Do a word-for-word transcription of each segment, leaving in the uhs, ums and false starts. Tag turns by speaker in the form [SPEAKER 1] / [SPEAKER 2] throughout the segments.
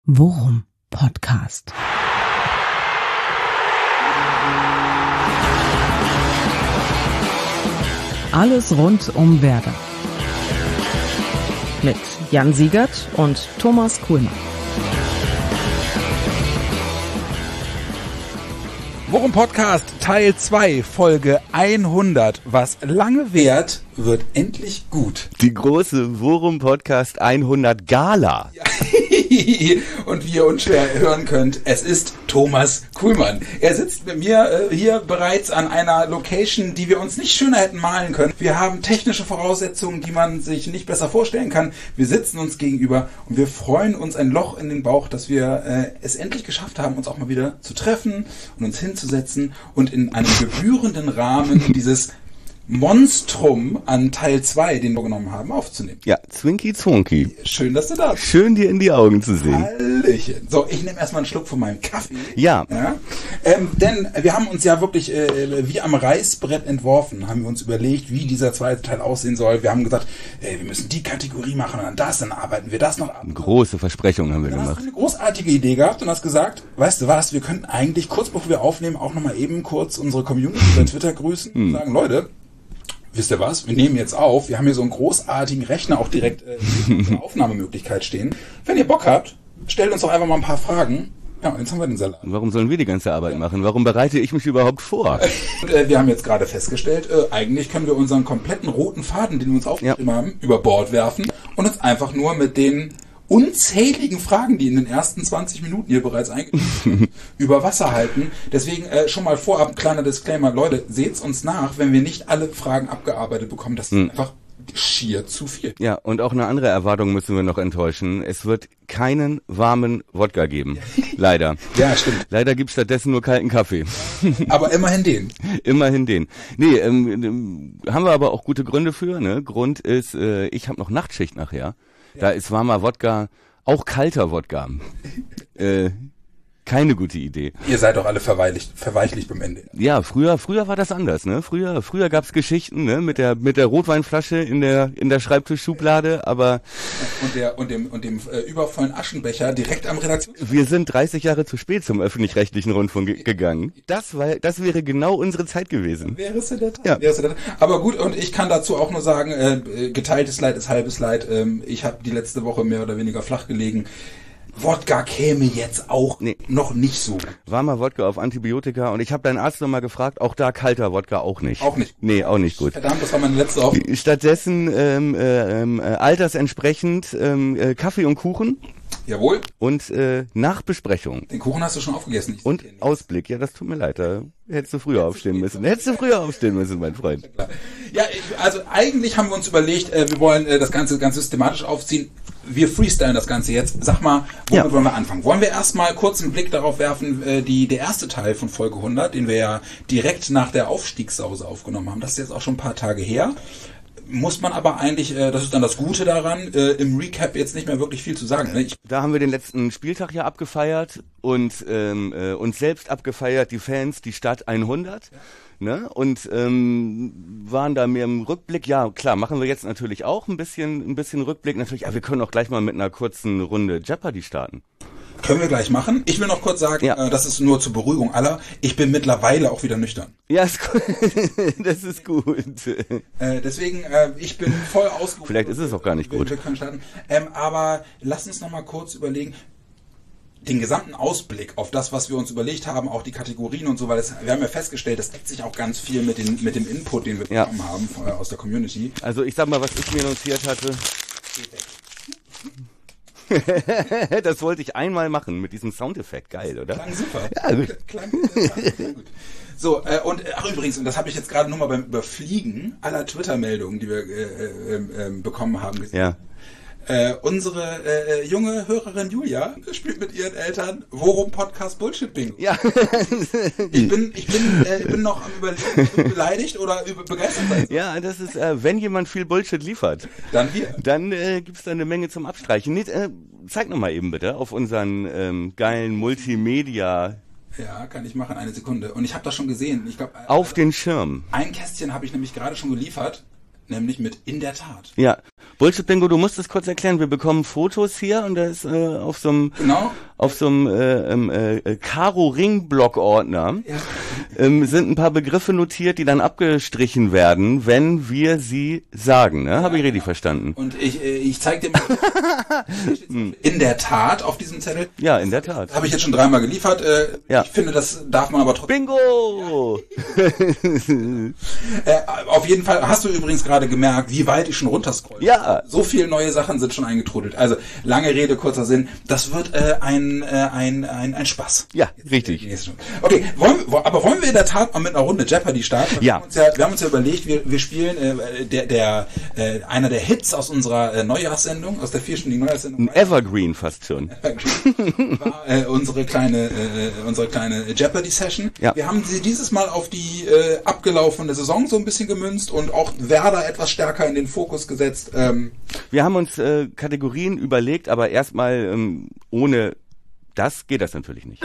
[SPEAKER 1] Worum Podcast. Alles rund um Werder. Mit Jan Siegert und Thomas Kuhlmann.
[SPEAKER 2] Worum Podcast Teil zwei, Folge hundert. Was lange währt, wird endlich gut.
[SPEAKER 3] Die große Worum Podcast hundert Gala.
[SPEAKER 2] Ja. Und wie ihr unschwer hören könnt, es ist Thomas Kuhlmann. Er sitzt mit mir äh, hier bereits an einer Location, die wir uns nicht schöner hätten malen können. Wir haben technische Voraussetzungen, die man sich nicht besser vorstellen kann. Wir sitzen uns gegenüber und wir freuen uns ein Loch in den Bauch, dass wir äh, es endlich geschafft haben, uns auch mal wieder zu treffen und uns hinzusetzen und in einem gebührenden Rahmen dieses Monstrum an Teil zwei, den wir genommen haben, aufzunehmen.
[SPEAKER 3] Ja, Zwinky Zwonky.
[SPEAKER 2] Schön, dass du da bist.
[SPEAKER 3] Schön, dir in die Augen zu sehen.
[SPEAKER 2] Hallöchen. So, ich nehme erstmal einen Schluck von meinem Kaffee.
[SPEAKER 3] Ja.
[SPEAKER 2] ja? Ähm, denn wir haben uns ja wirklich äh, wie am Reißbrett entworfen, haben wir uns überlegt, wie dieser zweite Teil aussehen soll. Wir haben gesagt, ey, wir müssen die Kategorie machen und dann das, dann arbeiten wir das noch ab.
[SPEAKER 3] Große Versprechungen haben wir
[SPEAKER 2] dann
[SPEAKER 3] gemacht.
[SPEAKER 2] Hast du eine großartige Idee gehabt und hast gesagt, weißt du was, wir könnten eigentlich kurz bevor wir aufnehmen auch nochmal eben kurz unsere Community bei Twitter grüßen und
[SPEAKER 3] hm.
[SPEAKER 2] sagen, Leute, wisst ihr was? Wir nehmen jetzt auf. Wir haben hier so einen großartigen Rechner auch direkt äh, in der Aufnahmemöglichkeit stehen. Wenn ihr Bock habt, stellt uns doch einfach mal ein paar Fragen. Ja, und jetzt haben wir den Salat.
[SPEAKER 3] Warum sollen wir die ganze Arbeit ja. machen? Warum bereite ich mich überhaupt vor?
[SPEAKER 2] Und, äh, wir haben jetzt gerade festgestellt, äh, eigentlich können wir unseren kompletten roten Faden, den wir uns aufgeschrieben ja. haben, über Bord werfen und uns einfach nur mit den unzähligen Fragen, die in den ersten zwanzig Minuten hier bereits eingegangen sind, über Wasser halten. Deswegen äh, schon mal vorab ein kleiner Disclaimer. Leute, seht's uns nach, wenn wir nicht alle Fragen abgearbeitet bekommen. Das ist hm. einfach schier zu viel.
[SPEAKER 3] Ja, und auch eine andere Erwartung müssen wir noch enttäuschen. Es wird keinen warmen Wodka geben. Leider.
[SPEAKER 2] Ja, stimmt.
[SPEAKER 3] Leider gibt's stattdessen nur kalten Kaffee.
[SPEAKER 2] Aber immerhin den.
[SPEAKER 3] Immerhin den. Nee, ähm, haben wir aber auch gute Gründe für. Ne? Grund ist, äh, ich habe noch Nachtschicht nachher. Da ist warmer Wodka, auch kalter Wodka. äh, keine gute Idee.
[SPEAKER 2] Ihr seid doch alle verweichlicht, verweichlicht beim Ende.
[SPEAKER 3] Ja, früher, früher war das anders, ne? Früher, früher gab's Geschichten, ne? Mit der, mit der Rotweinflasche in der, in der Schreibtischschublade, aber.
[SPEAKER 2] Und der, und dem, und dem äh, übervollen Aschenbecher direkt am Redaktions.
[SPEAKER 3] Wir sind dreißig Jahre zu spät zum öffentlich-rechtlichen Rundfunk ge- gegangen. Das war, das wäre genau unsere Zeit gewesen.
[SPEAKER 2] Wäre es in der Tat.
[SPEAKER 3] Ja.
[SPEAKER 2] Wäre es in der Tat. Aber gut, und ich kann dazu auch nur sagen, äh, geteiltes Leid ist halbes Leid. Ähm, ich habe die letzte Woche mehr oder weniger flach gelegen. Wodka käme jetzt auch nee. noch nicht so.
[SPEAKER 3] Warmer Wodka auf Antibiotika und ich habe deinen Arzt nochmal gefragt, auch da kalter Wodka auch nicht.
[SPEAKER 2] Auch nicht.
[SPEAKER 3] Nee, auch nicht gut.
[SPEAKER 2] Verdammt, das war meine letzte Hoffnung.
[SPEAKER 3] Stattdessen ähm, ähm, äh, altersentsprechend ähm, äh, Kaffee und Kuchen.
[SPEAKER 2] Jawohl.
[SPEAKER 3] Und äh, Nachbesprechung.
[SPEAKER 2] Den Kuchen hast du schon aufgegessen. Ich
[SPEAKER 3] und Ausblick. Ja, das tut mir leid. Da hättest du früher aufstehen müssen. Hättest du früher aufstehen müssen, mein Freund.
[SPEAKER 2] Ja, also eigentlich haben wir uns überlegt, äh, wir wollen äh, das Ganze ganz systematisch aufziehen. Wir freestylen das Ganze jetzt. Sag mal, womit ja. wollen wir anfangen? Wollen wir erstmal kurz einen Blick darauf werfen, äh, die der erste Teil von Folge hundert, den wir ja direkt nach der Aufstiegssause aufgenommen haben. Das ist jetzt auch schon ein paar Tage her. Muss man aber eigentlich, äh, das ist dann das Gute daran, äh, im Recap jetzt nicht mehr wirklich viel zu sagen. Ne? Ich
[SPEAKER 3] da haben wir den letzten Spieltag ja abgefeiert und ähm, äh, uns selbst abgefeiert, die Fans, die Stadt hundert. Ja. Ne? Und ähm, waren da mehr im Rückblick. Ja, klar, machen wir jetzt natürlich auch ein bisschen, ein bisschen Rückblick. Natürlich, aber wir können auch gleich mal mit einer kurzen Runde Jeopardy starten.
[SPEAKER 2] Können wir gleich machen. Ich will noch kurz sagen, ja. äh, das ist nur zur Beruhigung aller. Ich bin mittlerweile auch wieder nüchtern.
[SPEAKER 3] Ja, ist gut. Das ist gut.
[SPEAKER 2] Äh, deswegen, äh, ich bin voll ausgeruht.
[SPEAKER 3] Vielleicht ist es auch gar nicht
[SPEAKER 2] wir,
[SPEAKER 3] gut.
[SPEAKER 2] Wir können starten. Ähm, aber lass uns noch mal kurz überlegen, den gesamten Ausblick auf das, was wir uns überlegt haben, auch die Kategorien und so, weil das, wir haben ja festgestellt, das deckt sich auch ganz viel mit, den, mit dem Input, den wir ja. bekommen haben von, äh, aus der Community.
[SPEAKER 3] Also ich sag mal, was ich mir notiert hatte. Das wollte ich einmal machen mit diesem Soundeffekt. Geil, oder?
[SPEAKER 2] Klang super.
[SPEAKER 3] Ja, gut.
[SPEAKER 2] Klang, klang sehr gut. So, äh, und ach, übrigens, und das habe ich jetzt gerade nur mal beim Überfliegen aller Twitter-Meldungen, die wir äh, äh, äh, bekommen haben, gesehen.
[SPEAKER 3] Ja.
[SPEAKER 2] Äh, unsere äh, junge Hörerin Julia spielt mit ihren Eltern Worum Podcast Bullshit Bingo.
[SPEAKER 3] Ja.
[SPEAKER 2] ich bin, ich bin, äh, bin noch am Überlegen, ich bin beleidigt oder über, begeistert sein.
[SPEAKER 3] Ja, das ist, äh, wenn jemand viel Bullshit liefert,
[SPEAKER 2] dann wir.
[SPEAKER 3] Dann äh, gibt's da eine Menge zum Abstreichen. Nee, äh, zeig noch mal eben bitte auf unseren ähm, geilen Multimedia.
[SPEAKER 2] Ja, kann ich machen, eine Sekunde. Und ich habe das schon gesehen. Ich glaub,
[SPEAKER 3] auf also, den Schirm.
[SPEAKER 2] Ein Kästchen habe ich nämlich gerade schon geliefert. Nämlich mit in der Tat.
[SPEAKER 3] Ja, Bullshit-Bingo, du musst es kurz erklären. Wir bekommen Fotos hier und da ist äh, auf so einem
[SPEAKER 2] Genau.
[SPEAKER 3] auf so einem äh, ähm, äh, Karo-Ring-Block-Ordner
[SPEAKER 2] Ja.
[SPEAKER 3] ähm, sind ein paar Begriffe notiert, die dann abgestrichen werden, wenn wir sie sagen. Ne? Habe ich richtig verstanden?
[SPEAKER 2] Und ich, äh, ich zeig dir mal. In der Tat auf diesem Zettel.
[SPEAKER 3] Ja, in der Tat.
[SPEAKER 2] Habe ich jetzt schon dreimal geliefert. Äh,
[SPEAKER 3] Ja.
[SPEAKER 2] Ich finde, das darf man aber trotzdem.
[SPEAKER 3] Bingo!
[SPEAKER 2] Äh, auf jeden Fall hast du übrigens gerade gemerkt, wie weit ich schon runterscroll.
[SPEAKER 3] Ja.
[SPEAKER 2] So viele neue Sachen sind schon eingetrudelt. Also lange Rede, kurzer Sinn. Das wird äh, ein, äh, ein, ein, ein Spaß.
[SPEAKER 3] Ja,
[SPEAKER 2] Die
[SPEAKER 3] richtig.
[SPEAKER 2] nächste Stunde. Okay, wollen, wir- wo- aber wollen wir in der Tat mal mit einer Runde Jeopardy starten? Wir
[SPEAKER 3] Ja.
[SPEAKER 2] haben uns ja, wir haben uns ja überlegt, wir, wir spielen äh, der, der, äh, einer der Hits aus unserer äh, Neujahrssendung, aus der vierstündigen Neujahrssendung.
[SPEAKER 3] Ein Evergreen fast schon.
[SPEAKER 2] war äh, unsere kleine äh, unsere kleine Jeopardy-Session.
[SPEAKER 3] Ja.
[SPEAKER 2] Wir haben sie dieses Mal auf die äh, abgelaufene Saison so ein bisschen gemünzt und auch Werder etwas stärker in den Fokus gesetzt. Ähm,
[SPEAKER 3] Wir haben uns äh, Kategorien überlegt, aber erstmal ähm, ohne das geht das natürlich nicht.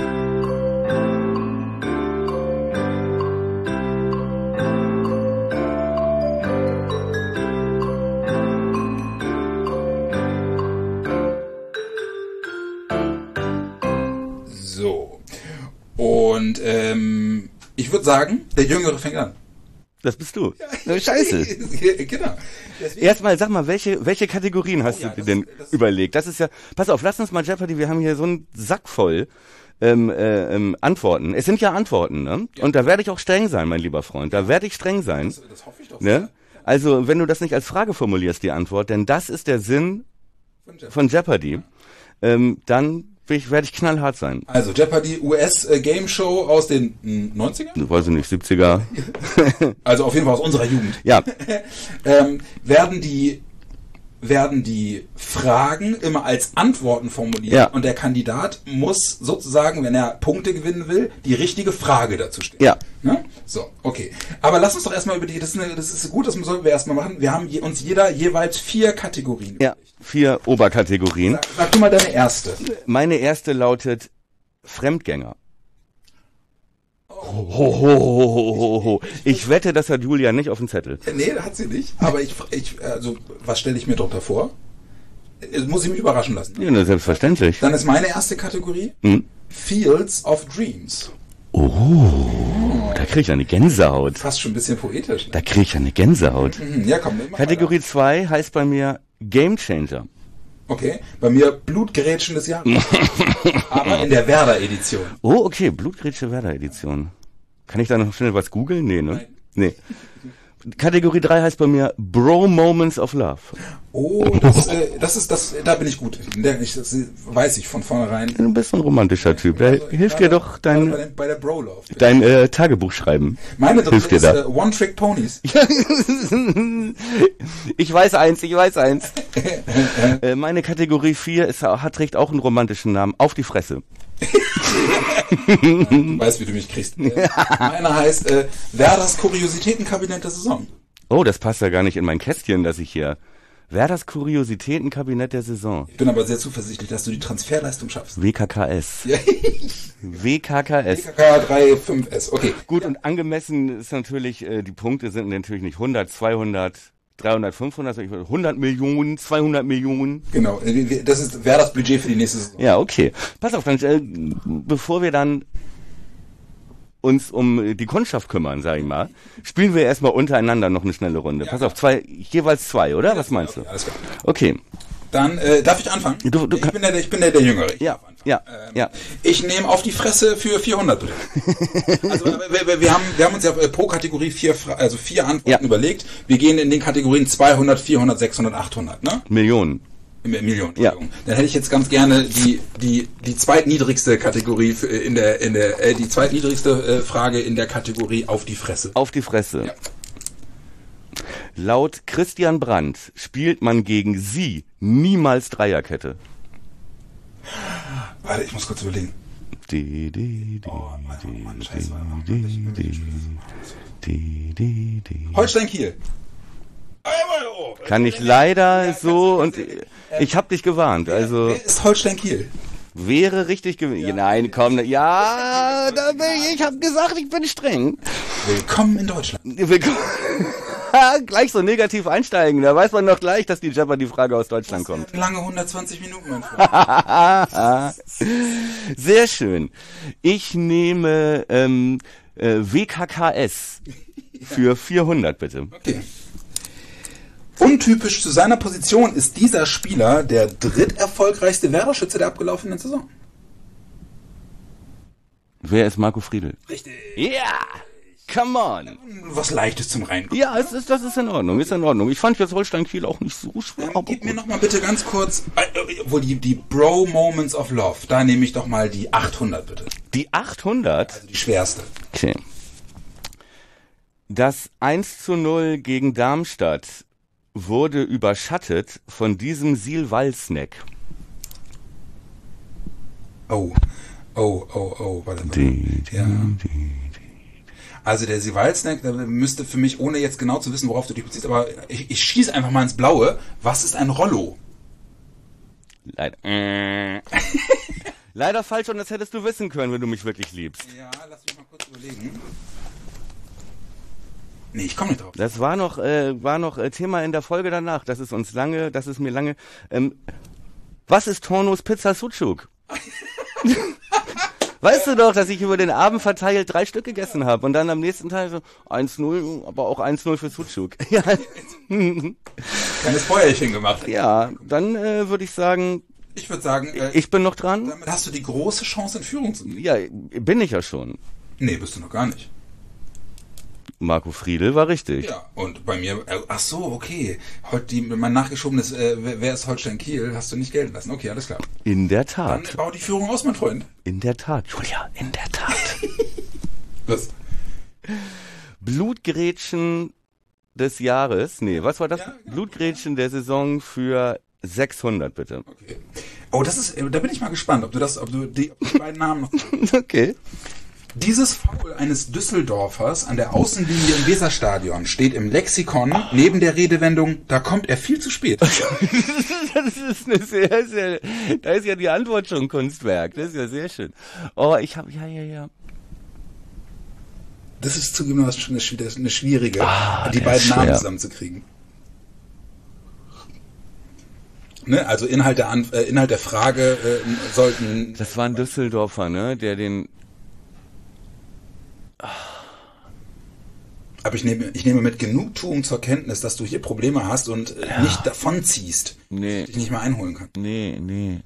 [SPEAKER 2] so. Und ähm, ich würde sagen, der Jüngere fängt an.
[SPEAKER 3] Das bist du. Na, Scheiße.
[SPEAKER 2] Genau. Deswegen,
[SPEAKER 3] Erstmal, sag mal, welche welche Kategorien hast
[SPEAKER 2] ja,
[SPEAKER 3] du dir
[SPEAKER 2] das-
[SPEAKER 3] denn
[SPEAKER 2] das-
[SPEAKER 3] überlegt? Das ist ja, pass auf, lass uns mal Jeopardy, wir haben hier so einen Sack voll ähm, äh, ähm, Antworten. Es sind ja Antworten, ne? Und da werde ich auch streng sein, mein lieber Freund. Da werde ich streng sein.
[SPEAKER 2] das, das hoffe ich doch.
[SPEAKER 3] Ne? Also, wenn du das nicht als Frage formulierst, die Antwort, denn das ist der Sinn
[SPEAKER 2] Von Jeopardy.
[SPEAKER 3] von Jeopardy, ähm, dann will ich, werde ich knallhart sein.
[SPEAKER 2] Also Jeopardy U S äh, Game Show aus den mh, neunzigern?
[SPEAKER 3] Weiß ich nicht, siebziger.
[SPEAKER 2] Also auf jeden Fall aus unserer Jugend.
[SPEAKER 3] Ja,
[SPEAKER 2] ähm, werden die werden die Fragen immer als Antworten formuliert
[SPEAKER 3] Ja.
[SPEAKER 2] und der Kandidat muss sozusagen, wenn er Punkte gewinnen will, die richtige Frage dazu stellen.
[SPEAKER 3] Ja.
[SPEAKER 2] Ne? So, okay. Aber lass uns doch erstmal über die, das ist, eine, das ist gut, das sollten wir erstmal machen. Wir haben je, uns jeder jeweils vier Kategorien.
[SPEAKER 3] ja, vier Oberkategorien.
[SPEAKER 2] Sag, sag du mal deine erste.
[SPEAKER 3] Meine erste lautet Fremdgänger. Ho, ho, ho, ho, ho, ho. Ich wette, das hat Julia nicht auf dem Zettel.
[SPEAKER 2] Nee, hat sie nicht. Aber ich, ich also, was stelle ich mir darunter vor? Das muss ich mich überraschen lassen.
[SPEAKER 3] Ja, na, selbstverständlich.
[SPEAKER 2] Dann ist meine erste Kategorie
[SPEAKER 3] Hm?
[SPEAKER 2] Fields of Dreams.
[SPEAKER 3] Oh, da krieg ich eine Gänsehaut.
[SPEAKER 2] Fast schon ein bisschen poetisch. Ne?
[SPEAKER 3] Da krieg ich eine Gänsehaut.
[SPEAKER 2] Mhm, ja, komm, mach
[SPEAKER 3] Kategorie zwei heißt bei mir Game Changer.
[SPEAKER 2] weiter. Okay, bei mir Blutgerätschen des Jahres. Aber in der Werder-Edition.
[SPEAKER 3] Oh, okay, Blutgrätsche Werder Edition. Kann ich da noch schnell was googeln? Nee, ne?
[SPEAKER 2] Nein.
[SPEAKER 3] Nee. Kategorie drei heißt bei mir Bro Moments of Love.
[SPEAKER 2] Oh, das, äh, das ist das, da bin ich gut. Der, ich, das weiß ich von vornherein.
[SPEAKER 3] Du bist ein romantischer Typ. Da
[SPEAKER 2] Also,
[SPEAKER 3] hilft
[SPEAKER 2] gerade-
[SPEAKER 3] dir doch
[SPEAKER 2] gerade
[SPEAKER 3] dein,
[SPEAKER 2] bei, den, bei der Bro-Love.
[SPEAKER 3] dein äh, Tagebuch schreiben.
[SPEAKER 2] Meine
[SPEAKER 3] hilft
[SPEAKER 2] dritte
[SPEAKER 3] dir
[SPEAKER 2] ist
[SPEAKER 3] da.
[SPEAKER 2] äh, One-Trick-Ponies.
[SPEAKER 3] Ich weiß eins, ich weiß eins. äh, meine Kategorie vier ist, hat, trägt auch einen romantischen Namen. Auf die Fresse.
[SPEAKER 2] Du weißt, wie du mich kriegst. Äh, Meiner heißt äh, Werders Kuriositätenkabinett der Saison.
[SPEAKER 3] Oh, das passt ja gar nicht in mein Kästchen, dass ich hier... Werders Kuriositätenkabinett der Saison.
[SPEAKER 2] Ich bin aber sehr zuversichtlich, dass du die Transferleistung schaffst.
[SPEAKER 3] W K K S.
[SPEAKER 2] Ja.
[SPEAKER 3] W K K S.
[SPEAKER 2] K K drei fünf S, okay.
[SPEAKER 3] Gut, und angemessen ist natürlich, äh, die Punkte sind natürlich nicht hundert, zweihundert, dreihundert, fünfhundert, sondern hundert Millionen, zweihundert Millionen.
[SPEAKER 2] Genau, äh, wir- das ist Werders Budget für die nächste Saison.
[SPEAKER 3] Ja, okay. Pass auf, dann, äh, bevor wir dann uns um die Kundschaft kümmern, sag ich mal, spielen wir erstmal untereinander noch eine schnelle Runde.
[SPEAKER 2] Ja,
[SPEAKER 3] Pass
[SPEAKER 2] klar.
[SPEAKER 3] auf, zwei, jeweils zwei, oder? Was meinst du?
[SPEAKER 2] Okay, alles klar.
[SPEAKER 3] Okay.
[SPEAKER 2] Dann äh, darf ich anfangen?
[SPEAKER 3] Du- du
[SPEAKER 2] ich
[SPEAKER 3] kann-
[SPEAKER 2] bin der, ich bin der, der Jüngere. Ich
[SPEAKER 3] Ja,
[SPEAKER 2] darf anfangen.
[SPEAKER 3] ja,
[SPEAKER 2] Ähm,
[SPEAKER 3] ja.
[SPEAKER 2] Ich nehme auf die Fresse für vierhundert, bitte. Also wir, wir, wir, haben, wir haben uns ja äh, pro Kategorie vier, Fra- also vier Antworten
[SPEAKER 3] Ja.
[SPEAKER 2] überlegt. Wir gehen in den Kategorien zweihundert, vierhundert, sechshundert, achthundert, ne?
[SPEAKER 3] Millionen.
[SPEAKER 2] M- Millionen,
[SPEAKER 3] Ja.
[SPEAKER 2] Entschuldigung. Dann hätte ich jetzt ganz gerne die, die, die zweitniedrigste Kategorie für- in der, in der, äh, die zweitniedrigste äh, Frage in der Kategorie auf die Fresse.
[SPEAKER 3] Auf die Fresse.
[SPEAKER 2] Ja.
[SPEAKER 3] Laut Christian Brandt spielt man gegen sie niemals Dreierkette.
[SPEAKER 2] Warte, ich muss kurz überlegen.
[SPEAKER 3] Die, die, die,
[SPEAKER 2] Oh, Mann, oh Mann,
[SPEAKER 3] die,
[SPEAKER 2] scheiße, Mann.
[SPEAKER 3] die, die, die, die, die.
[SPEAKER 2] Holstein Kiel.
[SPEAKER 3] Kann ich leider so und ich hab dich gewarnt, also
[SPEAKER 2] Wer ist Holstein Kiel?
[SPEAKER 3] wäre richtig gewesen. Nein, komm, ja, da bin ich, ich hab gesagt, ich bin streng.
[SPEAKER 2] Willkommen in Deutschland.
[SPEAKER 3] Willkommen. Gleich so negativ einsteigen, da weiß man noch gleich, dass die Jeopardy-Frage aus Deutschland
[SPEAKER 2] Das
[SPEAKER 3] kommt.
[SPEAKER 2] sind lange hundertzwanzig Minuten, mein Freund.
[SPEAKER 3] Sehr schön. Ich nehme ähm, äh, W K K S für vierhundert, bitte.
[SPEAKER 2] Okay. Untypisch zu seiner Position ist dieser Spieler der dritterfolgreichste Werder-Schütze der abgelaufenen Saison.
[SPEAKER 3] Wer ist Marco Friedl?
[SPEAKER 2] Richtig.
[SPEAKER 3] Ja! Yeah. Come on!
[SPEAKER 2] Was Leichtes zum Reinkommen.
[SPEAKER 3] Ja, es ist, das ist in Ordnung, ist in Ordnung. Ich fand jetzt Holstein Kiel auch nicht so schwer.
[SPEAKER 2] Ähm, gib mir noch mal bitte ganz kurz, äh, wo die, die Bro Moments of Love, da nehme ich doch mal die achthundert, bitte.
[SPEAKER 3] Die achthundert?
[SPEAKER 2] Also die schwerste.
[SPEAKER 3] Okay. Das eins zu null gegen Darmstadt wurde überschattet von diesem Silwal-Snack.
[SPEAKER 2] Oh, oh, oh, oh, warte mal.
[SPEAKER 3] Die, die,
[SPEAKER 2] ja.
[SPEAKER 3] die, die.
[SPEAKER 2] Also der Sival-Snack, da müsste für mich, ohne jetzt genau zu wissen, worauf du dich beziehst, aber ich, ich schieße einfach mal ins Blaue. Was ist ein Rollo?
[SPEAKER 3] Leider. Äh. Leider falsch, und das hättest du wissen können, wenn du mich wirklich liebst.
[SPEAKER 2] Ja, lass mich mal kurz überlegen. Nee, ich komme nicht drauf.
[SPEAKER 3] Das war noch, äh, war noch äh, Thema in der Folge danach. Das ist uns lange, das ist mir lange. Ähm, was ist Tornos Pizza Sucuk? Weißt du doch, dass ich über den Abend verteilt drei Stück gegessen habe und dann am nächsten Tag so eins null, aber auch eins null für Sucuk. Ja.
[SPEAKER 2] Kleines Feuerchen gemacht.
[SPEAKER 3] Ja, dann äh, würde ich sagen,
[SPEAKER 2] ich würde sagen, äh,
[SPEAKER 3] ich bin noch dran.
[SPEAKER 2] Damit hast du die große Chance in Führung zu gehen.
[SPEAKER 3] Ja, bin ich ja schon.
[SPEAKER 2] Nee, bist du noch gar nicht.
[SPEAKER 3] Marco Friedl war richtig.
[SPEAKER 2] Ja, und bei mir, äh, ach so, okay. Heute die, mein nachgeschobenes, äh, wer, wer ist Holstein Kiel, hast du nicht gelten lassen. Okay, alles klar.
[SPEAKER 3] In der
[SPEAKER 2] Dann
[SPEAKER 3] Tat.
[SPEAKER 2] bau die Führung aus, mein Freund.
[SPEAKER 3] In der Tat, Julia, in der Tat.
[SPEAKER 2] Was?
[SPEAKER 3] Blutgrätschen des Jahres. Nee, was war das?
[SPEAKER 2] Ja, genau.
[SPEAKER 3] Blutgrätschen der Saison für sechshundert, bitte.
[SPEAKER 2] Okay. Oh, das ist, da bin ich mal gespannt, ob du das, ob du die, ob die beiden Namen noch.
[SPEAKER 3] Okay.
[SPEAKER 2] Dieses Foul eines Düsseldorfers an der Außenlinie im Weserstadion steht im Lexikon neben der Redewendung, da kommt er viel zu spät.
[SPEAKER 3] Das ist eine sehr, sehr, da ist ja die Antwort schon Kunstwerk. Das ist ja sehr schön. Oh, ich habe, ja, ja, ja.
[SPEAKER 2] Das ist zugegebenermaßen schon eine, eine schwierige,
[SPEAKER 3] Ah,
[SPEAKER 2] die
[SPEAKER 3] der
[SPEAKER 2] beiden
[SPEAKER 3] ist
[SPEAKER 2] Namen
[SPEAKER 3] schwer.
[SPEAKER 2] zusammenzukriegen. Ne? Also Inhalt der, An äh, Inhalt der Frage äh, sollten...
[SPEAKER 3] Das war ein Düsseldorfer, ne, der den...
[SPEAKER 2] Aber ich nehme, ich nehme mit Genugtuung zur Kenntnis, dass du hier Probleme hast und äh,
[SPEAKER 3] Ja.
[SPEAKER 2] nicht davonziehst.
[SPEAKER 3] Nee.
[SPEAKER 2] Dich nicht mehr einholen kann.
[SPEAKER 3] Nee, nee.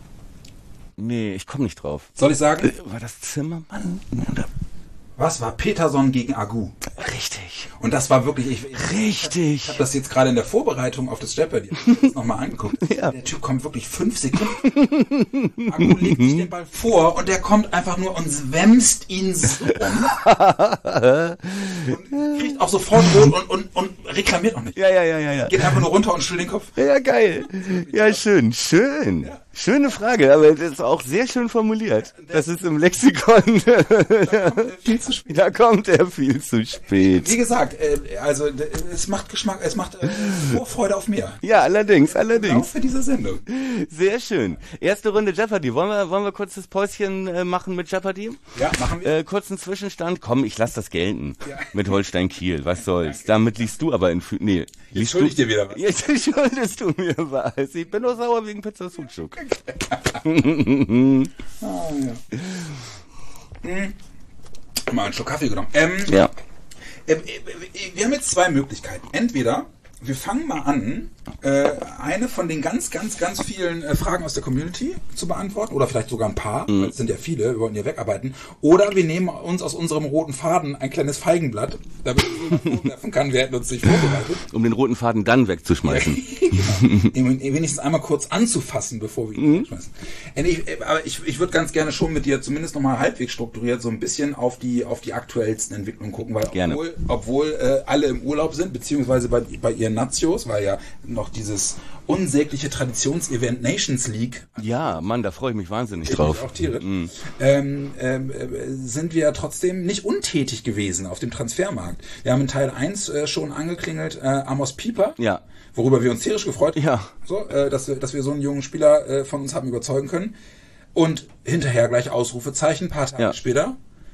[SPEAKER 3] Nee, ich komme nicht drauf.
[SPEAKER 2] Soll ich sagen?
[SPEAKER 3] Äh, War das Zimmermann? Oder?
[SPEAKER 2] Was war Peterson gegen Agu?
[SPEAKER 3] Richtig.
[SPEAKER 2] Und das war wirklich... Ich, ich,
[SPEAKER 3] Richtig.
[SPEAKER 2] Ich habe das jetzt gerade in der Vorbereitung auf das Jeopardy nochmal angeguckt.
[SPEAKER 3] Ja.
[SPEAKER 2] Der Typ kommt wirklich fünf Sekunden. Agu legt sich den Ball vor und der kommt einfach nur und wämst ihn so um. Und kriegt auch sofort rot und, und, und reklamiert auch nicht.
[SPEAKER 3] Ja, ja, ja, ja, ja.
[SPEAKER 2] Geht einfach nur runter und schüttelt den Kopf.
[SPEAKER 3] Ja, geil. Ja, schön, schön. Schöne Frage, aber das ist auch sehr schön formuliert. Das ist im Lexikon.
[SPEAKER 2] Viel zu spät.
[SPEAKER 3] Da kommt er viel zu
[SPEAKER 2] Wie
[SPEAKER 3] spät.
[SPEAKER 2] gesagt, äh, also äh, es macht Geschmack, es macht äh, Vorfreude auf mehr.
[SPEAKER 3] Ja, allerdings,
[SPEAKER 2] Auch
[SPEAKER 3] allerdings.
[SPEAKER 2] für diese Sendung.
[SPEAKER 3] Sehr schön. Erste Runde Jeopardy. Wollen wir, wollen wir kurz das Päuschen äh, machen mit Jeopardy?
[SPEAKER 2] Ja, machen wir.
[SPEAKER 3] Äh, kurzen Zwischenstand. Komm, ich lass das gelten.
[SPEAKER 2] Ja.
[SPEAKER 3] Mit Holstein Kiel. Was soll's? Damit liegst du aber in Fü Nee. Liest
[SPEAKER 2] schulde
[SPEAKER 3] du?
[SPEAKER 2] ich dir wieder was.
[SPEAKER 3] Jetzt schuldest du mir was. Ich bin nur sauer wegen Pizza Sucuk.
[SPEAKER 2] Ah, ja. Hm. Mal einen Schluck Kaffee genommen. Ähm,
[SPEAKER 3] Ja.
[SPEAKER 2] äh, äh, wir haben jetzt zwei Möglichkeiten. Entweder wir fangen mal an, äh, eine von den ganz, ganz, ganz vielen äh, Fragen aus der Community zu beantworten. Oder vielleicht sogar ein paar,
[SPEAKER 3] Mhm.
[SPEAKER 2] weil es sind ja viele, wir wollen hier wegarbeiten. Oder wir nehmen uns aus unserem roten Faden ein kleines Feigenblatt, damit jemand vorwerfen kann, wir hätten uns nicht vorbereitet.
[SPEAKER 3] Um den roten Faden dann wegzuschmeißen.
[SPEAKER 2] Genau. Ihn wenigstens einmal kurz anzufassen, bevor wir ihn wegschmeißen. Äh, Ich, äh, aber ich, ich würde ganz gerne schon mit dir zumindest nochmal halbwegs strukturiert so ein bisschen auf die, auf die aktuellsten Entwicklungen gucken, weil
[SPEAKER 3] Gerne.
[SPEAKER 2] obwohl, obwohl äh, alle im Urlaub sind, beziehungsweise bei, bei ihren Nazios, weil ja noch dieses unsägliche Traditionsevent Nations League
[SPEAKER 3] Ja, Mann, da freue ich mich wahnsinnig
[SPEAKER 2] Ich
[SPEAKER 3] drauf.
[SPEAKER 2] auch Tiere. Ähm, ähm, äh, sind wir trotzdem nicht untätig gewesen auf dem Transfermarkt. Wir haben in Teil eins äh, schon angeklingelt, äh, Amos Pieper,
[SPEAKER 3] Ja.
[SPEAKER 2] worüber wir uns tierisch gefreut haben,
[SPEAKER 3] Ja.
[SPEAKER 2] so, äh, dass, wir, dass wir so einen jungen Spieler äh, von uns haben überzeugen können. Und hinterher gleich Ausrufezeichen, ein paar Tage
[SPEAKER 3] Ja.
[SPEAKER 2] später,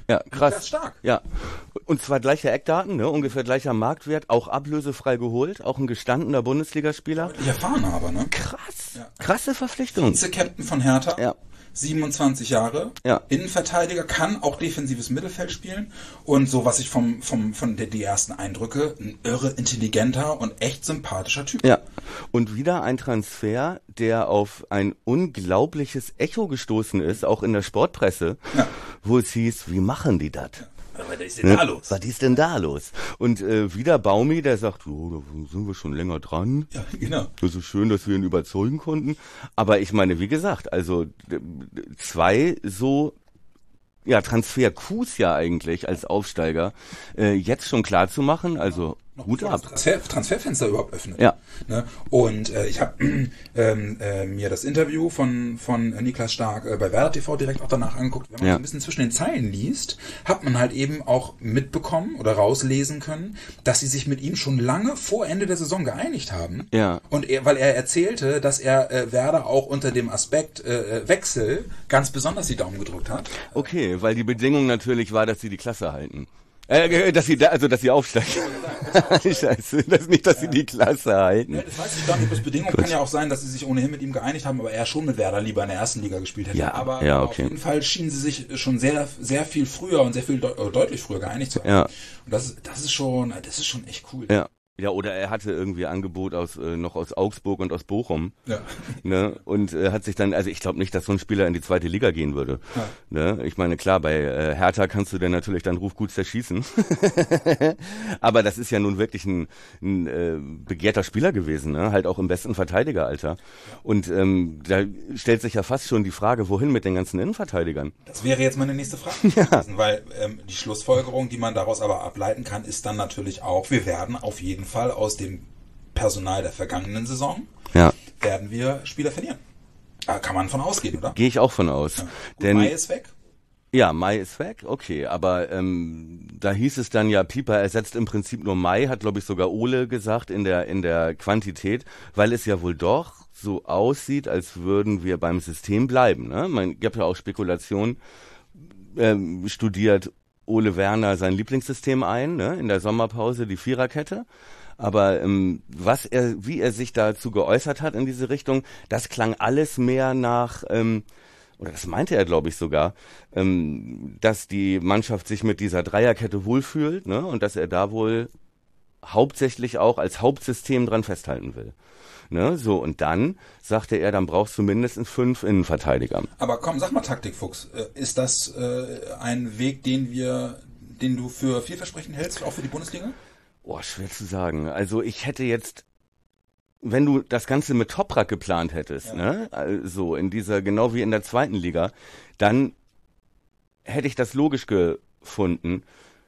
[SPEAKER 3] Ja, krass.
[SPEAKER 2] Das ist stark.
[SPEAKER 3] Ja. Und zwar gleiche Eckdaten, ne? Ungefähr gleicher Marktwert, auch ablösefrei geholt, auch ein gestandener Bundesligaspieler.
[SPEAKER 2] Ich erfahren aber, ne?
[SPEAKER 3] Krass.
[SPEAKER 2] Ja.
[SPEAKER 3] Krasse Verpflichtung.
[SPEAKER 2] Vize-Captain von Hertha.
[SPEAKER 3] Ja.
[SPEAKER 2] siebenundzwanzig Jahre,
[SPEAKER 3] Ja.
[SPEAKER 2] Innenverteidiger, kann auch defensives Mittelfeld spielen und so, was ich vom, vom, von der, die ersten Eindrücke, ein irre intelligenter und echt sympathischer Typ.
[SPEAKER 3] Ja. Und wieder ein Transfer, der auf ein unglaubliches Echo gestoßen ist, auch in der Sportpresse,
[SPEAKER 2] Ja.
[SPEAKER 3] wo es hieß, wie machen die das?
[SPEAKER 2] Was ist denn da los?
[SPEAKER 3] Was ist denn da los? Und äh, wieder Baumi, der sagt, oh, da sind wir schon länger dran.
[SPEAKER 2] Ja, genau.
[SPEAKER 3] Das ist schön, dass wir ihn überzeugen konnten. Aber ich meine, wie gesagt, also d- d- zwei so ja Transfer-Coups ja eigentlich als Aufsteiger äh, jetzt schon klar zu machen, also Hut
[SPEAKER 2] bevor
[SPEAKER 3] ab.
[SPEAKER 2] das Transfer, Transferfenster überhaupt öffnet.
[SPEAKER 3] Ja.
[SPEAKER 2] Ne? Und äh, ich habe ähm, äh, mir das Interview von von Niklas Stark äh, bei Werder T V direkt auch danach angeguckt. Wenn man
[SPEAKER 3] Ja.
[SPEAKER 2] so ein bisschen zwischen den Zeilen liest, hat man halt eben auch mitbekommen oder rauslesen können, dass sie sich mit ihm schon lange vor Ende der Saison geeinigt haben.
[SPEAKER 3] Ja.
[SPEAKER 2] Und er, weil er erzählte, dass er äh, Werder auch unter dem Aspekt äh, Wechsel ganz besonders die Daumen gedrückt hat.
[SPEAKER 3] Okay, weil die Bedingung natürlich war, dass sie die Klasse halten. Äh, dass sie da, also dass sie aufsteigen. Scheiße, das nicht, dass sie die Klasse halten.
[SPEAKER 2] Ja, das weiß ich gar nicht, das Bedingung kann ja auch sein, dass sie sich ohnehin mit ihm geeinigt haben, aber er schon mit Werder lieber in der ersten Liga gespielt hätte.
[SPEAKER 3] Ja,
[SPEAKER 2] aber
[SPEAKER 3] ja,
[SPEAKER 2] auf
[SPEAKER 3] okay.
[SPEAKER 2] jeden Fall schienen sie sich schon sehr, sehr viel früher und sehr viel de äh, deutlich früher geeinigt zu haben.
[SPEAKER 3] Ja.
[SPEAKER 2] Und das ist, das ist schon, das ist schon echt cool.
[SPEAKER 3] Ja. Ja, oder er hatte irgendwie Angebot aus äh, noch aus Augsburg und aus Bochum.
[SPEAKER 2] Ja.
[SPEAKER 3] Ne? Und äh, hat sich dann, also ich glaube nicht, dass so ein Spieler in die zweite Liga gehen würde.
[SPEAKER 2] Ja.
[SPEAKER 3] Ne? Ich meine, klar, bei äh, Hertha kannst du dann natürlich dann Ruf gut zerschießen. Aber das ist ja nun wirklich ein, ein äh, begehrter Spieler gewesen, ne? Halt auch im besten Verteidigeralter. Und ähm, da stellt sich ja fast schon die Frage, wohin mit den ganzen Innenverteidigern?
[SPEAKER 2] Das wäre jetzt meine nächste Frage gewesen, weil ähm, die Schlussfolgerung, die man daraus aber ableiten kann, ist dann natürlich auch, wir werden auf jeden Fall aus dem Personal der vergangenen Saison,
[SPEAKER 3] Ja,
[SPEAKER 2] werden wir Spieler verlieren. Da kann man von ausgehen, oder?
[SPEAKER 3] gehe ich auch von aus.
[SPEAKER 2] Ja. Gut,
[SPEAKER 3] Denn
[SPEAKER 2] Mai ist weg.
[SPEAKER 3] ja, Mai ist weg, okay, aber ähm, da hieß es dann ja, Pieper ersetzt im Prinzip nur Mai, hat glaube ich sogar Ole gesagt in der in der Quantität, weil es ja wohl doch so aussieht, als würden wir beim System bleiben. Ne? Man gibt ja auch Spekulationen, ähm, studiert Ole Werner sein Lieblingssystem ein, ne? In der Sommerpause die Viererkette. Aber ähm, was er, wie er sich dazu geäußert hat in diese Richtung, das klang alles mehr nach, ähm, oder das meinte er, glaube ich sogar, ähm, dass die Mannschaft sich mit dieser Dreierkette wohlfühlt, ne? Und dass er da wohl hauptsächlich auch als Hauptsystem dran festhalten will. Ne? So, und dann sagte er, dann brauchst du mindestens fünf Innenverteidiger.
[SPEAKER 2] Aber komm, sag mal Taktikfuchs, äh, ist das äh, ein Weg, den wir, den du für vielversprechend hältst, auch für die Bundesliga?
[SPEAKER 3] Boah, schwer zu sagen. Also ich hätte jetzt, wenn du das Ganze mit Toprak geplant hättest,
[SPEAKER 2] Ja.
[SPEAKER 3] ne, also in dieser, genau wie in der zweiten Liga, dann hätte ich das logisch gefunden.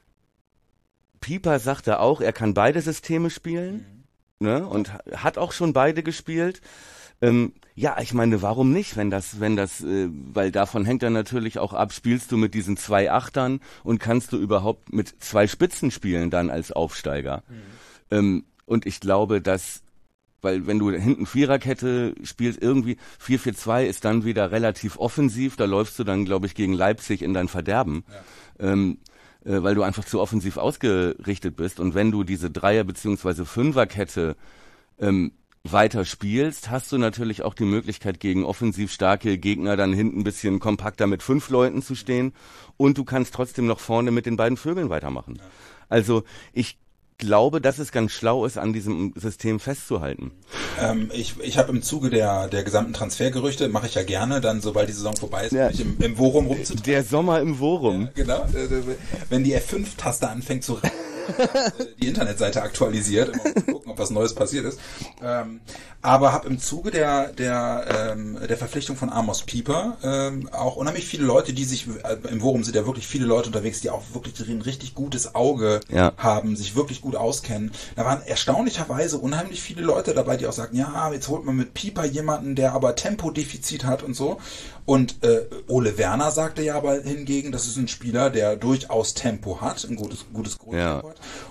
[SPEAKER 3] Pieper sagte auch, er kann beide Systeme spielen,
[SPEAKER 2] Mhm.
[SPEAKER 3] ne, und hat auch schon beide gespielt. Ähm, ja, ich meine, warum nicht, wenn das, wenn das, äh, weil davon hängt dann natürlich auch ab, spielst du mit diesen zwei Achtern und kannst du überhaupt mit zwei Spitzen spielen dann als Aufsteiger.
[SPEAKER 2] Mhm.
[SPEAKER 3] Ähm, und ich glaube, dass, weil wenn du hinten Viererkette spielst, irgendwie vier vier zwei ist dann wieder relativ offensiv, da läufst du dann, glaube ich, gegen Leipzig in dein Verderben.
[SPEAKER 2] Ja.
[SPEAKER 3] Ähm, äh, weil du einfach zu offensiv ausgerichtet bist. Und wenn du diese Dreier- bzw. Fünferkette ähm, weiter spielst, hast du natürlich auch die Möglichkeit, gegen offensiv starke Gegner dann hinten ein bisschen kompakter mit fünf Leuten zu stehen und du kannst trotzdem noch vorne mit den beiden Vögeln weitermachen. Also ich glaube, dass es ganz schlau ist, an diesem System festzuhalten.
[SPEAKER 2] Ähm, ich ich habe im Zuge der der gesamten Transfergerüchte, mache ich ja gerne, dann sobald die Saison vorbei ist,
[SPEAKER 3] Ja.
[SPEAKER 2] mich im, im Worum rumzutreiben.
[SPEAKER 3] Der Sommer im Worum.
[SPEAKER 2] Ja, genau. Wenn die F fünf Taste anfängt zu die Internetseite aktualisiert, immer um zu gucken, ob was Neues passiert ist. Ähm, aber habe im Zuge der der ähm, der Verpflichtung von Amos Pieper ähm, auch unheimlich viele Leute, die sich äh, im Worum sind ja wirklich viele Leute unterwegs, die auch wirklich ein richtig gutes Auge
[SPEAKER 3] Ja.
[SPEAKER 2] haben, sich wirklich gut auskennen. Da waren erstaunlicherweise unheimlich viele Leute dabei, die auch sagen, ja, jetzt holt man mit Pieper jemanden, der aber Tempodefizit hat und so. Und äh, Ole Werner sagte ja aber hingegen, das ist ein Spieler, der durchaus Tempo hat, ein gutes, gutes Grundtempo
[SPEAKER 3] Ja.
[SPEAKER 2] hat.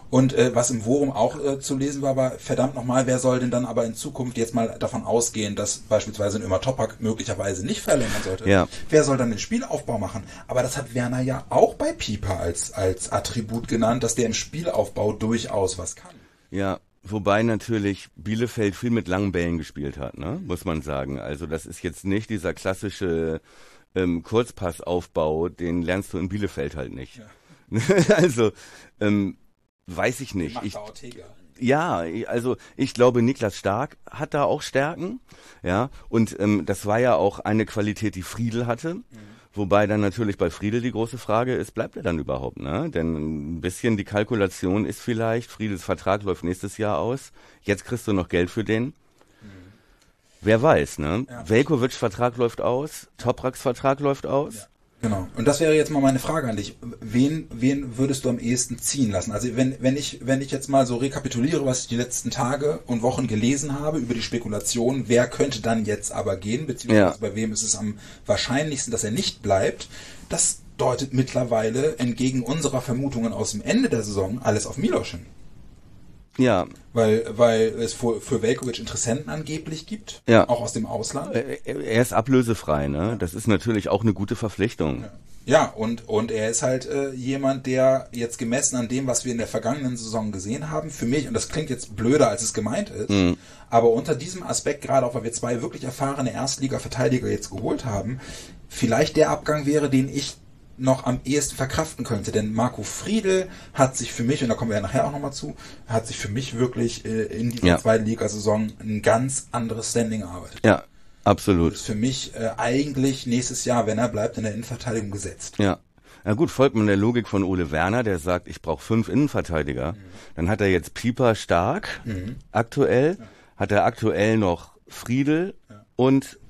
[SPEAKER 2] Und äh, was im Forum auch äh, zu lesen war, war, verdammt nochmal, wer soll denn dann aber in Zukunft jetzt mal davon ausgehen, dass beispielsweise ein Ömer Toprak möglicherweise nicht verlängern sollte?
[SPEAKER 3] Ja.
[SPEAKER 2] Wer soll dann den Spielaufbau machen? Aber das hat Werner ja auch bei Pieper als, als Attribut genannt, dass der im Spielaufbau durchaus was kann.
[SPEAKER 3] Ja, wobei natürlich Bielefeld viel mit langen Bällen gespielt hat, ne? Muss man sagen. Also das ist jetzt nicht dieser klassische ähm, Kurzpassaufbau, den lernst du in Bielefeld halt nicht. Ja. Also, ähm, weiß ich nicht. Ich, ja, also ich glaube, Niklas Stark hat da auch Stärken, ja, und ähm, das war ja auch eine Qualität, die Friedel hatte, mhm. Wobei dann natürlich bei Friedel die große Frage ist, bleibt er dann überhaupt, ne? Denn ein bisschen die Kalkulation ist vielleicht, Friedels Vertrag läuft nächstes Jahr aus, jetzt kriegst du noch Geld für den. Mhm. Wer weiß, ne? Ja. Veljković Vertrag läuft aus, Topraks Vertrag läuft aus. Ja.
[SPEAKER 2] Genau. Und das wäre jetzt mal meine Frage an dich. Wen, wen würdest du am ehesten ziehen lassen? Also wenn, wenn ich, wenn ich jetzt mal so rekapituliere, was ich die letzten Tage und Wochen gelesen habe über die Spekulation, wer könnte dann jetzt aber gehen, beziehungsweise ja. bei wem ist es am wahrscheinlichsten, dass er nicht bleibt, das deutet mittlerweile entgegen unserer Vermutungen aus dem Ende der Saison alles auf Milos hin.
[SPEAKER 3] Ja.
[SPEAKER 2] Weil, weil es für, für Veljković Interessenten angeblich gibt,
[SPEAKER 3] ja.
[SPEAKER 2] auch aus dem Ausland.
[SPEAKER 3] Er ist ablösefrei, ne? Das ist natürlich auch eine gute Verpflichtung.
[SPEAKER 2] Ja, ja und, und er ist halt äh, jemand, der jetzt gemessen an dem, was wir in der vergangenen Saison gesehen haben, für mich, und das klingt jetzt blöder, als es gemeint ist, mhm. aber unter diesem Aspekt, gerade auch weil wir zwei wirklich erfahrene Erstliga-Verteidiger jetzt geholt haben, vielleicht der Abgang wäre, den ich noch am ehesten verkraften könnte, denn Marco Friedl hat sich für mich, und da kommen wir ja nachher auch nochmal zu, hat sich für mich wirklich äh, in dieser ja. zweiten Ligasaison ein ganz anderes Standing erarbeitet.
[SPEAKER 3] Ja, absolut.
[SPEAKER 2] Das ist für mich äh, eigentlich nächstes Jahr, wenn er bleibt, in der Innenverteidigung gesetzt.
[SPEAKER 3] Ja. Na gut, folgt man der Logik von Ole Werner, der sagt, ich brauche fünf Innenverteidiger. Mhm. Dann hat er jetzt Pieper Stark, mhm. aktuell, ja. hat er aktuell noch Friedl ja. und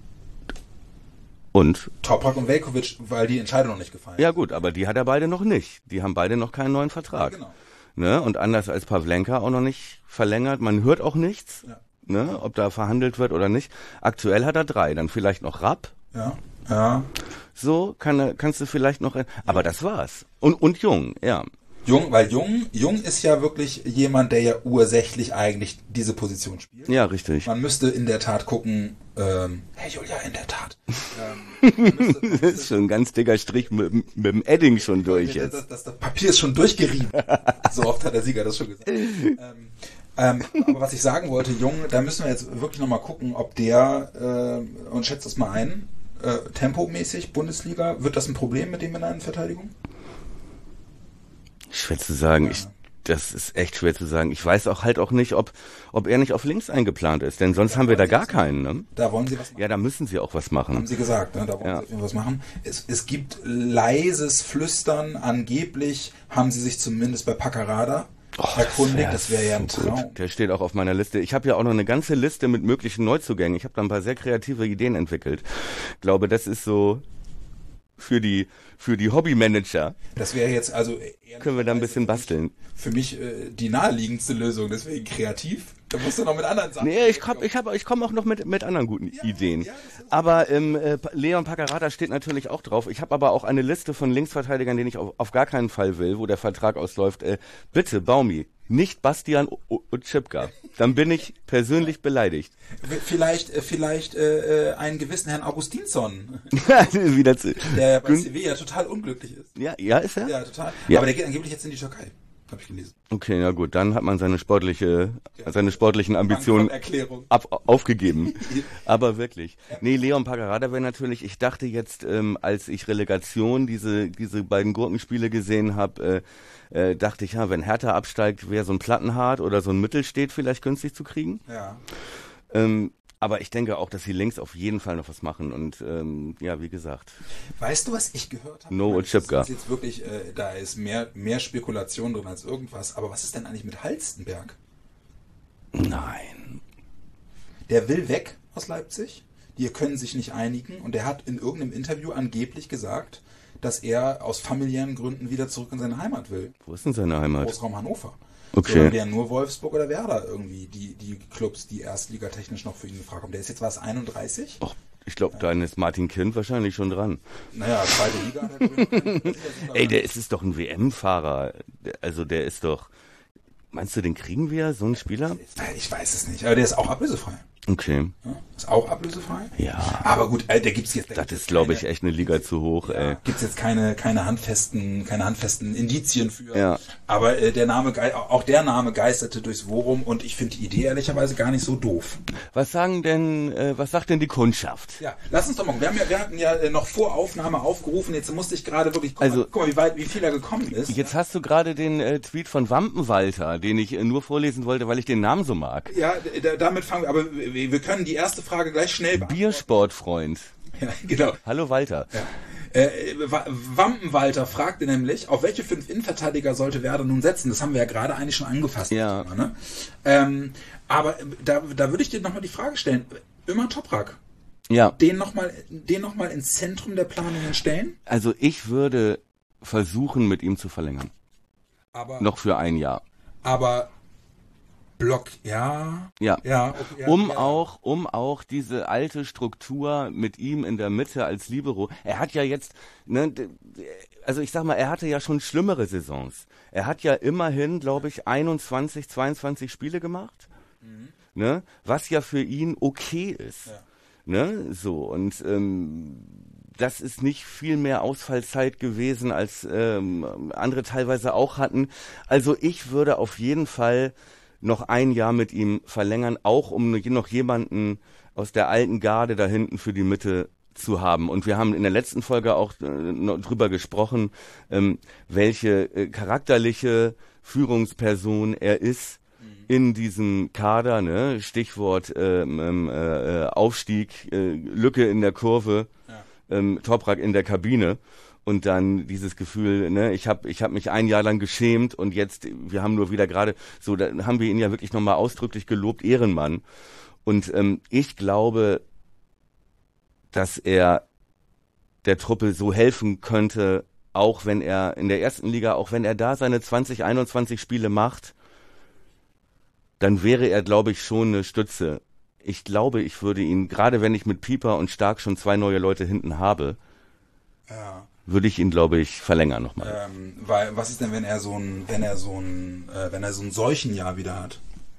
[SPEAKER 3] Und?
[SPEAKER 2] Toprak und Veljković, weil die Entscheidung noch nicht gefallen ist.
[SPEAKER 3] Ja gut, aber die hat er beide noch nicht. Die haben beide noch keinen neuen Vertrag. Ja, genau. Ne? Und anders als Pavlenka auch noch nicht verlängert. Man hört auch nichts, ja. ne? Ob da verhandelt wird oder nicht. Aktuell hat er drei. Dann vielleicht noch Rapp.
[SPEAKER 2] Ja, ja.
[SPEAKER 3] So kann, kannst du vielleicht noch... Aber das war's. Und, und Jung, ja.
[SPEAKER 2] Jung, weil Jung, Jung ist ja wirklich jemand, der ja ursächlich eigentlich diese Position spielt.
[SPEAKER 3] Ja, richtig.
[SPEAKER 2] Man müsste in der Tat gucken, ähm, hey Julia, in der Tat. Ähm,
[SPEAKER 3] müsste, müsste, das ist schon ein ganz dicker Strich mit, mit dem Edding schon durch jetzt.
[SPEAKER 2] Das, das, das Papier ist schon durchgerieben. So oft hat der Sieger das schon gesagt. ähm, ähm, aber was ich sagen wollte, Jung, da müssen wir jetzt wirklich nochmal gucken, ob der, äh, und schätzt das mal ein, äh, tempomäßig Bundesliga, wird das ein Problem mit dem in der Innenverteidigung?
[SPEAKER 3] Schwer zu sagen. Ich, das ist echt schwer zu sagen. Ich weiß auch halt auch nicht, ob, ob er nicht auf links eingeplant ist, denn sonst da haben wir da gar keinen. Ne?
[SPEAKER 2] Da wollen sie was machen.
[SPEAKER 3] Ja, da müssen sie auch was machen.
[SPEAKER 2] Haben sie gesagt, ne? Da wollen
[SPEAKER 3] ja.
[SPEAKER 2] sie was machen. Es, es gibt leises Flüstern, angeblich haben sie sich zumindest bei Paccarada oh, erkundigt, das wäre wär ja ein so Traum.
[SPEAKER 3] Gut. Der steht auch auf meiner Liste. Ich habe ja auch noch eine ganze Liste mit möglichen Neuzugängen. Ich habe da ein paar sehr kreative Ideen entwickelt. Ich glaube, das ist so für die für die Hobbymanager.
[SPEAKER 2] Das wäre jetzt also
[SPEAKER 3] können wir da ein bisschen basteln.
[SPEAKER 2] Für mich äh, die naheliegendste Lösung, deswegen kreativ. Da musst du noch mit anderen Sachen.
[SPEAKER 3] Nee, ich komm, ich habe ich komme auch noch mit mit anderen guten ja, Ideen. Ja, aber ähm, äh, Leon Paccarada steht natürlich auch drauf. Ich habe aber auch eine Liste von Linksverteidigern, den ich auf, auf gar keinen Fall will, wo der Vertrag ausläuft. Äh, bitte, Baumi, nicht Bastian Oczipka. Dann bin ich persönlich beleidigt.
[SPEAKER 2] Vielleicht, vielleicht äh, einen gewissen Herrn Augustinsson.
[SPEAKER 3] Wieder zu,
[SPEAKER 2] der bei Sevilla total unglücklich ist.
[SPEAKER 3] Ja, ja, ist er?
[SPEAKER 2] Ja, total. Ja. Aber der geht angeblich jetzt in die Türkei. Habe ich gelesen.
[SPEAKER 3] Okay, na gut, dann hat man seine sportliche, ja. seine sportlichen Ambitionen ab, aufgegeben. Aber wirklich. Ja. Nee, Leon Paccarada wäre natürlich, ich dachte jetzt, ähm, als ich Relegation diese, diese beiden Gurkenspiele gesehen habe, äh, äh, dachte ich, ja, wenn Hertha absteigt, wäre so ein Plattenhardt oder so ein Mittelstädt vielleicht günstig zu kriegen.
[SPEAKER 2] Ja.
[SPEAKER 3] Ähm, Aber ich denke auch, dass sie links auf jeden Fall noch was machen. Und ähm, ja, wie gesagt.
[SPEAKER 2] Weißt du, was ich gehört habe?
[SPEAKER 3] No Oczipka.
[SPEAKER 2] Das ist jetzt wirklich, äh, da ist mehr, mehr Spekulation drin als irgendwas. Aber was ist denn eigentlich mit Halstenberg?
[SPEAKER 3] Nein.
[SPEAKER 2] Der will weg aus Leipzig. Die können sich nicht einigen. Und der hat in irgendeinem Interview angeblich gesagt, dass er aus familiären Gründen wieder zurück in seine Heimat will.
[SPEAKER 3] Wo ist denn seine Heimat?
[SPEAKER 2] Großraum Hannover.
[SPEAKER 3] Okay.
[SPEAKER 2] Oder wären nur Wolfsburg oder Werder irgendwie die, die Clubs, die erstligatechnisch noch für ihn in Frage kommen. Der ist jetzt was, einunddreißig?
[SPEAKER 3] Och, ich glaube, ja. Da ist Martin Kind wahrscheinlich schon dran.
[SPEAKER 2] Naja, zweite Liga hat er drin.
[SPEAKER 3] Ey, der ist, ist doch ein W M-Fahrer. Also der ist doch, Meinst du, den kriegen wir, so einen Spieler?
[SPEAKER 2] Ich weiß es nicht, aber der ist auch ablösefrei.
[SPEAKER 3] Okay.
[SPEAKER 2] Ja, ist auch ablösefrei?
[SPEAKER 3] Ja.
[SPEAKER 2] Aber gut, äh, da gibt's jetzt... Da
[SPEAKER 3] Das
[SPEAKER 2] gibt's
[SPEAKER 3] ist, glaube
[SPEAKER 2] keine-
[SPEAKER 3] ich, echt eine Liga zu hoch,
[SPEAKER 2] Ja,
[SPEAKER 3] ey.
[SPEAKER 2] gibt's jetzt keine, keine handfesten, keine handfesten Indizien für.
[SPEAKER 3] Ja.
[SPEAKER 2] Aber äh, der Name, gei- auch der Name geisterte durchs Forum und ich finde die Idee ehrlicherweise gar nicht so doof.
[SPEAKER 3] Was sagen denn, äh, was sagt denn die Kundschaft?
[SPEAKER 2] Ja, lass uns doch mal. Wir, haben ja, wir hatten ja äh, noch vor Aufnahme aufgerufen. Jetzt musste ich gerade wirklich. Guck,
[SPEAKER 3] Also-
[SPEAKER 2] mal, guck mal, wie weit, wie viel er gekommen ist.
[SPEAKER 3] Jetzt hast du gerade den äh, Tweet von Wampenwalter, den ich äh, nur vorlesen wollte, weil ich den Namen so mag.
[SPEAKER 2] Ja, d- damit fangen wir. Aber wir, wir können die erste Frage gleich schnell beantworten.
[SPEAKER 3] Biersportfreund.
[SPEAKER 2] Ja, genau.
[SPEAKER 3] Hallo Walter.
[SPEAKER 2] Ja. Äh, Wa- Wampenwalter fragte nämlich, auf welche fünf Innenverteidiger sollte Werder nun setzen? Das haben wir ja gerade eigentlich schon angefasst.
[SPEAKER 3] Ja.
[SPEAKER 2] Thema, ne? ähm, aber da, da würde ich dir nochmal die Frage stellen. Immer Toprak.
[SPEAKER 3] Ja,
[SPEAKER 2] Den nochmal den noch mal ins Zentrum der Planungen stellen?
[SPEAKER 3] also ich würde versuchen, mit ihm zu verlängern.
[SPEAKER 2] Aber,
[SPEAKER 3] Noch für ein Jahr.
[SPEAKER 2] aber Block, ja.
[SPEAKER 3] Ja.
[SPEAKER 2] Ja, okay, ja,
[SPEAKER 3] Um
[SPEAKER 2] ja.
[SPEAKER 3] auch, um auch diese alte Struktur mit ihm in der Mitte als Libero. Er hat ja jetzt, ne, d- also ich sag mal, er hatte ja schon schlimmere Saisons. Er hat ja immerhin, glaube ich, einundzwanzig, zweiundzwanzig Spiele gemacht, ne, was ja für ihn okay ist,
[SPEAKER 2] Ja.
[SPEAKER 3] ne, so und ähm, das ist nicht viel mehr Ausfallzeit gewesen, als ähm, andere teilweise auch hatten. Also ich würde auf jeden Fall noch ein Jahr mit ihm verlängern, auch um noch jemanden aus der alten Garde da hinten für die Mitte zu haben. Und wir haben in der letzten Folge auch äh, noch drüber gesprochen, ähm, welche äh, charakterliche Führungsperson er ist in diesem Kader, ne? Stichwort ähm, ähm, äh, Aufstieg, äh, Lücke in der Kurve,
[SPEAKER 2] Ja.
[SPEAKER 3] ähm, Toprak in der Kabine. Und dann dieses Gefühl, ne, ich habe ich hab mich ein Jahr lang geschämt und jetzt, wir haben nur wieder gerade, so, da haben wir ihn ja wirklich nochmal ausdrücklich gelobt, Ehrenmann. Und ähm, ich glaube, dass er der Truppe so helfen könnte, auch wenn er in der ersten Liga, auch wenn er da seine zwanzig, einundzwanzig Spiele macht, dann wäre er, glaube ich, schon eine Stütze. Ich glaube, ich würde ihn, gerade wenn ich mit Pieper und Stark schon zwei neue Leute hinten habe,
[SPEAKER 2] Ja.
[SPEAKER 3] würde ich ihn, glaube ich, verlängern nochmal.
[SPEAKER 2] Ähm, weil, was ist denn, wenn er so ein, wenn er so ein, äh, wenn er so ein Seuchenjahr wieder hat?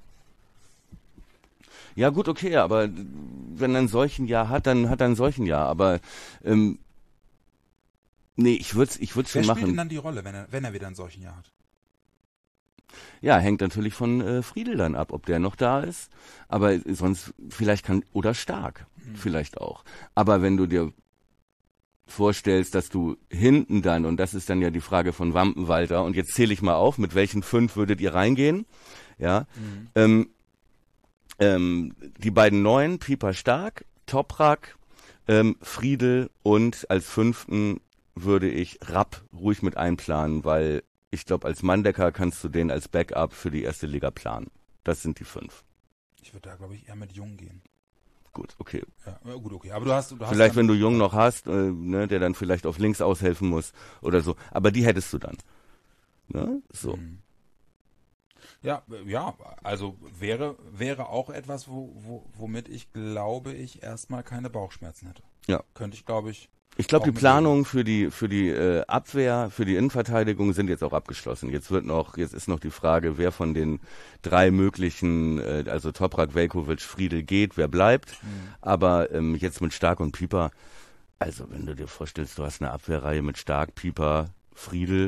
[SPEAKER 3] Ja gut, okay, aber wenn er ein solchen Jahr hat, dann hat er ein solchen Jahr. Aber ähm, nee, ich würde es ich würd's
[SPEAKER 2] Wer
[SPEAKER 3] schon
[SPEAKER 2] spielt denn
[SPEAKER 3] machen.
[SPEAKER 2] dann die Rolle, wenn er, wenn er wieder ein Seuchenjahr hat?
[SPEAKER 3] Ja, hängt natürlich von äh, Friedel dann ab, ob der noch da ist. Aber sonst vielleicht kann, oder Stark,
[SPEAKER 2] Mhm.
[SPEAKER 3] vielleicht auch. Aber wenn du dir vorstellst, dass du hinten dann, und das ist dann ja die Frage von Wampenwalter, und jetzt zähle ich mal auf, mit welchen fünf würdet ihr reingehen? Ja,
[SPEAKER 2] Mhm.
[SPEAKER 3] ähm, ähm, die beiden Neuen, Pieper Stark, Toprak, ähm, Friedel und als fünften würde ich Rapp ruhig mit einplanen, weil ich glaube, als Manndecker kannst du den als Backup für die erste Liga planen. Das sind die fünf.
[SPEAKER 2] Ich würde da, glaube ich, eher mit Jung gehen.
[SPEAKER 3] Gut, okay.
[SPEAKER 2] Ja, ja, gut, okay. Aber du hast, du hast
[SPEAKER 3] Vielleicht,
[SPEAKER 2] dann,
[SPEAKER 3] wenn du Jung noch hast, äh, ne, der dann vielleicht auf links aushelfen muss oder so. Aber die hättest du dann. Ne? So.
[SPEAKER 2] Mhm. Ja, äh, ja, also wäre, wäre auch etwas, wo, wo, womit ich, glaube ich, erstmal keine Bauchschmerzen hätte.
[SPEAKER 3] Ja.
[SPEAKER 2] Könnte ich, glaube ich,
[SPEAKER 3] Ich glaube,
[SPEAKER 2] Auch
[SPEAKER 3] die
[SPEAKER 2] mit
[SPEAKER 3] Planungen für die für die äh, Abwehr, für die Innenverteidigung sind jetzt auch abgeschlossen. Jetzt wird noch, jetzt ist noch die Frage, wer von den drei möglichen, äh, also Toprak, Veljkovic, Friedel geht, wer bleibt. Aber ähm, jetzt mit Stark und Pieper, also wenn du dir vorstellst, du hast eine Abwehrreihe mit Stark, Pieper, Friedel,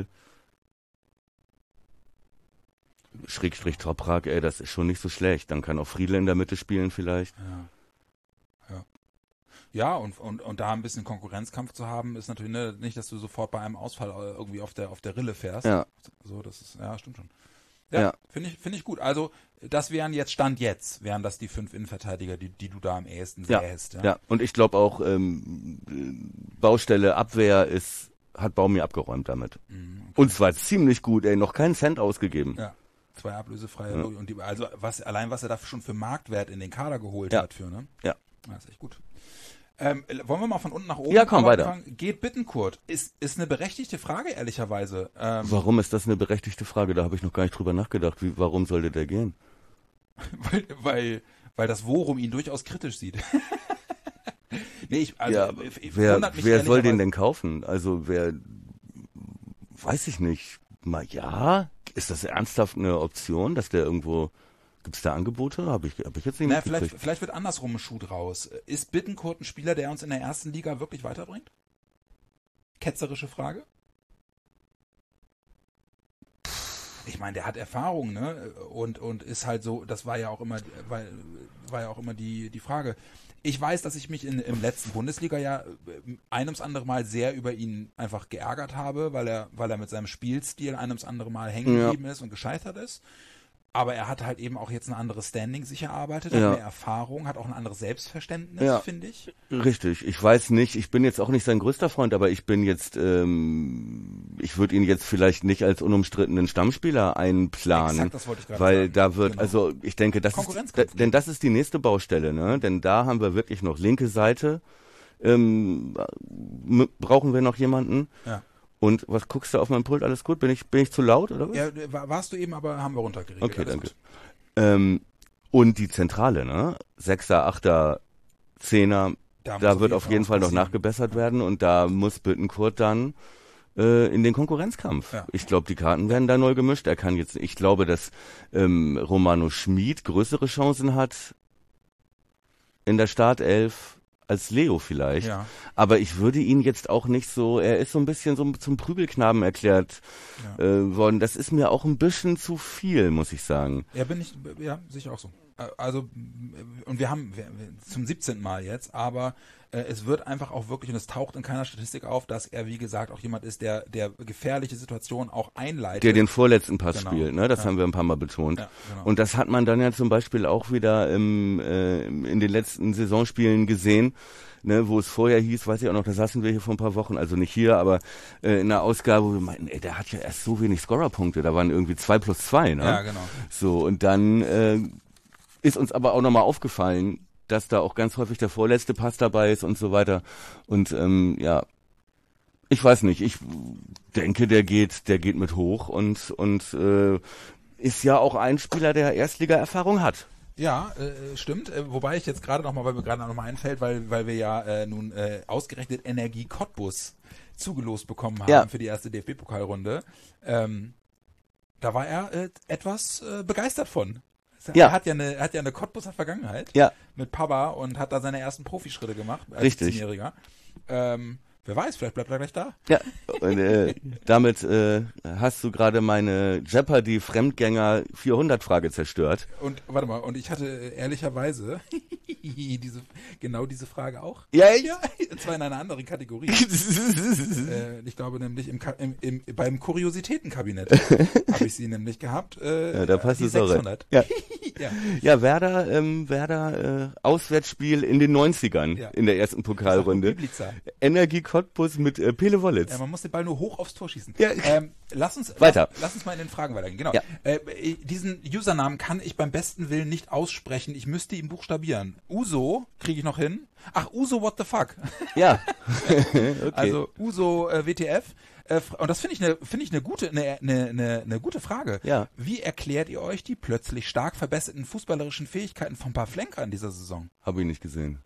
[SPEAKER 3] Schrägstrich Toprak, ey, das ist schon nicht so schlecht. Dann kann auch Friedel in der Mitte spielen vielleicht.
[SPEAKER 2] ja. Ja. Ja, und, und, und da ein bisschen Konkurrenzkampf zu haben, ist natürlich ne, nicht, dass du sofort bei einem Ausfall äh, irgendwie auf der, auf der Rille fährst.
[SPEAKER 3] Ja.
[SPEAKER 2] So, das ist, ja, stimmt schon. Ja,
[SPEAKER 3] Ja.
[SPEAKER 2] finde ich, finde ich gut. Also, das wären jetzt, Stand jetzt, wären das die fünf Innenverteidiger, die, die du da am ehesten
[SPEAKER 3] Ja,
[SPEAKER 2] sähst. Ja.
[SPEAKER 3] ja. Und ich glaube auch, ähm, äh, Baustelle Abwehr ist, hat Baumi abgeräumt damit.
[SPEAKER 2] Mhm, okay.
[SPEAKER 3] Und zwar ziemlich gut, ey, noch keinen Cent ausgegeben.
[SPEAKER 2] Ja. Zwei ablösefreie
[SPEAKER 3] Ja.
[SPEAKER 2] und die, also was allein was er dafür schon für Marktwert in den Kader geholt
[SPEAKER 3] Ja.
[SPEAKER 2] hat für, ne?
[SPEAKER 3] Ja.
[SPEAKER 2] Das ist echt gut. Ähm, wollen wir mal von unten nach oben
[SPEAKER 3] Ja, komm, weiter.
[SPEAKER 2] anfangen? Geht Bittenkurt. Ist, ist eine berechtigte Frage, ehrlicherweise. Ähm,
[SPEAKER 3] Warum ist das eine berechtigte Frage? Da habe ich noch gar nicht drüber nachgedacht. Wie, warum sollte der gehen?
[SPEAKER 2] weil, weil, weil das Worum ihn durchaus kritisch sieht. nee, ich, also,
[SPEAKER 3] ja,
[SPEAKER 2] ich- ich
[SPEAKER 3] wer
[SPEAKER 2] wundert mich
[SPEAKER 3] wer soll den
[SPEAKER 2] ehrlicherweise-
[SPEAKER 3] denn kaufen? Also wer, weiß ich nicht. Mal ja, ist das ernsthaft eine Option, dass der irgendwo, gibt's da Angebote? Habe ich, hab ich jetzt nicht
[SPEAKER 2] Na, vielleicht,
[SPEAKER 3] mitgekriegt.
[SPEAKER 2] vielleicht wird andersrum ein Schuh draus. Ist Bittencourt ein Spieler, der uns in der ersten Liga wirklich weiterbringt? Ketzerische Frage. Ich meine, der hat Erfahrung, ne? Und, und ist halt so, das war ja auch immer, war, war ja auch immer die, die Frage. Ich weiß, dass ich mich in, im letzten Bundesliga-Jahr ein ums andere Mal sehr über ihn einfach geärgert habe, weil er, weil er mit seinem Spielstil ein ums andere Mal hängen geblieben ja. ist und gescheitert ist. Aber er hat halt eben auch jetzt ein anderes Standing sich erarbeitet, hat
[SPEAKER 3] ja.
[SPEAKER 2] mehr Erfahrung, hat auch ein anderes Selbstverständnis,
[SPEAKER 3] ja.
[SPEAKER 2] finde ich.
[SPEAKER 3] Richtig. Ich weiß nicht, ich bin jetzt auch nicht sein größter Freund, aber ich bin jetzt, ähm, ich würde ihn jetzt vielleicht nicht als unumstrittenen Stammspieler einplanen.
[SPEAKER 2] Exakt, das wollte ich gerade
[SPEAKER 3] weil
[SPEAKER 2] sagen.
[SPEAKER 3] da wird,
[SPEAKER 2] Genau.
[SPEAKER 3] also ich denke, das ist, da, denn das ist die nächste Baustelle, ne? Denn da haben wir wirklich noch linke Seite, ähm, m- brauchen wir noch jemanden.
[SPEAKER 2] Ja.
[SPEAKER 3] Und was guckst du auf meinem Pult? Alles gut? Bin ich, bin ich zu laut oder was?
[SPEAKER 2] Ja, war- warst du eben, aber haben wir runtergeregelt.
[SPEAKER 3] Okay,
[SPEAKER 2] Alles
[SPEAKER 3] danke.
[SPEAKER 2] gut.
[SPEAKER 3] Ähm, und die Zentrale, ne? Sechser, Achter, Zehner,
[SPEAKER 2] Da
[SPEAKER 3] da,
[SPEAKER 2] muss
[SPEAKER 3] wird auf jeden Fall noch
[SPEAKER 2] passieren.
[SPEAKER 3] nachgebessert werden und da muss Bittencourt dann äh, in den Konkurrenzkampf.
[SPEAKER 2] Ja.
[SPEAKER 3] Ich glaube, die Karten werden da neu gemischt. Er kann jetzt, ich glaube, dass ähm, Romano Schmid größere Chancen hat in der Startelf als Leo vielleicht.
[SPEAKER 2] Ja.
[SPEAKER 3] Aber ich würde ihn jetzt auch nicht so, er ist so ein bisschen so zum Prügelknaben erklärt
[SPEAKER 2] Ja.
[SPEAKER 3] äh, worden. Das ist mir auch ein bisschen zu viel, muss ich sagen.
[SPEAKER 2] Ja, bin ich, ja, sicher auch so. Äh, Also, und wir haben wir, wir- zum siebzehnten Mal jetzt, aber äh, es wird einfach auch wirklich, und es taucht in keiner Statistik auf, dass er, wie gesagt, auch jemand ist, der, der gefährliche Situationen auch einleitet.
[SPEAKER 3] Der den vorletzten Pass
[SPEAKER 2] Genau.
[SPEAKER 3] spielt, ne? Das
[SPEAKER 2] Ja.
[SPEAKER 3] haben wir ein paar Mal betont.
[SPEAKER 2] Ja, genau.
[SPEAKER 3] Und das hat man dann ja zum Beispiel auch wieder im, äh, in den letzten Saisonspielen gesehen, ne, wo es vorher hieß, weiß ich auch noch, da saßen wir hier vor ein paar Wochen, also nicht hier, aber äh, in einer Ausgabe, wo wir meinten, ey, der hat ja erst so wenig Scorerpunkte, da waren irgendwie zwei plus zwei, ne?
[SPEAKER 2] Ja, genau.
[SPEAKER 3] So, und dann äh, ist uns aber auch nochmal aufgefallen, dass da auch ganz häufig der vorletzte Pass dabei ist und so weiter. Und ähm, ja, ich weiß nicht, ich denke, der geht, der geht mit hoch und und äh, ist ja auch ein Spieler, der Erstliga-Erfahrung hat.
[SPEAKER 2] Ja, äh, stimmt. Äh, wobei ich jetzt gerade nochmal, weil mir gerade noch mal einfällt, weil, weil wir ja äh, nun äh, ausgerechnet Energie Cottbus zugelost bekommen haben
[SPEAKER 3] Ja.
[SPEAKER 2] für die erste D F B-Pokalrunde. Ähm, da war er äh, etwas äh, begeistert von.
[SPEAKER 3] Ja.
[SPEAKER 2] Er hat ja eine, er hat ja eine Cottbuser Vergangenheit
[SPEAKER 3] Ja,
[SPEAKER 2] mit Papa und hat da seine ersten Profischritte gemacht als
[SPEAKER 3] Richtig.
[SPEAKER 2] siebzehnjähriger. Ähm, wer weiß, vielleicht bleibt er gleich da.
[SPEAKER 3] ja. Und, äh, damit äh, hast du gerade meine Jeopardy Fremdgänger vierhundert Frage zerstört.
[SPEAKER 2] Und warte mal, und ich hatte äh, ehrlicherweise diese, genau diese Frage auch.
[SPEAKER 3] Ja, echt?
[SPEAKER 2] Ja, und zwar in einer anderen Kategorie. äh, ich glaube nämlich im, Ka- im, im, beim Kuriositätenkabinett habe ich sie nämlich gehabt. Äh,
[SPEAKER 3] Ja, da passt
[SPEAKER 2] die
[SPEAKER 3] es auch rein.
[SPEAKER 2] sechshundert.
[SPEAKER 3] Ja.
[SPEAKER 2] Ja.
[SPEAKER 3] Ja, Werder, ähm, Werder äh, Auswärtsspiel in den neunzigern
[SPEAKER 2] Ja.
[SPEAKER 3] in der ersten Pokalrunde.
[SPEAKER 2] Biblica.
[SPEAKER 3] Energie Cottbus mit äh, Pele Wollitz.
[SPEAKER 2] Ja, man muss den Ball nur hoch aufs Tor schießen.
[SPEAKER 3] Ja.
[SPEAKER 2] Ähm, lass uns
[SPEAKER 3] Weiter.
[SPEAKER 2] Lass, lass uns mal in den Fragen weitergehen. Genau.
[SPEAKER 3] Ja.
[SPEAKER 2] Äh, diesen Usernamen kann ich beim besten Willen nicht aussprechen. Ich müsste ihn buchstabieren. Uso kriege ich noch hin. Ach, Uso what the fuck.
[SPEAKER 3] Ja. Okay.
[SPEAKER 2] Also Uso äh, W T F. Äh, fr- und das finde ich eine finde ich eine gute eine eine eine eine gute Frage.
[SPEAKER 3] Ja.
[SPEAKER 2] Wie erklärt ihr euch die plötzlich stark verbesserten fußballerischen Fähigkeiten von Pavlenka in dieser Saison?
[SPEAKER 3] Habe ich nicht gesehen.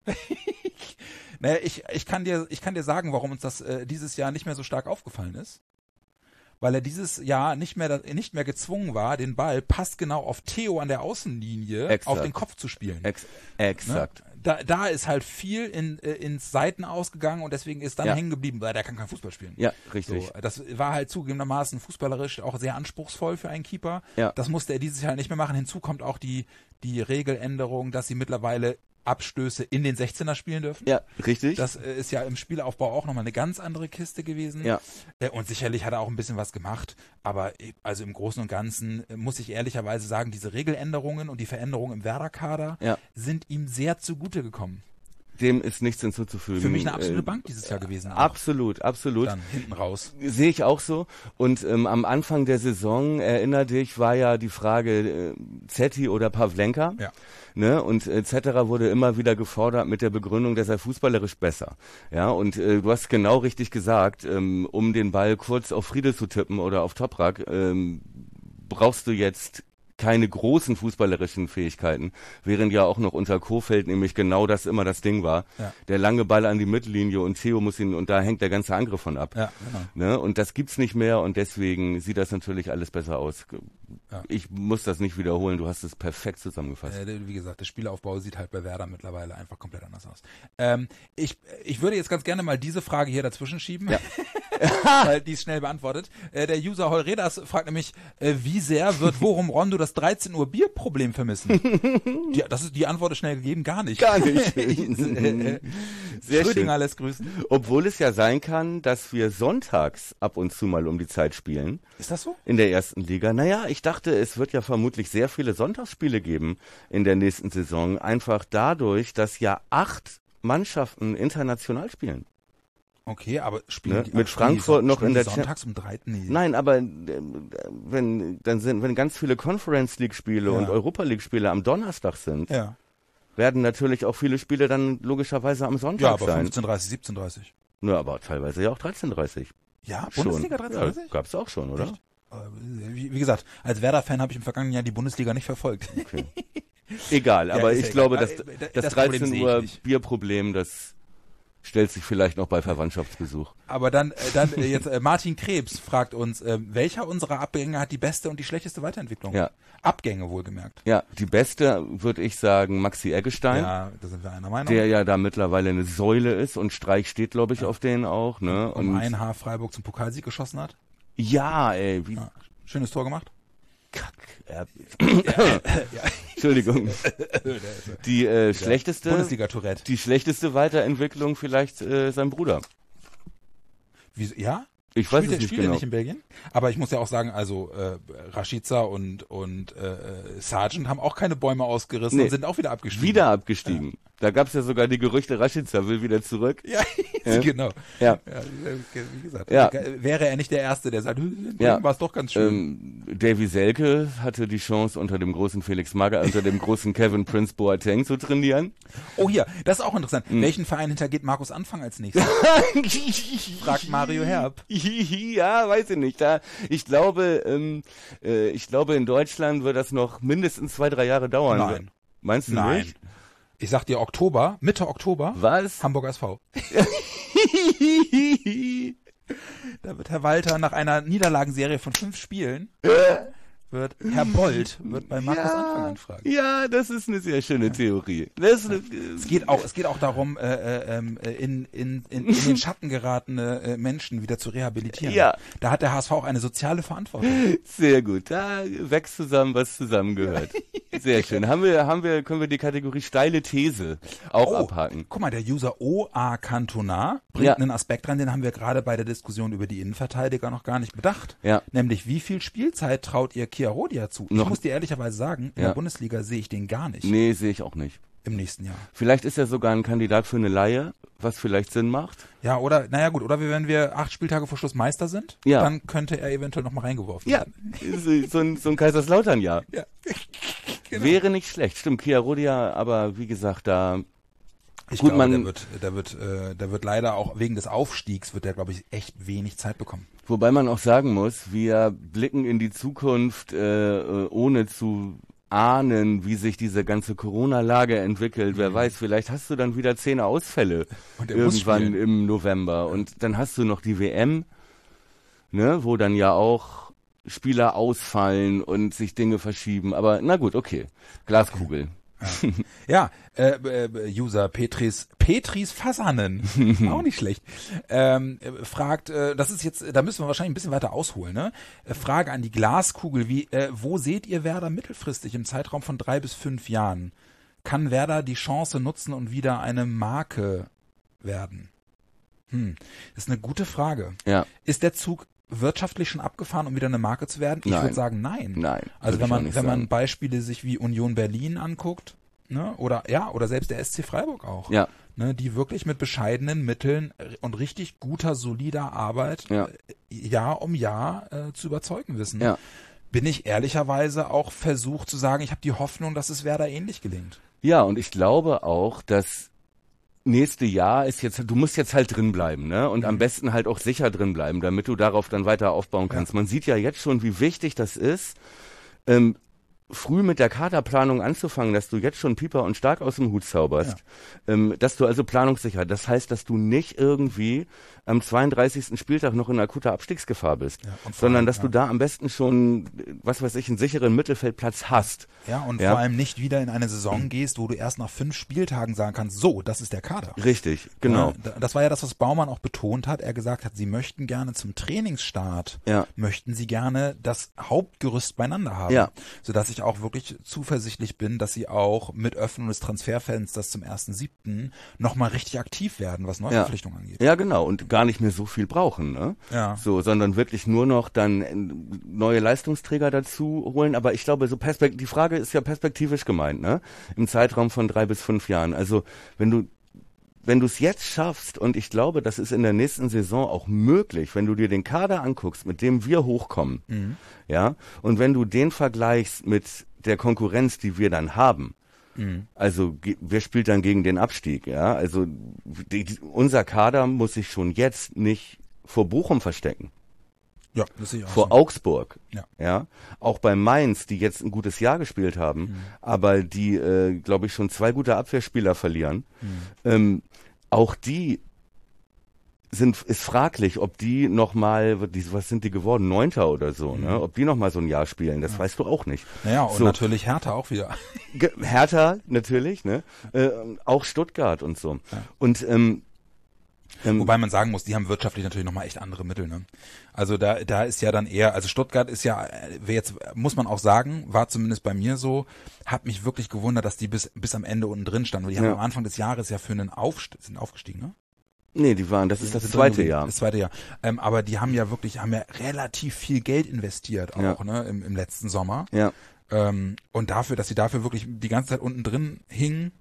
[SPEAKER 2] Naja, ich ich kann dir ich kann dir sagen, warum uns das äh, dieses Jahr nicht mehr so stark aufgefallen ist. Weil er dieses Jahr nicht mehr nicht mehr gezwungen war, den Ball passgenau auf Theo an der Außenlinie
[SPEAKER 3] Exakt.
[SPEAKER 2] auf den Kopf zu spielen.
[SPEAKER 3] Ex exakt.
[SPEAKER 2] Ne? Da, da ist halt viel in, äh, ins Seiten ausgegangen und deswegen ist dann
[SPEAKER 3] Ja.
[SPEAKER 2] hängen geblieben, weil der kann kein Fußball spielen.
[SPEAKER 3] Ja, richtig.
[SPEAKER 2] So, das war halt zugegebenermaßen fußballerisch auch sehr anspruchsvoll für einen Keeper.
[SPEAKER 3] Ja.
[SPEAKER 2] Das musste er dieses Jahr nicht mehr machen. Hinzu kommt auch die, die Regeländerung, dass sie mittlerweile Abstöße in den sechzehner spielen dürfen.
[SPEAKER 3] Ja, richtig.
[SPEAKER 2] Das äh, ist ja im Spielaufbau auch nochmal eine ganz andere Kiste gewesen.
[SPEAKER 3] Ja.
[SPEAKER 2] Äh, Und sicherlich hat er auch ein bisschen was gemacht. Aber äh, also im Großen und Ganzen äh, muss ich ehrlicherweise sagen, diese Regeländerungen und die Veränderungen im Werder-Kader
[SPEAKER 3] Ja.
[SPEAKER 2] sind ihm sehr zugute gekommen.
[SPEAKER 3] Dem ist nichts hinzuzufügen.
[SPEAKER 2] Für mich eine absolute
[SPEAKER 3] Äh,
[SPEAKER 2] Bank dieses Jahr gewesen. Auch.
[SPEAKER 3] Absolut, absolut.
[SPEAKER 2] Dann hinten raus.
[SPEAKER 3] Sehe ich auch so. Und ähm, am Anfang der Saison, erinner dich, war ja die Frage äh, Zetti oder Pavlenka.
[SPEAKER 2] Ja.
[SPEAKER 3] Ne? Und et cetera wurde immer wieder gefordert mit der Begründung, dass er fußballerisch besser. Ja, und äh, du hast genau richtig gesagt, ähm, um den Ball kurz auf Friedel zu tippen oder auf Toprak, ähm, brauchst du jetzt keine großen fußballerischen Fähigkeiten, während ja auch noch unter Kohfeldt nämlich genau das immer das Ding war.
[SPEAKER 2] Ja.
[SPEAKER 3] Der lange Ball an die Mittellinie und Theo muss ihn, und da hängt der ganze Angriff von ab.
[SPEAKER 2] Ja, genau.
[SPEAKER 3] Ne? Und das gibt's nicht mehr und deswegen sieht das natürlich alles besser aus.
[SPEAKER 2] Ja.
[SPEAKER 3] Ich muss das nicht wiederholen, du hast es perfekt zusammengefasst.
[SPEAKER 2] Äh, wie gesagt, der Spielaufbau sieht halt bei Werder mittlerweile einfach komplett anders aus. Ähm, ich, ich würde jetzt ganz gerne mal diese Frage hier dazwischen schieben,
[SPEAKER 3] Ja.
[SPEAKER 2] weil die ist schnell beantwortet. Äh, der User Holredas fragt nämlich, äh, wie sehr wird Worum Rondo das dreizehn Uhr Bierproblem vermissen? die, das ist, die Antwort ist schnell gegeben, gar nicht.
[SPEAKER 3] Gar nicht.
[SPEAKER 2] äh,
[SPEAKER 3] Sehr
[SPEAKER 2] Schrödinger
[SPEAKER 3] schön.
[SPEAKER 2] lässt grüßen.
[SPEAKER 3] Obwohl es ja sein kann, dass wir sonntags ab und zu mal um die Zeit spielen.
[SPEAKER 2] Ist das so?
[SPEAKER 3] In der ersten Liga. Naja, ich dachte, es wird ja vermutlich sehr viele Sonntagsspiele geben in der nächsten Saison. Einfach dadurch, dass ja acht Mannschaften international spielen.
[SPEAKER 2] Okay, aber spielen
[SPEAKER 3] Ne?
[SPEAKER 2] die
[SPEAKER 3] Mit
[SPEAKER 2] spielen
[SPEAKER 3] Frankfurt
[SPEAKER 2] die,
[SPEAKER 3] noch
[SPEAKER 2] spielen
[SPEAKER 3] in
[SPEAKER 2] die
[SPEAKER 3] der Cha-
[SPEAKER 2] sonntags um drei? Nee.
[SPEAKER 3] Nein, aber äh, wenn dann sind, wenn ganz viele Conference League Spiele
[SPEAKER 2] Ja.
[SPEAKER 3] und Europa League Spiele am Donnerstag sind,
[SPEAKER 2] Ja.
[SPEAKER 3] werden natürlich auch viele Spiele dann logischerweise am Sonntag
[SPEAKER 2] Ja, aber
[SPEAKER 3] sein.
[SPEAKER 2] fünfzehn Uhr dreißig, siebzehn Uhr dreißig.
[SPEAKER 3] Ja, aber teilweise ja auch dreizehn Uhr dreißig.
[SPEAKER 2] Ja,
[SPEAKER 3] Schon.
[SPEAKER 2] Bundesliga dreizehn Uhr
[SPEAKER 3] Ja,
[SPEAKER 2] dreißig?
[SPEAKER 3] gab's auch schon, oder?
[SPEAKER 2] Echt? Äh, Wie, wie gesagt, als Werder-Fan habe ich im vergangenen Jahr die Bundesliga nicht verfolgt.
[SPEAKER 3] Okay. Egal,
[SPEAKER 2] Ja,
[SPEAKER 3] aber
[SPEAKER 2] ist
[SPEAKER 3] ich
[SPEAKER 2] ja
[SPEAKER 3] glaube,
[SPEAKER 2] egal.
[SPEAKER 3] dass
[SPEAKER 2] Äh,
[SPEAKER 3] das,
[SPEAKER 2] das Problem sehe
[SPEAKER 3] dreizehn
[SPEAKER 2] ich
[SPEAKER 3] Uhr
[SPEAKER 2] nicht.
[SPEAKER 3] Bierproblem, das stellt sich vielleicht noch bei Verwandtschaftsbesuch.
[SPEAKER 2] Aber dann, äh, dann äh, jetzt äh, Martin Krebs fragt uns, äh, welcher unserer Abgänge hat die beste und die schlechteste Weiterentwicklung?
[SPEAKER 3] Ja.
[SPEAKER 2] Abgänge wohlgemerkt.
[SPEAKER 3] Ja, die beste würde ich sagen Maxi Eggestein,
[SPEAKER 2] Ja, da sind wir einer Meinung.
[SPEAKER 3] der ja da mittlerweile eine Säule ist und Streich steht, glaube ich, auf den auch. Ne?
[SPEAKER 2] um
[SPEAKER 3] Und
[SPEAKER 2] ein Haar Freiburg zum Pokalsieg geschossen hat.
[SPEAKER 3] ja, ey, wie
[SPEAKER 2] Ja. Schönes Tor gemacht.
[SPEAKER 3] Kack. Ja. Entschuldigung. Die äh, schlechteste,
[SPEAKER 2] Bundesliga-Tourette.
[SPEAKER 3] die schlechteste Weiterentwicklung vielleicht äh, sein Bruder.
[SPEAKER 2] Wie, ja?
[SPEAKER 3] Ich weiß
[SPEAKER 2] Spielt
[SPEAKER 3] es
[SPEAKER 2] er-
[SPEAKER 3] nicht
[SPEAKER 2] spielt er
[SPEAKER 3] genau.
[SPEAKER 2] nicht in Belgien? Aber ich muss ja auch sagen, also äh, Rashica und und äh, Sargent haben auch keine Bäume ausgerissen
[SPEAKER 3] Nee.
[SPEAKER 2] und sind auch wieder abgestiegen.
[SPEAKER 3] Wieder abgestiegen. Da gab's ja sogar die Gerüchte, Rashica will wieder zurück.
[SPEAKER 2] Ja,
[SPEAKER 3] Ja.
[SPEAKER 2] genau.
[SPEAKER 3] Ja.
[SPEAKER 2] Ja, wie gesagt,
[SPEAKER 3] Ja.
[SPEAKER 2] wäre er nicht der Erste, der sagt,
[SPEAKER 3] Ja.
[SPEAKER 2] war es doch ganz schön.
[SPEAKER 3] Ähm, Davy Selke hatte die Chance, unter dem großen Felix Magath, unter dem großen Kevin Prince Boateng zu trainieren.
[SPEAKER 2] Oh hier, das ist auch interessant.
[SPEAKER 3] Hm.
[SPEAKER 2] Welchen Verein hintergeht Markus Anfang als nächstes? Fragt Mario Herb.
[SPEAKER 3] Ja, weiß ich nicht. Da, ich glaube, ähm, äh, ich glaube, in Deutschland wird das noch mindestens zwei, drei Jahre dauern.
[SPEAKER 2] Nein.
[SPEAKER 3] Meinst du
[SPEAKER 2] Nein.
[SPEAKER 3] nicht?
[SPEAKER 2] Ich sag dir Oktober, Mitte Oktober,
[SPEAKER 3] Was?
[SPEAKER 2] Hamburger S V. Da wird Herr Walter nach einer Niederlagenserie von fünf Spielen, wird Herr Bold wird bei Markus Anfang anfragen.
[SPEAKER 3] Ja, das ist eine sehr schöne Theorie. Das ist eine,
[SPEAKER 2] Es geht auch, es geht auch darum, äh, äh, ähm, äh, in, in, in, in den Schatten geratene äh, Menschen wieder zu rehabilitieren.
[SPEAKER 3] Ja.
[SPEAKER 2] Da hat der H S V auch eine soziale Verantwortung.
[SPEAKER 3] sehr gut. Da wächst zusammen, was zusammengehört. Sehr schön. Haben wir, haben wir, können wir die Kategorie steile These auch abhaken?
[SPEAKER 2] Guck mal, der User O A Cantona bringt
[SPEAKER 3] Ja.
[SPEAKER 2] einen Aspekt rein, den haben wir gerade bei der Diskussion über die Innenverteidiger noch gar nicht bedacht.
[SPEAKER 3] Ja.
[SPEAKER 2] Nämlich, wie viel Spielzeit traut ihr Chiarodia zu?
[SPEAKER 3] Noch-
[SPEAKER 2] Ich muss dir ehrlicherweise sagen, in
[SPEAKER 3] Ja.
[SPEAKER 2] der Bundesliga sehe ich den gar nicht
[SPEAKER 3] Nee, sehe ich auch nicht.
[SPEAKER 2] im nächsten Jahr.
[SPEAKER 3] Vielleicht ist er sogar ein Kandidat für eine Laie, was vielleicht Sinn macht.
[SPEAKER 2] Ja, oder, naja gut, oder wenn wir acht Spieltage vor Schluss Meister sind,
[SPEAKER 3] Ja.
[SPEAKER 2] dann könnte er eventuell noch mal reingeworfen
[SPEAKER 3] Ja,
[SPEAKER 2] werden.
[SPEAKER 3] so ein, so ein Kaiserslautern-Jahr.
[SPEAKER 2] Ja. Genau.
[SPEAKER 3] Wäre nicht schlecht. Stimmt, Chiarodia, aber wie gesagt, da
[SPEAKER 2] Ich
[SPEAKER 3] Gut,
[SPEAKER 2] glaube,
[SPEAKER 3] man-
[SPEAKER 2] der wird, der wird, äh, der wird leider auch wegen des Aufstiegs wird der, glaube ich, echt wenig Zeit bekommen.
[SPEAKER 3] Wobei man auch sagen muss, wir blicken in die Zukunft, äh, äh, ohne zu ahnen, wie sich diese ganze Corona-Lage entwickelt. Wer weiß, vielleicht hast du dann wieder zehn Ausfälle
[SPEAKER 2] Und er muss
[SPEAKER 3] irgendwann
[SPEAKER 2] spielen.
[SPEAKER 3] im November. Und dann hast du noch die W M, ne, wo dann ja auch Spieler ausfallen und sich Dinge verschieben. Aber na gut, okay. Glaskugel.
[SPEAKER 2] Ja, äh, äh, User Petris Petris Fasanen, auch nicht schlecht, ähm, äh, fragt, äh, das ist jetzt, da müssen wir wahrscheinlich ein bisschen weiter ausholen, ne? Äh, Frage an die Glaskugel, wie, äh, wo seht ihr Werder mittelfristig im Zeitraum von drei bis fünf Jahren? Kann Werder die Chance nutzen und wieder eine Marke werden? Hm, das ist eine gute Frage.
[SPEAKER 3] Ja,
[SPEAKER 2] Ist der Zug wirtschaftlich schon abgefahren, um wieder eine Marke zu werden? Ich
[SPEAKER 3] Nein.
[SPEAKER 2] würde sagen, nein.
[SPEAKER 3] nein.
[SPEAKER 2] Also
[SPEAKER 3] würd
[SPEAKER 2] wenn
[SPEAKER 3] ich auch
[SPEAKER 2] man
[SPEAKER 3] nicht
[SPEAKER 2] wenn man
[SPEAKER 3] sagen.
[SPEAKER 2] Beispiele sich wie Union Berlin anguckt, ne, oder ja, oder selbst der S C Freiburg auch,
[SPEAKER 3] Ja,
[SPEAKER 2] ne, die wirklich mit bescheidenen Mitteln und richtig guter solider Arbeit
[SPEAKER 3] Ja.
[SPEAKER 2] äh, Jahr um Jahr äh, zu überzeugen wissen.
[SPEAKER 3] ja.
[SPEAKER 2] Bin ich ehrlicherweise auch versucht zu sagen, ich habe die Hoffnung, dass es Werder ähnlich gelingt.
[SPEAKER 3] Ja, und ich glaube auch, dass nächste Jahr ist jetzt, du musst jetzt halt drin bleiben, ne? Und am besten halt auch sicher drin bleiben, damit du darauf dann weiter aufbauen kannst. Man sieht ja jetzt schon, wie wichtig das ist, ähm, früh mit der Kaderplanung anzufangen, dass du jetzt schon Pieper und Stark aus dem Hut zauberst, ja. ähm, dass du also Planungssicherheit, das heißt, dass du nicht irgendwie am zweiunddreißigsten Spieltag noch in akuter Abstiegsgefahr bist, ja, sondern allem, dass ja. du da am besten schon, was weiß ich, einen sicheren Mittelfeldplatz hast.
[SPEAKER 4] Ja, und ja. vor allem nicht wieder in eine Saison gehst, wo du erst nach fünf Spieltagen sagen kannst, so, das ist der Kader.
[SPEAKER 3] Richtig, genau.
[SPEAKER 4] Ja, das war ja das, was Baumann auch betont hat. Er gesagt hat, sie möchten gerne zum Trainingsstart,
[SPEAKER 3] ja.
[SPEAKER 4] möchten sie gerne das Hauptgerüst beieinander haben,
[SPEAKER 3] ja.
[SPEAKER 4] sodass ich auch wirklich zuversichtlich bin, dass sie auch mit Öffnung des Transferfensters zum ersten siebten nochmal richtig aktiv werden, was Neuverpflichtungen
[SPEAKER 3] ja.
[SPEAKER 4] angeht.
[SPEAKER 3] Ja, genau. Und gar nicht mehr so viel brauchen, ne?
[SPEAKER 4] Ja.
[SPEAKER 3] So, sondern wirklich nur noch dann neue Leistungsträger dazu holen. Aber ich glaube, so Perspekt- die Frage ist ja perspektivisch gemeint, ne? Im Zeitraum von drei bis fünf Jahren. Also, wenn du Wenn du es jetzt schaffst, und ich glaube, das ist in der nächsten Saison auch möglich, wenn du dir den Kader anguckst, mit dem wir hochkommen,
[SPEAKER 4] mhm.
[SPEAKER 3] ja, und wenn du den vergleichst mit der Konkurrenz, die wir dann haben,
[SPEAKER 4] mhm.
[SPEAKER 3] also ge- wer spielt dann gegen den Abstieg, ja, also die, die, unser Kader muss sich schon jetzt nicht vor Bochum verstecken.
[SPEAKER 4] Ja, das sehe ich auch
[SPEAKER 3] vor
[SPEAKER 4] so.
[SPEAKER 3] Augsburg,
[SPEAKER 4] ja.
[SPEAKER 3] ja, auch bei Mainz, die jetzt ein gutes Jahr gespielt haben,
[SPEAKER 4] mhm.
[SPEAKER 3] aber die, äh, glaube ich, schon zwei gute Abwehrspieler verlieren.
[SPEAKER 4] Mhm.
[SPEAKER 3] Ähm, auch die sind, ist fraglich, ob die nochmal, was sind die geworden, Neunter oder so,
[SPEAKER 4] mhm.
[SPEAKER 3] ne? Ob die nochmal so ein Jahr spielen, das
[SPEAKER 4] ja.
[SPEAKER 3] weißt du auch nicht.
[SPEAKER 4] Naja, und
[SPEAKER 3] so.
[SPEAKER 4] natürlich Hertha auch wieder.
[SPEAKER 3] Ge- Hertha natürlich, ne? Äh, auch Stuttgart und so.
[SPEAKER 4] Ja.
[SPEAKER 3] Und ähm, ähm,
[SPEAKER 4] Wobei man sagen muss, die haben wirtschaftlich natürlich nochmal echt andere Mittel, ne? Also da, da ist ja dann eher, also Stuttgart ist ja, wer jetzt, muss man auch sagen, war zumindest bei mir so, hat mich wirklich gewundert, dass die bis, bis am Ende unten drin standen. Die haben
[SPEAKER 3] ja.
[SPEAKER 4] am Anfang des Jahres ja für einen Aufstieg, sind aufgestiegen, ne?
[SPEAKER 3] Nee, die waren, das ist das zweite Jahr.
[SPEAKER 4] Das zweite Jahr. Ähm, aber die haben ja wirklich, haben ja relativ viel Geld investiert auch,
[SPEAKER 3] ja.
[SPEAKER 4] ne, im, im letzten Sommer.
[SPEAKER 3] Ja.
[SPEAKER 4] Ähm, und dafür, dass sie dafür wirklich die ganze Zeit unten drin hingen,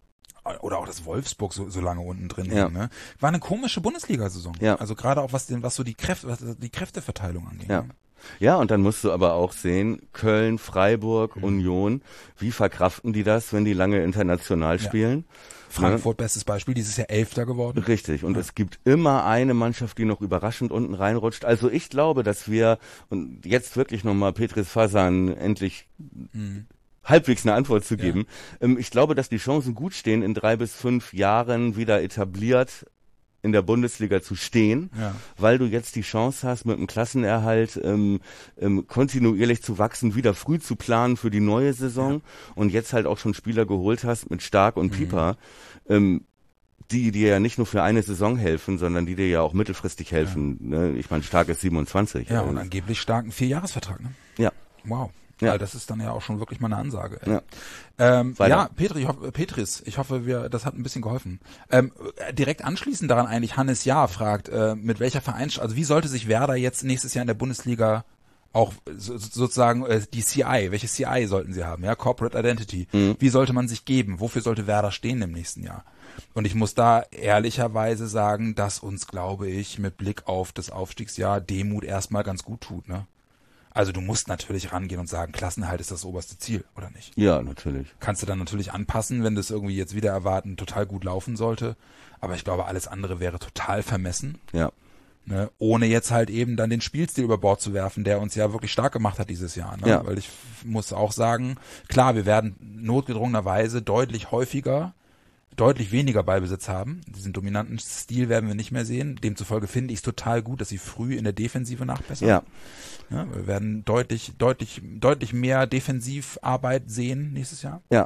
[SPEAKER 4] oder auch das Wolfsburg so, so lange unten drin
[SPEAKER 3] ja.
[SPEAKER 4] hing, ne? War eine komische Bundesliga-Saison.
[SPEAKER 3] Ja.
[SPEAKER 4] Also gerade auch was den, was so die Kräfte, was die Kräfteverteilung angeht.
[SPEAKER 3] Ja. Ja, und dann musst du aber auch sehen, Köln, Freiburg, mhm. Union, wie verkraften die das, wenn die lange international spielen? Ja.
[SPEAKER 4] Frankfurt, ne? Bestes Beispiel, dieses Jahr Elfter geworden.
[SPEAKER 3] Richtig, und
[SPEAKER 4] ja.
[SPEAKER 3] es gibt immer eine Mannschaft, die noch überraschend unten reinrutscht. Also ich glaube, dass wir, und jetzt wirklich nochmal Petris Fasan endlich
[SPEAKER 4] mhm.
[SPEAKER 3] halbwegs eine Antwort zu geben.
[SPEAKER 4] Ja.
[SPEAKER 3] Ähm, ich glaube, dass die Chancen gut stehen, in drei bis fünf Jahren wieder etabliert in der Bundesliga zu stehen,
[SPEAKER 4] ja.
[SPEAKER 3] weil du jetzt die Chance hast, mit dem Klassenerhalt ähm, ähm, kontinuierlich zu wachsen, wieder früh zu planen für die neue Saison ja. und jetzt halt auch schon Spieler geholt hast mit Stark und mhm. Pieper, ähm, die dir ja nicht nur für eine Saison helfen, sondern die dir ja auch mittelfristig helfen. Ja. Ne? Ich meine, Stark ist siebenundzwanzig.
[SPEAKER 4] Ja, und angeblich Stark einen Vierjahresvertrag, ne?
[SPEAKER 3] Ja.
[SPEAKER 4] Wow.
[SPEAKER 3] Ja.
[SPEAKER 4] Weil das ist dann ja auch schon wirklich mal eine Ansage.
[SPEAKER 3] Ja,
[SPEAKER 4] ähm, ja Petri, ich hoffe, Petris, ich hoffe, wir, das hat ein bisschen geholfen. Ähm, direkt anschließend daran eigentlich, Hannes Jahr fragt, äh, mit welcher Vereins, also wie sollte sich Werder jetzt nächstes Jahr in der Bundesliga auch so, sozusagen äh, die C I, welche C I sollten sie haben, ja, Corporate Identity,
[SPEAKER 3] mhm.
[SPEAKER 4] wie sollte man sich geben, wofür sollte Werder stehen im nächsten Jahr? Und ich muss da ehrlicherweise sagen, dass uns, glaube ich, mit Blick auf das Aufstiegsjahr Demut erstmal ganz gut tut, ne? Also du musst natürlich rangehen und sagen, Klassenerhalt ist das oberste Ziel, oder nicht?
[SPEAKER 3] Ja, natürlich.
[SPEAKER 4] Kannst du dann natürlich anpassen, wenn das irgendwie jetzt wieder erwarten total gut laufen sollte. Aber ich glaube, alles andere wäre total vermessen.
[SPEAKER 3] Ja.
[SPEAKER 4] Ne? Ohne jetzt halt eben dann den Spielstil über Bord zu werfen, der uns ja wirklich stark gemacht hat dieses Jahr. Ne?
[SPEAKER 3] Ja.
[SPEAKER 4] Weil ich muss auch sagen, klar, wir werden notgedrungenerweise deutlich häufiger deutlich weniger Ballbesitz haben. Diesen dominanten Stil werden wir nicht mehr sehen. Demzufolge finde ich es total gut, dass sie früh in der Defensive nachbessern.
[SPEAKER 3] Ja.
[SPEAKER 4] Ja, wir werden deutlich, deutlich, deutlich mehr Defensivarbeit sehen nächstes Jahr.
[SPEAKER 3] Ja.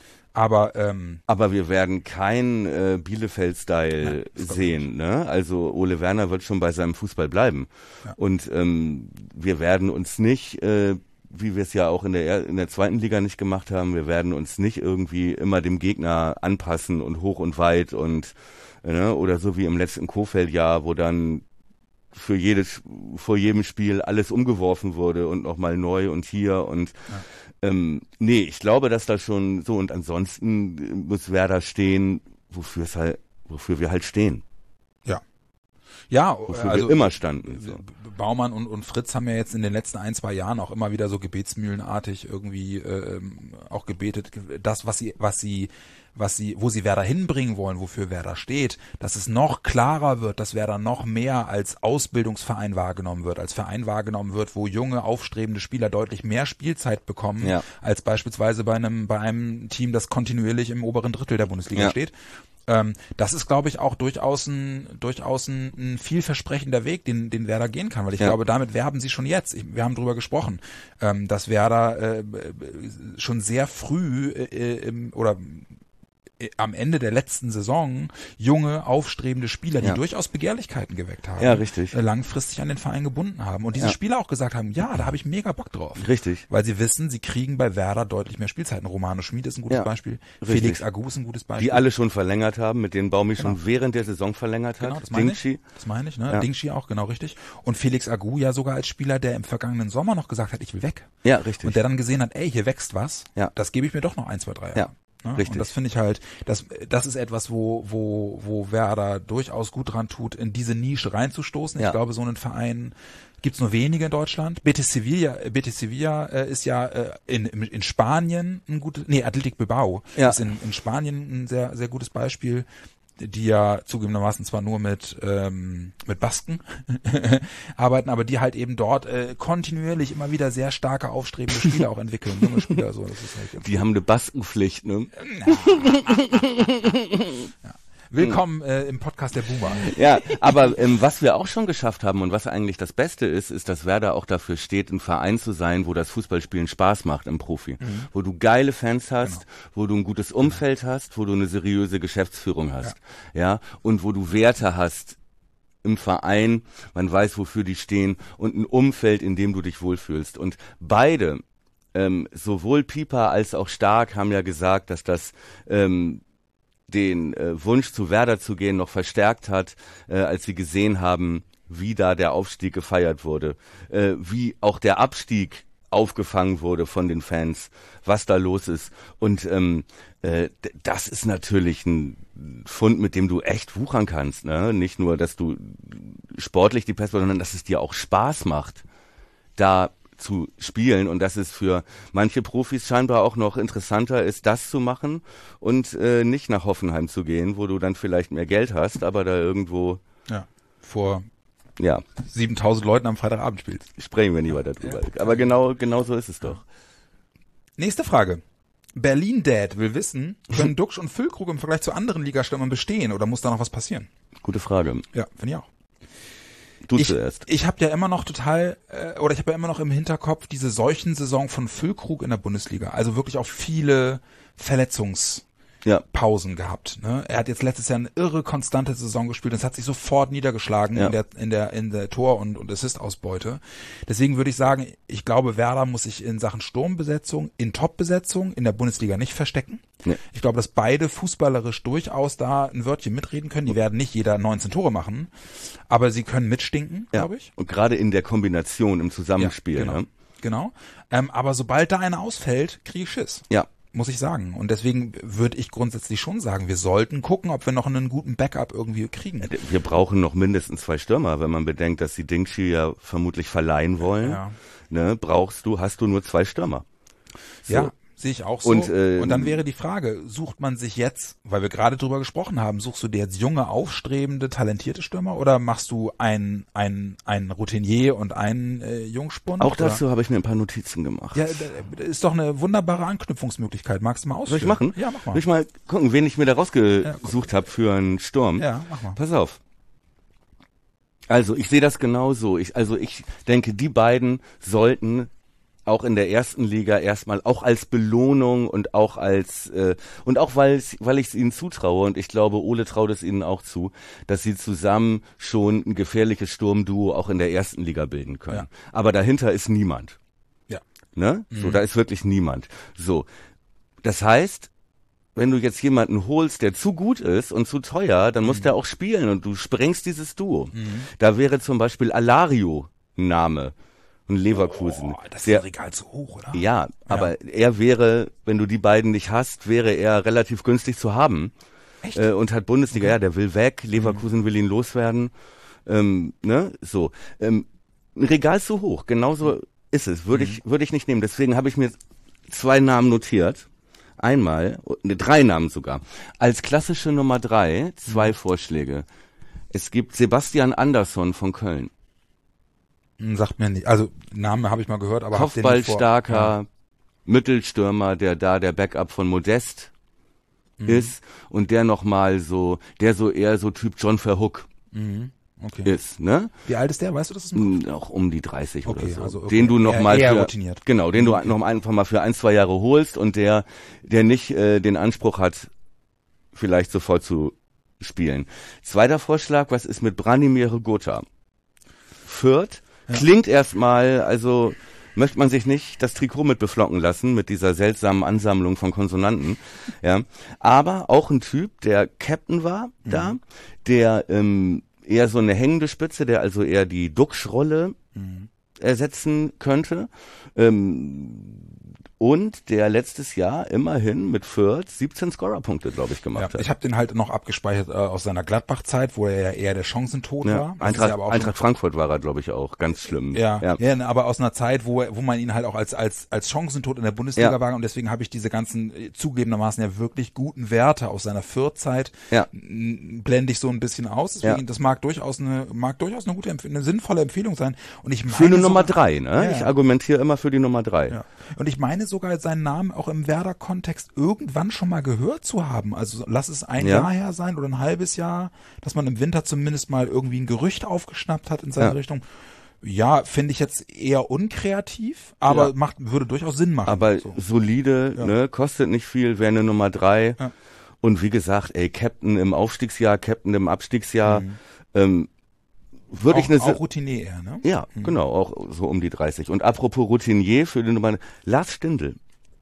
[SPEAKER 4] Aber ähm,
[SPEAKER 3] aber wir werden kein äh, Bielefeld-Style
[SPEAKER 4] ja,
[SPEAKER 3] sehen. Ne? Also Ole Werner wird schon bei seinem Fußball bleiben.
[SPEAKER 4] Ja.
[SPEAKER 3] Und ähm, wir werden uns nicht äh, wie wir es ja auch in der in der zweiten Liga nicht gemacht haben, wir werden uns nicht irgendwie immer dem Gegner anpassen und hoch und weit und ne, oder so wie im letzten Kofeld-Jahr, wo dann für jedes vor jedem Spiel alles umgeworfen wurde und nochmal neu und hier und ja. ähm, nee, ich glaube, dass da schon so und ansonsten muss Werder stehen, wofür es halt, wofür wir halt stehen.
[SPEAKER 4] Ja. Ja,
[SPEAKER 3] wofür
[SPEAKER 4] also
[SPEAKER 3] wir immer standen. So.
[SPEAKER 4] Baumann und, und Fritz haben ja jetzt in den letzten ein, zwei Jahren auch immer wieder so gebetsmühlenartig irgendwie äh, auch gebetet, das, was sie, was sie was sie, wo sie Werder hinbringen wollen, wofür Werder steht, dass es noch klarer wird, dass Werder noch mehr als Ausbildungsverein wahrgenommen wird, als Verein wahrgenommen wird, wo junge, aufstrebende Spieler deutlich mehr Spielzeit bekommen, ja. als beispielsweise bei einem, bei einem Team, das kontinuierlich im oberen Drittel der Bundesliga ja. steht. Ähm, das ist, glaube ich, auch durchaus ein, durchaus ein, ein vielversprechender Weg, den, den Werder gehen kann, weil ich ja. glaube, damit werben sie schon jetzt. Ich, wir haben drüber gesprochen, ähm, dass Werder äh, schon sehr früh äh, im, oder am Ende der letzten Saison junge, aufstrebende Spieler, die ja. durchaus Begehrlichkeiten geweckt haben,
[SPEAKER 3] ja, richtig.
[SPEAKER 4] langfristig an den Verein gebunden haben. Und diese ja. Spieler auch gesagt haben, ja, da habe ich mega Bock drauf.
[SPEAKER 3] Richtig.
[SPEAKER 4] Weil sie wissen, sie kriegen bei Werder deutlich mehr Spielzeiten. Romano Schmid ist ein gutes ja. Beispiel. Richtig. Felix Agu ist ein gutes Beispiel.
[SPEAKER 3] Die alle schon verlängert haben, mit denen Baumi genau. schon während der Saison verlängert hat.
[SPEAKER 4] Genau, das meine ich. Das meine ich, ne? Ja. Dingshi auch, genau richtig. Und Felix Agu ja sogar als Spieler, der im vergangenen Sommer noch gesagt hat, ich will weg.
[SPEAKER 3] Ja, richtig.
[SPEAKER 4] Und der dann gesehen hat, ey, hier wächst was.
[SPEAKER 3] Ja.
[SPEAKER 4] Das gebe ich mir doch noch ein, zwei, drei Jahre.
[SPEAKER 3] Ja.
[SPEAKER 4] Ja,
[SPEAKER 3] Richtig.
[SPEAKER 4] Und das finde ich halt, das, das ist etwas, wo, wo, wo Werder durchaus gut dran tut, in diese Nische reinzustoßen. Ja. Ich glaube, so einen Verein gibt's nur wenige in Deutschland. Betis Sevilla, Betis Sevilla äh, ist ja äh, in, in Spanien ein gutes, nee, Athletic Bilbao
[SPEAKER 3] ja.
[SPEAKER 4] ist in, in Spanien ein sehr, sehr gutes Beispiel, die ja zugegebenermaßen zwar nur mit ähm, mit Basken arbeiten, aber die halt eben dort äh, kontinuierlich immer wieder sehr starke, aufstrebende Spieler auch entwickeln, junge Spieler, so. Das ist halt
[SPEAKER 3] die haben eine Baskenpflicht, ne?
[SPEAKER 4] ja. Willkommen äh, im Podcast der Boomer.
[SPEAKER 3] Ja, aber ähm, was wir auch schon geschafft haben und was eigentlich das Beste ist, ist, dass Werder auch dafür steht, ein Verein zu sein, wo das Fußballspielen Spaß macht im Profi. Mhm. Wo du geile Fans hast, genau. wo du ein gutes Umfeld genau. hast, wo du eine seriöse Geschäftsführung hast. Ja, ja? Und wo du Werte hast im Verein, man weiß, wofür die stehen und ein Umfeld, in dem du dich wohlfühlst. Und beide, ähm, sowohl Pieper als auch Stark, haben ja gesagt, dass das ähm, den äh, Wunsch zu Werder zu gehen noch verstärkt hat, äh, als sie gesehen haben, wie da der Aufstieg gefeiert wurde, äh, wie auch der Abstieg aufgefangen wurde von den Fans, was da los ist. Und ähm, äh, d- das ist natürlich ein Fund, mit dem du echt wuchern kannst, ne? Nicht nur, dass du sportlich die Pest, sondern dass es dir auch Spaß macht, da zu spielen und dass es für manche Profis scheinbar auch noch interessanter ist, das zu machen und äh, nicht nach Hoffenheim zu gehen, wo du dann vielleicht mehr Geld hast, aber da irgendwo
[SPEAKER 4] ja, vor
[SPEAKER 3] ja.
[SPEAKER 4] siebentausend Leuten am Freitagabend spielst.
[SPEAKER 3] Sprechen wir nie weiter drüber. Ja. Aber genau, genau so ist es doch.
[SPEAKER 4] Nächste Frage. Berlin Dad will wissen, können Duxch und Füllkrug im Vergleich zu anderen Ligastürmern bestehen oder muss da noch was passieren?
[SPEAKER 3] Gute Frage.
[SPEAKER 4] Ja, finde ich auch.
[SPEAKER 3] Du
[SPEAKER 4] ich,
[SPEAKER 3] zuerst.
[SPEAKER 4] Ich habe ja immer noch total, äh, oder ich habe ja immer noch im Hinterkopf diese Seuchensaison von Füllkrug in der Bundesliga. Also wirklich auch viele Verletzungspausen ja. gehabt. Ne? Er hat jetzt letztes Jahr eine irre konstante Saison gespielt. Das hat sich sofort niedergeschlagen ja. in der in der in der Tor- und, und Assist-Ausbeute. Deswegen würde ich sagen, ich glaube, Werder muss sich in Sachen Sturmbesetzung, in Top-Besetzung in der Bundesliga nicht verstecken. Nee. Ich glaube, dass beide fußballerisch durchaus da ein Wörtchen mitreden können. Die werden nicht jeder neunzehn Tore machen, aber sie können mitstinken,
[SPEAKER 3] ja.
[SPEAKER 4] glaube ich.
[SPEAKER 3] Und gerade in der Kombination, im Zusammenspiel.
[SPEAKER 4] Ja, genau.
[SPEAKER 3] Ne?
[SPEAKER 4] genau. Ähm, aber sobald da einer ausfällt, kriege ich Schiss.
[SPEAKER 3] Ja.
[SPEAKER 4] Muss ich sagen. Und deswegen würde ich grundsätzlich schon sagen, wir sollten gucken, ob wir noch einen guten Backup irgendwie kriegen.
[SPEAKER 3] Wir brauchen noch mindestens zwei Stürmer, wenn man bedenkt, dass die Dingshi ja vermutlich verleihen wollen. Ja. Ne, brauchst du, hast du nur zwei Stürmer.
[SPEAKER 4] So. Ja. Sehe ich auch so.
[SPEAKER 3] Und, äh,
[SPEAKER 4] und dann wäre die Frage, sucht man sich jetzt, weil wir gerade drüber gesprochen haben, suchst du dir jetzt junge, aufstrebende, talentierte Stürmer oder machst du einen ein, ein Routinier und einen äh, Jungspund?
[SPEAKER 3] Auch dazu habe ich mir ein paar Notizen gemacht.
[SPEAKER 4] Ja, das ist doch eine wunderbare Anknüpfungsmöglichkeit. Magst du mal ausführen?
[SPEAKER 3] Soll ich machen?
[SPEAKER 4] Ja, mach mal.
[SPEAKER 3] Soll ich mal gucken, wen ich mir da rausgesucht ja, habe für einen Sturm?
[SPEAKER 4] Ja, mach mal.
[SPEAKER 3] Pass auf. Also, ich sehe das genauso. Ich, also, ich denke, die beiden sollten auch in der ersten Liga erstmal auch als Belohnung und auch als äh, und auch weil weil ich es ihnen zutraue und ich glaube, Ole traut es ihnen auch zu, dass sie zusammen schon ein gefährliches Sturmduo auch in der ersten Liga bilden können. Ja. Aber dahinter ist niemand.
[SPEAKER 4] Ja.
[SPEAKER 3] Ne?
[SPEAKER 4] Mhm.
[SPEAKER 3] So, da ist wirklich niemand. So. Das heißt, wenn du jetzt jemanden holst, der zu gut ist und zu teuer, dann muss mhm. der auch spielen und du sprengst dieses Duo. Mhm. Da wäre zum Beispiel Alario ein Name. Leverkusen.
[SPEAKER 4] Oh, das ist der Regal zu hoch, oder?
[SPEAKER 3] Ja, ja, aber er wäre, wenn du die beiden nicht hast, wäre er relativ günstig zu haben.
[SPEAKER 4] Echt?
[SPEAKER 3] Äh, und hat Bundesliga, okay. ja, der will weg, Leverkusen mhm. will ihn loswerden. Ähm, ne, so. Ähm, ein Regal zu hoch, genauso mhm. ist es. Würde mhm. ich, würde ich nicht nehmen. Deswegen habe ich mir zwei Namen notiert. einmal, ne, drei Namen sogar. Als klassische Nummer drei, zwei Vorschläge. Es gibt Sebastian Andersson von Köln.
[SPEAKER 4] Sagt mir nicht, also Namen habe ich mal gehört, aber
[SPEAKER 3] Kopfballstarker ja. Mittelstürmer, der da der Backup von Modest mhm. ist und der nochmal so, der so eher so Typ John Verhoek mhm. okay. ist, ne?
[SPEAKER 4] Wie alt ist der, weißt du das? Ist noch
[SPEAKER 3] um die dreißig
[SPEAKER 4] okay,
[SPEAKER 3] oder so.
[SPEAKER 4] Also okay.
[SPEAKER 3] Den du nochmal
[SPEAKER 4] für,
[SPEAKER 3] routiniert. Genau, den du okay. noch einfach mal für ein, zwei Jahre holst und der, der nicht äh, den Anspruch hat, vielleicht sofort zu spielen. Zweiter Vorschlag, was ist mit Branimir Gotha? Fürth. Ja. Klingt erstmal, also möchte man sich nicht das Trikot mit beflocken lassen, mit dieser seltsamen Ansammlung von Konsonanten. Ja, aber auch ein Typ, der Captain war mhm. da, der ähm, eher so eine hängende Spitze, der also eher die Duxch-Rolle mhm. ersetzen könnte. Ähm, und der letztes Jahr immerhin mit Fürth siebzehn Scorerpunkte, glaube ich, gemacht
[SPEAKER 4] ja,
[SPEAKER 3] hat.
[SPEAKER 4] Ich habe den halt noch abgespeichert äh, aus seiner Gladbach-Zeit, wo er ja eher der Chancentod
[SPEAKER 3] ja,
[SPEAKER 4] war.
[SPEAKER 3] Eintracht, ja aber auch Eintracht Frankfurt war er, glaube ich, auch. Ganz schlimm.
[SPEAKER 4] Ja, ja, ja, aber aus einer Zeit, wo wo man ihn halt auch als als als Chancentod in der Bundesliga ja. war. Und deswegen habe ich diese ganzen äh, zugegebenermaßen ja wirklich guten Werte aus seiner Fürth-Zeit ja. blende ich so ein bisschen aus. Deswegen, ja. das mag durchaus eine mag durchaus eine gute, eine sinnvolle Empfehlung sein. Und ich meine
[SPEAKER 3] für eine
[SPEAKER 4] sogar,
[SPEAKER 3] Nummer drei, ne?
[SPEAKER 4] Ja,
[SPEAKER 3] ich argumentiere immer für die Nummer drei.
[SPEAKER 4] Ja. Und ich meine sogar seinen Namen auch im Werder-Kontext irgendwann schon mal gehört zu haben. Also lass es ein ja. Jahr her sein oder ein halbes Jahr, dass man im Winter zumindest mal irgendwie ein Gerücht aufgeschnappt hat in seine ja. Richtung. Ja, finde ich jetzt eher unkreativ, aber ja. macht würde durchaus Sinn machen.
[SPEAKER 3] Aber
[SPEAKER 4] so.
[SPEAKER 3] solide, ja. ne, kostet nicht viel, wäre eine Nummer drei. Ja. Und wie gesagt, ey, Captain im Aufstiegsjahr, Captain im Abstiegsjahr, mhm. ähm, würde ich eine
[SPEAKER 4] auch Routinier eher, ne?
[SPEAKER 3] Ja, mhm. genau, auch so um die dreißig. Und apropos Routinier für die Nummer, Lars Stindl.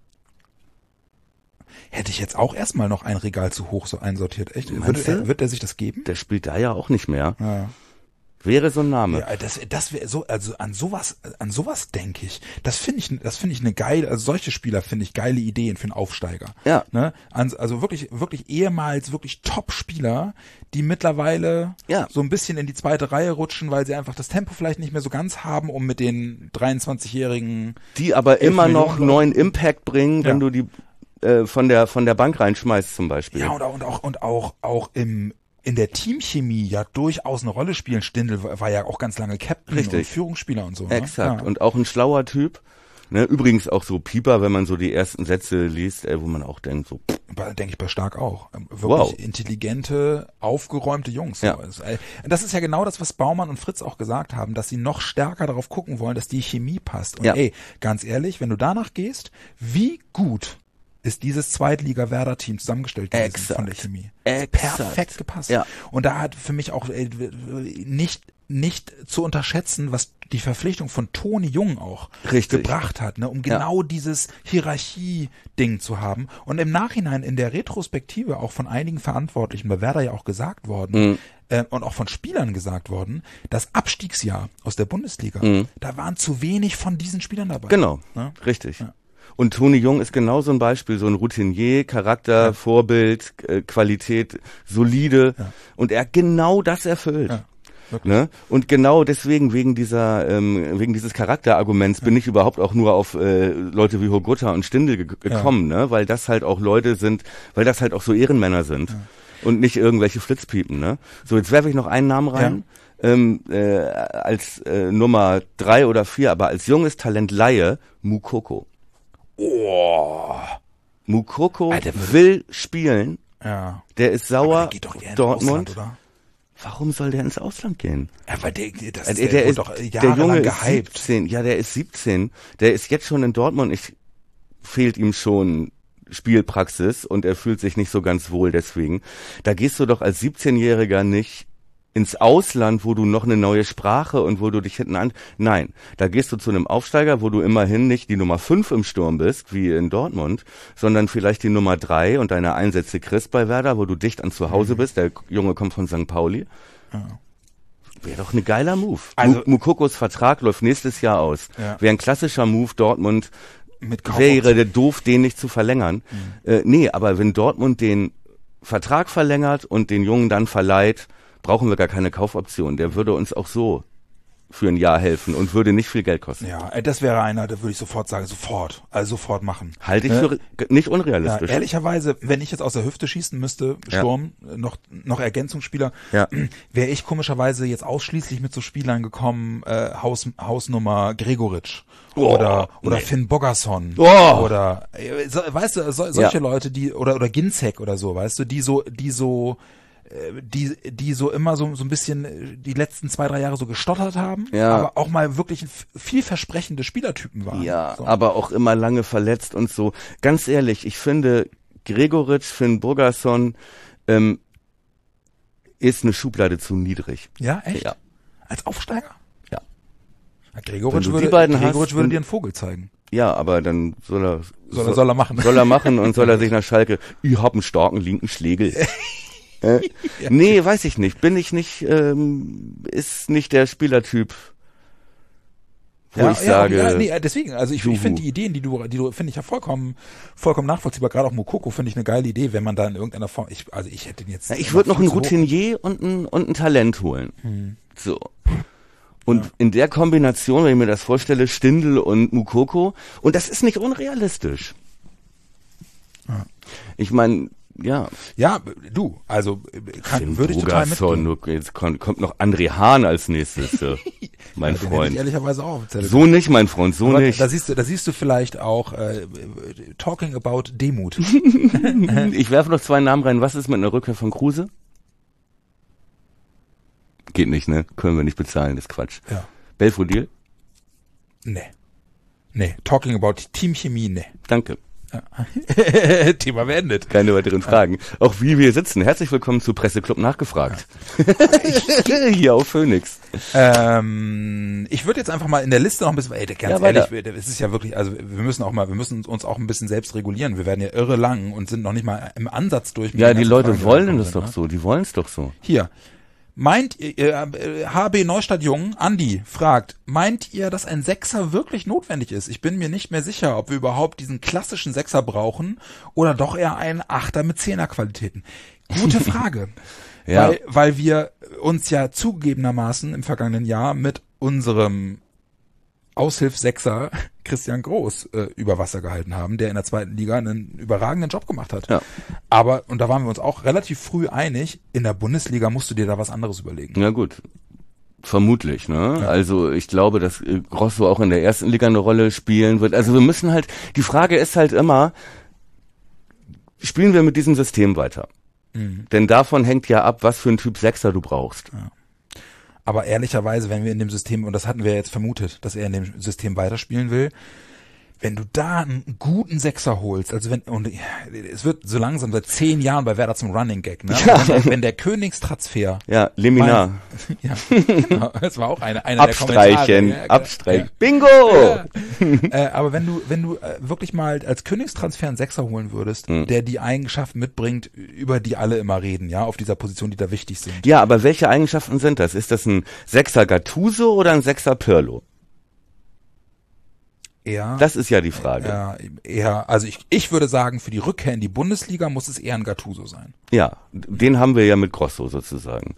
[SPEAKER 4] Hätte ich jetzt auch erstmal noch ein Regal zu hoch so einsortiert. Echt? Würde er, wird er sich das geben?
[SPEAKER 3] Der spielt da ja auch nicht mehr.
[SPEAKER 4] Ja.
[SPEAKER 3] Wäre so ein Name.
[SPEAKER 4] Ja, das, das wäre so, also an sowas, an sowas denke ich. Das finde ich, das finde ich eine geile, also solche Spieler finde ich geile Ideen für einen Aufsteiger.
[SPEAKER 3] Ja.
[SPEAKER 4] Ne? Also wirklich, wirklich ehemals wirklich Top-Spieler, die mittlerweile
[SPEAKER 3] ja.
[SPEAKER 4] so ein bisschen in die zweite Reihe rutschen, weil sie einfach das Tempo vielleicht nicht mehr so ganz haben, um mit den dreiundzwanzigjährigen
[SPEAKER 3] die aber immer noch neuen Impact bringen, wenn
[SPEAKER 4] ja.
[SPEAKER 3] du die äh, von der von der Bank reinschmeißt zum Beispiel.
[SPEAKER 4] Ja, und auch und auch und auch, auch im in der Teamchemie ja durchaus eine Rolle spielen. Stindl war ja auch ganz lange Captain
[SPEAKER 3] Richtig.
[SPEAKER 4] und Führungsspieler und so.
[SPEAKER 3] Exakt.
[SPEAKER 4] Ne? Ja.
[SPEAKER 3] Und auch ein schlauer Typ. Ne? Übrigens auch so Pieper, wenn man so die ersten Sätze liest, ey, wo man auch denkt, so.
[SPEAKER 4] Denke ich bei Stark auch. Wirklich
[SPEAKER 3] wow.
[SPEAKER 4] intelligente, aufgeräumte Jungs.
[SPEAKER 3] Ja.
[SPEAKER 4] Das ist ja genau das, was Baumann und Fritz auch gesagt haben, dass sie noch stärker darauf gucken wollen, dass die Chemie passt. Und
[SPEAKER 3] ja.
[SPEAKER 4] ey, ganz ehrlich, wenn du danach gehst, wie gut ist dieses Zweitliga-Werder-Team zusammengestellt gewesen von der Chemie.
[SPEAKER 3] Exakt.
[SPEAKER 4] Perfekt gepasst.
[SPEAKER 3] Ja.
[SPEAKER 4] Und da hat für mich auch äh, nicht nicht zu unterschätzen, was die Verpflichtung von Toni Jung auch
[SPEAKER 3] Richtig.
[SPEAKER 4] gebracht hat, ne, um genau ja. dieses Hierarchie-Ding zu haben. Und im Nachhinein in der Retrospektive auch von einigen Verantwortlichen bei Werder ja auch gesagt worden,
[SPEAKER 3] mhm.
[SPEAKER 4] äh, und auch von Spielern gesagt worden, das Abstiegsjahr aus der Bundesliga,
[SPEAKER 3] mhm.
[SPEAKER 4] da waren zu wenig von diesen Spielern dabei.
[SPEAKER 3] Genau,
[SPEAKER 4] ne?
[SPEAKER 3] richtig.
[SPEAKER 4] Ja.
[SPEAKER 3] Und Toni Jung ist genau so ein Beispiel, so ein Routinier, Charakter, ja. Vorbild, äh, Qualität, solide.
[SPEAKER 4] Ja.
[SPEAKER 3] Und er hat genau das erfüllt.
[SPEAKER 4] Ja.
[SPEAKER 3] Ne? Und genau deswegen, wegen dieser, ähm, wegen dieses Charakterarguments, ja. bin ich überhaupt auch nur auf äh, Leute wie Hogutta und Stindl ge- gekommen, ja. ne? Weil das halt auch Leute sind, weil das halt auch so Ehrenmänner sind. Ja. Und nicht irgendwelche Flitzpiepen, ne? So, jetzt werfe ich noch einen Namen rein. Ja. Ähm, äh, als äh, Nummer drei oder vier, aber als junges Talent Laie, Moukoko.
[SPEAKER 4] Oh.
[SPEAKER 3] Moukoko
[SPEAKER 4] Alter,
[SPEAKER 3] will spielen.
[SPEAKER 4] Ja.
[SPEAKER 3] Der ist sauer.
[SPEAKER 4] Aber der geht doch eher
[SPEAKER 3] Dortmund.
[SPEAKER 4] Ausland, oder?
[SPEAKER 3] Warum soll der ins Ausland gehen?
[SPEAKER 4] Ja, weil der, das
[SPEAKER 3] der,
[SPEAKER 4] ist,
[SPEAKER 3] der,
[SPEAKER 4] der,
[SPEAKER 3] ist
[SPEAKER 4] doch
[SPEAKER 3] der Junge ist
[SPEAKER 4] gehypt.
[SPEAKER 3] siebzehn. Ja, der ist siebzehn. Der ist jetzt schon in Dortmund. Ich fehlt ihm schon Spielpraxis und er fühlt sich nicht so ganz wohl deswegen. Da gehst du doch als siebzehnjähriger nicht ins Ausland, wo du noch eine neue Sprache und wo du dich hinten an... Nein, da gehst du zu einem Aufsteiger, wo du immerhin nicht die Nummer fünf im Sturm bist, wie in Dortmund, sondern vielleicht die Nummer drei und deine Einsätze kriegst bei Werder, wo du dicht an zu Hause bist. Der Junge kommt von Sankt Pauli.
[SPEAKER 4] Ja.
[SPEAKER 3] Wäre doch ein geiler Move.
[SPEAKER 4] Also,
[SPEAKER 3] Moukokos Vertrag läuft nächstes Jahr aus.
[SPEAKER 4] Ja.
[SPEAKER 3] Wäre ein klassischer Move, Dortmund
[SPEAKER 4] mit
[SPEAKER 3] wäre der doof, den nicht zu verlängern. Mhm. Äh, nee, aber wenn Dortmund den Vertrag verlängert und den Jungen dann verleiht, brauchen wir gar keine Kaufoption. Der würde uns auch so für ein Jahr helfen und würde nicht viel Geld kosten.
[SPEAKER 4] Ja, das wäre einer, da würde ich sofort sagen, sofort, also sofort machen.
[SPEAKER 3] Halte ich für äh, nicht unrealistisch.
[SPEAKER 4] Ja, ehrlicherweise, wenn ich jetzt aus der Hüfte schießen müsste, Sturm, ja. noch noch Ergänzungsspieler,
[SPEAKER 3] ja.
[SPEAKER 4] wäre ich komischerweise jetzt ausschließlich mit so Spielern gekommen, äh, Haus, Hausnummer Gregoritsch
[SPEAKER 3] oh,
[SPEAKER 4] oder oder
[SPEAKER 3] nee.
[SPEAKER 4] Finn Bogason
[SPEAKER 3] oh.
[SPEAKER 4] oder äh, so, weißt du, so, solche ja. Leute, die oder oder Ginzek oder so, weißt du, die so die so die die so immer so so ein bisschen die letzten zwei, drei Jahre so gestottert haben,
[SPEAKER 3] ja.
[SPEAKER 4] aber auch mal wirklich vielversprechende Spielertypen waren.
[SPEAKER 3] Ja,
[SPEAKER 4] so.
[SPEAKER 3] aber auch immer lange verletzt und so. Ganz ehrlich, ich finde, Gregoritsch, Finn Burgerson ähm, ist eine Schublade zu niedrig.
[SPEAKER 4] Ja, echt?
[SPEAKER 3] Ja.
[SPEAKER 4] Als Aufsteiger?
[SPEAKER 3] Ja.
[SPEAKER 4] Gregoritsch würde, Gregoritsch würde dir einen Vogel zeigen.
[SPEAKER 3] Ja, aber dann soll er
[SPEAKER 4] soll er, soll er machen.
[SPEAKER 3] Soll er machen und soll er sich nach Schalke, ich hab einen starken linken Schlägel. Äh, ja. Nee, weiß ich nicht. Bin ich nicht, ähm, ist nicht der Spielertyp, wo
[SPEAKER 4] ja,
[SPEAKER 3] ich
[SPEAKER 4] ja,
[SPEAKER 3] sage.
[SPEAKER 4] Ja, nee, deswegen, also ich, ich finde die Ideen, die du, die du, finde ich ja vollkommen, vollkommen nachvollziehbar. Gerade auch Mokoko finde ich eine geile Idee, wenn man da in irgendeiner Form, ich, also ich hätte den jetzt.
[SPEAKER 3] Ja, ich würde noch einen Routinier und ein, und ein Talent holen. Hm. So. Und ja. in der Kombination, wenn ich mir das vorstelle, Stindl und Mukoko, und das ist nicht unrealistisch. Ja. Ich meine, ja.
[SPEAKER 4] Ja, du, also kann, würde ich total mitgehen.
[SPEAKER 3] Jetzt kommt, kommt noch André Hahn als nächstes, äh, mein
[SPEAKER 4] ja,
[SPEAKER 3] Freund.
[SPEAKER 4] Ich ehrlicherweise auch.
[SPEAKER 3] So nicht, mein Freund, so
[SPEAKER 4] Aber
[SPEAKER 3] nicht.
[SPEAKER 4] Da siehst du, da siehst du vielleicht auch äh, talking about Demut.
[SPEAKER 3] Ich werfe noch zwei Namen rein. Was ist mit einer Rückkehr von Kruse? Geht nicht, ne? Können wir nicht bezahlen, das ist Quatsch.
[SPEAKER 4] Ja.
[SPEAKER 3] Belfodil?
[SPEAKER 4] Nee. Nee, talking about Teamchemie, nee.
[SPEAKER 3] Danke.
[SPEAKER 4] Ja. Thema beendet.
[SPEAKER 3] Keine weiteren Fragen. Ja. Auch wie wir sitzen. Herzlich willkommen zu Presseclub Nachgefragt. Ja. Hier auf Phoenix.
[SPEAKER 4] Ähm, ich würde jetzt einfach mal in der Liste noch ein bisschen, ey, ganz
[SPEAKER 3] ja,
[SPEAKER 4] ehrlich, es ist ja wirklich, also wir müssen auch mal, wir müssen uns auch ein bisschen selbst regulieren. Wir werden ja irre lang und sind noch nicht mal im Ansatz durch.
[SPEAKER 3] Ja, die Leute
[SPEAKER 4] Fragen,
[SPEAKER 3] wollen das
[SPEAKER 4] sind,
[SPEAKER 3] doch
[SPEAKER 4] ne?
[SPEAKER 3] so. Die wollen es doch so.
[SPEAKER 4] Hier. Meint ihr, äh, H B Neustadt Jung, Andi, fragt, meint ihr, dass ein Sechser wirklich notwendig ist? Ich bin mir nicht mehr sicher, ob wir überhaupt diesen klassischen Sechser brauchen oder doch eher einen Achter mit Zehnerqualitäten. Gute Frage.
[SPEAKER 3] Ja.
[SPEAKER 4] Weil, weil wir uns ja zugegebenermaßen im vergangenen Jahr mit unserem Aushilfssechser Christian Groß äh, über Wasser gehalten haben, der in der zweiten Liga einen überragenden Job gemacht hat.
[SPEAKER 3] Ja.
[SPEAKER 4] Aber, und da waren wir uns auch relativ früh einig, in der Bundesliga musst du dir da was anderes überlegen.
[SPEAKER 3] Ja gut, vermutlich, ne?
[SPEAKER 4] Ja.
[SPEAKER 3] Also ich glaube, dass äh, Grosso auch in der ersten Liga eine Rolle spielen wird. Also wir müssen halt, die Frage ist halt immer, spielen wir mit diesem System weiter? Mhm. Denn davon hängt ja ab, was für ein Typ Sechser du brauchst.
[SPEAKER 4] Ja. Aber ehrlicherweise, wenn wir in dem System, und das hatten wir jetzt vermutet, dass er in dem System weiterspielen will, wenn du da einen guten Sechser holst, also wenn, und es wird so langsam seit zehn Jahren bei Werder zum Running Gag, ne?
[SPEAKER 3] Ja.
[SPEAKER 4] Wenn, wenn der Königstransfer.
[SPEAKER 3] Ja, Leminar.
[SPEAKER 4] Ja, genau, das war auch eine, eine
[SPEAKER 3] Abstreichen,
[SPEAKER 4] der Kommentare. Ja,
[SPEAKER 3] Abstreichen.
[SPEAKER 4] Ja.
[SPEAKER 3] Bingo!
[SPEAKER 4] Ja. äh, aber wenn du, wenn du äh, wirklich mal als Königstransfer einen Sechser holen würdest, mhm. der die Eigenschaften mitbringt, über die alle immer reden, ja, auf dieser Position, die da wichtig sind.
[SPEAKER 3] Ja, aber welche Eigenschaften sind das? Ist das ein Sechser Gattuso oder ein Sechser Pirlo?
[SPEAKER 4] Eher,
[SPEAKER 3] das ist ja die Frage.
[SPEAKER 4] Eher, eher, also ich, ich würde sagen, für die Rückkehr in die Bundesliga muss es eher ein Gattuso sein.
[SPEAKER 3] Ja, den haben wir ja mit Grosso sozusagen.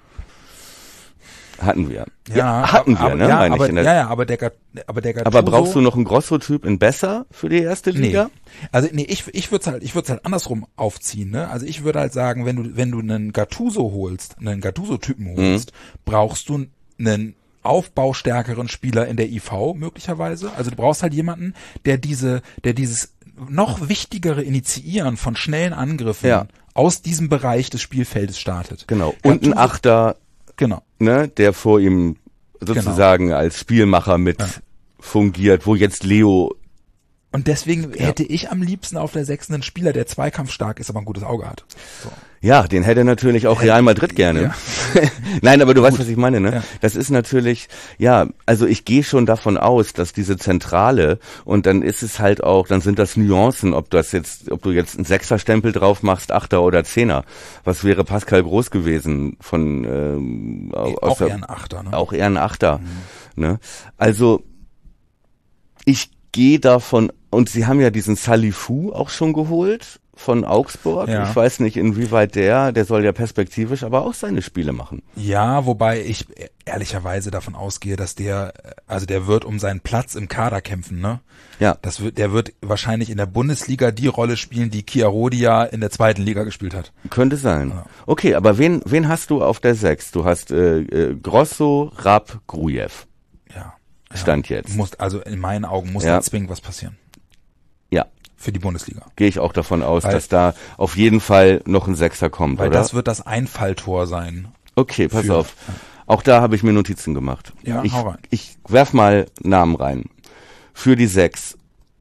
[SPEAKER 3] Hatten wir.
[SPEAKER 4] Ja,
[SPEAKER 3] ja hatten
[SPEAKER 4] aber,
[SPEAKER 3] wir, ne?
[SPEAKER 4] Ja,
[SPEAKER 3] meine
[SPEAKER 4] aber,
[SPEAKER 3] ich in der,
[SPEAKER 4] ja, ja, aber der, aber der Gattuso.
[SPEAKER 3] Aber brauchst du noch einen Grosso-Typ in besser für die erste Liga?
[SPEAKER 4] Nee. Also nee, ich ich würde halt, ich würde halt andersrum aufziehen, ne? Also ich würde halt sagen, wenn du wenn du einen Gattuso holst, einen Gattuso-Typen holst, mhm. brauchst du einen aufbaustärkeren Spieler in der I V möglicherweise. Also du brauchst halt jemanden, der diese, der dieses noch wichtigere Initiieren von schnellen Angriffen
[SPEAKER 3] ja.
[SPEAKER 4] aus diesem Bereich des Spielfeldes startet.
[SPEAKER 3] Genau. Und ein Achter,
[SPEAKER 4] genau,
[SPEAKER 3] ne, der vor ihm sozusagen genau. als Spielmacher mit ja. fungiert, wo jetzt Leo.
[SPEAKER 4] Und deswegen ja. hätte ich am liebsten auf der sechsten einen Spieler, der zweikampfstark ist, aber ein gutes Auge hat. So.
[SPEAKER 3] Ja, den hätte natürlich auch Real Madrid gerne.
[SPEAKER 4] Ja.
[SPEAKER 3] Nein, aber du Gut. weißt, was ich meine, ne?
[SPEAKER 4] Ja.
[SPEAKER 3] Das ist natürlich, ja, also ich gehe schon davon aus, dass diese Zentrale, und dann ist es halt auch, dann sind das Nuancen, ob das jetzt, ob du jetzt einen Sechserstempel drauf machst, Achter oder Zehner. Was wäre Pascal Groß gewesen von ähm,
[SPEAKER 4] nee,
[SPEAKER 3] aus
[SPEAKER 4] auch
[SPEAKER 3] der,
[SPEAKER 4] eher ein Achter, ne?
[SPEAKER 3] Auch eher ein Achter.
[SPEAKER 4] Mhm.
[SPEAKER 3] Ne? Also ich gehe davon, und sie haben ja diesen Salifou auch schon geholt, von Augsburg.
[SPEAKER 4] Ja.
[SPEAKER 3] Ich weiß nicht, inwieweit der, der soll ja perspektivisch aber auch seine Spiele machen.
[SPEAKER 4] Ja, wobei ich ehrlicherweise davon ausgehe, dass der, also der wird um seinen Platz im Kader kämpfen, ne?
[SPEAKER 3] Ja.
[SPEAKER 4] Das wird, der wird wahrscheinlich in der Bundesliga die Rolle spielen, die Chiarodia in der zweiten Liga gespielt hat.
[SPEAKER 3] Könnte sein.
[SPEAKER 4] Ja.
[SPEAKER 3] Okay, aber wen, wen hast du auf der sechs? Du hast äh, äh, Grosso, Rapp, Grujew.
[SPEAKER 4] Ja.
[SPEAKER 3] Stand
[SPEAKER 4] ja.
[SPEAKER 3] jetzt.
[SPEAKER 4] Muss, also in meinen Augen muss
[SPEAKER 3] ja.
[SPEAKER 4] da zwingend was passieren.
[SPEAKER 3] Ja.
[SPEAKER 4] Für die Bundesliga.
[SPEAKER 3] Gehe ich auch davon aus,
[SPEAKER 4] weil,
[SPEAKER 3] dass da auf jeden Fall noch ein Sechser kommt,
[SPEAKER 4] weil
[SPEAKER 3] oder?
[SPEAKER 4] Das wird das Einfalltor sein.
[SPEAKER 3] Okay, pass
[SPEAKER 4] für,
[SPEAKER 3] auf. Auch da habe ich mir Notizen gemacht.
[SPEAKER 4] Ja,
[SPEAKER 3] ich,
[SPEAKER 4] hau rein.
[SPEAKER 3] Ich werf mal Namen rein. Für die sechs.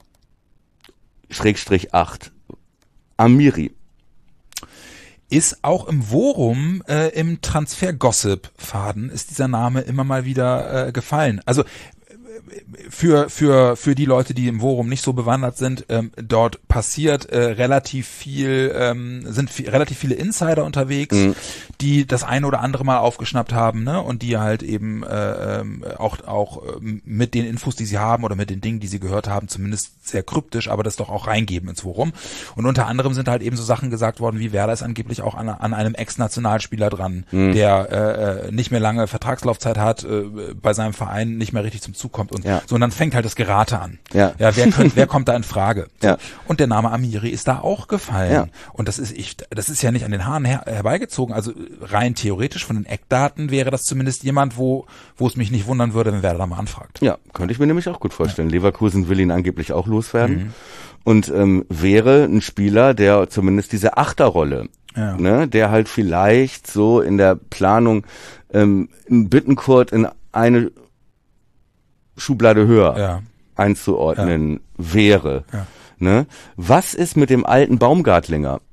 [SPEAKER 3] Schrägstrich acht. Amiri.
[SPEAKER 4] Ist auch im Vorum, äh, im Transfer-Gossip-Faden ist dieser Name immer mal wieder äh, gefallen. Also für für für die Leute, die im Forum nicht so bewandert sind, ähm, dort passiert äh, relativ viel, ähm, sind viel, relativ viele Insider unterwegs, mhm. die das eine oder andere Mal aufgeschnappt haben, ne, und die halt eben äh, ähm, auch auch ähm, mit den Infos, die sie haben oder mit den Dingen, die sie gehört haben, zumindest sehr kryptisch, aber das doch auch reingeben ins Forum. Und unter anderem sind halt eben so Sachen gesagt worden, wie Werder ist angeblich auch an, an einem Ex-Nationalspieler dran, mhm. der äh, nicht mehr lange Vertragslaufzeit hat, äh, bei seinem Verein nicht mehr richtig zum Zug kommt und
[SPEAKER 3] ja.
[SPEAKER 4] so, und dann fängt halt das Gerate an.
[SPEAKER 3] Ja,
[SPEAKER 4] ja wer, könnt, wer kommt da in Frage? So.
[SPEAKER 3] Ja.
[SPEAKER 4] Und der Name Amiri ist da auch gefallen.
[SPEAKER 3] Ja.
[SPEAKER 4] Und das ist ich, das ist ja nicht an den Haaren her, herbeigezogen. Also rein theoretisch von den Eckdaten wäre das zumindest jemand, wo wo es mich nicht wundern würde, wenn Werder da mal anfragt.
[SPEAKER 3] Ja, könnte ich mir nämlich auch gut vorstellen. Ja. Leverkusen will ihn angeblich auch loswerden.
[SPEAKER 4] Mhm.
[SPEAKER 3] Und ähm, wäre ein Spieler, der zumindest diese Achterrolle,
[SPEAKER 4] ja.
[SPEAKER 3] ne, der halt vielleicht so in der Planung ähm, in Bittencourt in eine Schublade höher
[SPEAKER 4] ja.
[SPEAKER 3] einzuordnen ja. wäre.
[SPEAKER 4] Ja.
[SPEAKER 3] Ne? Was ist mit dem alten Baumgartlinger?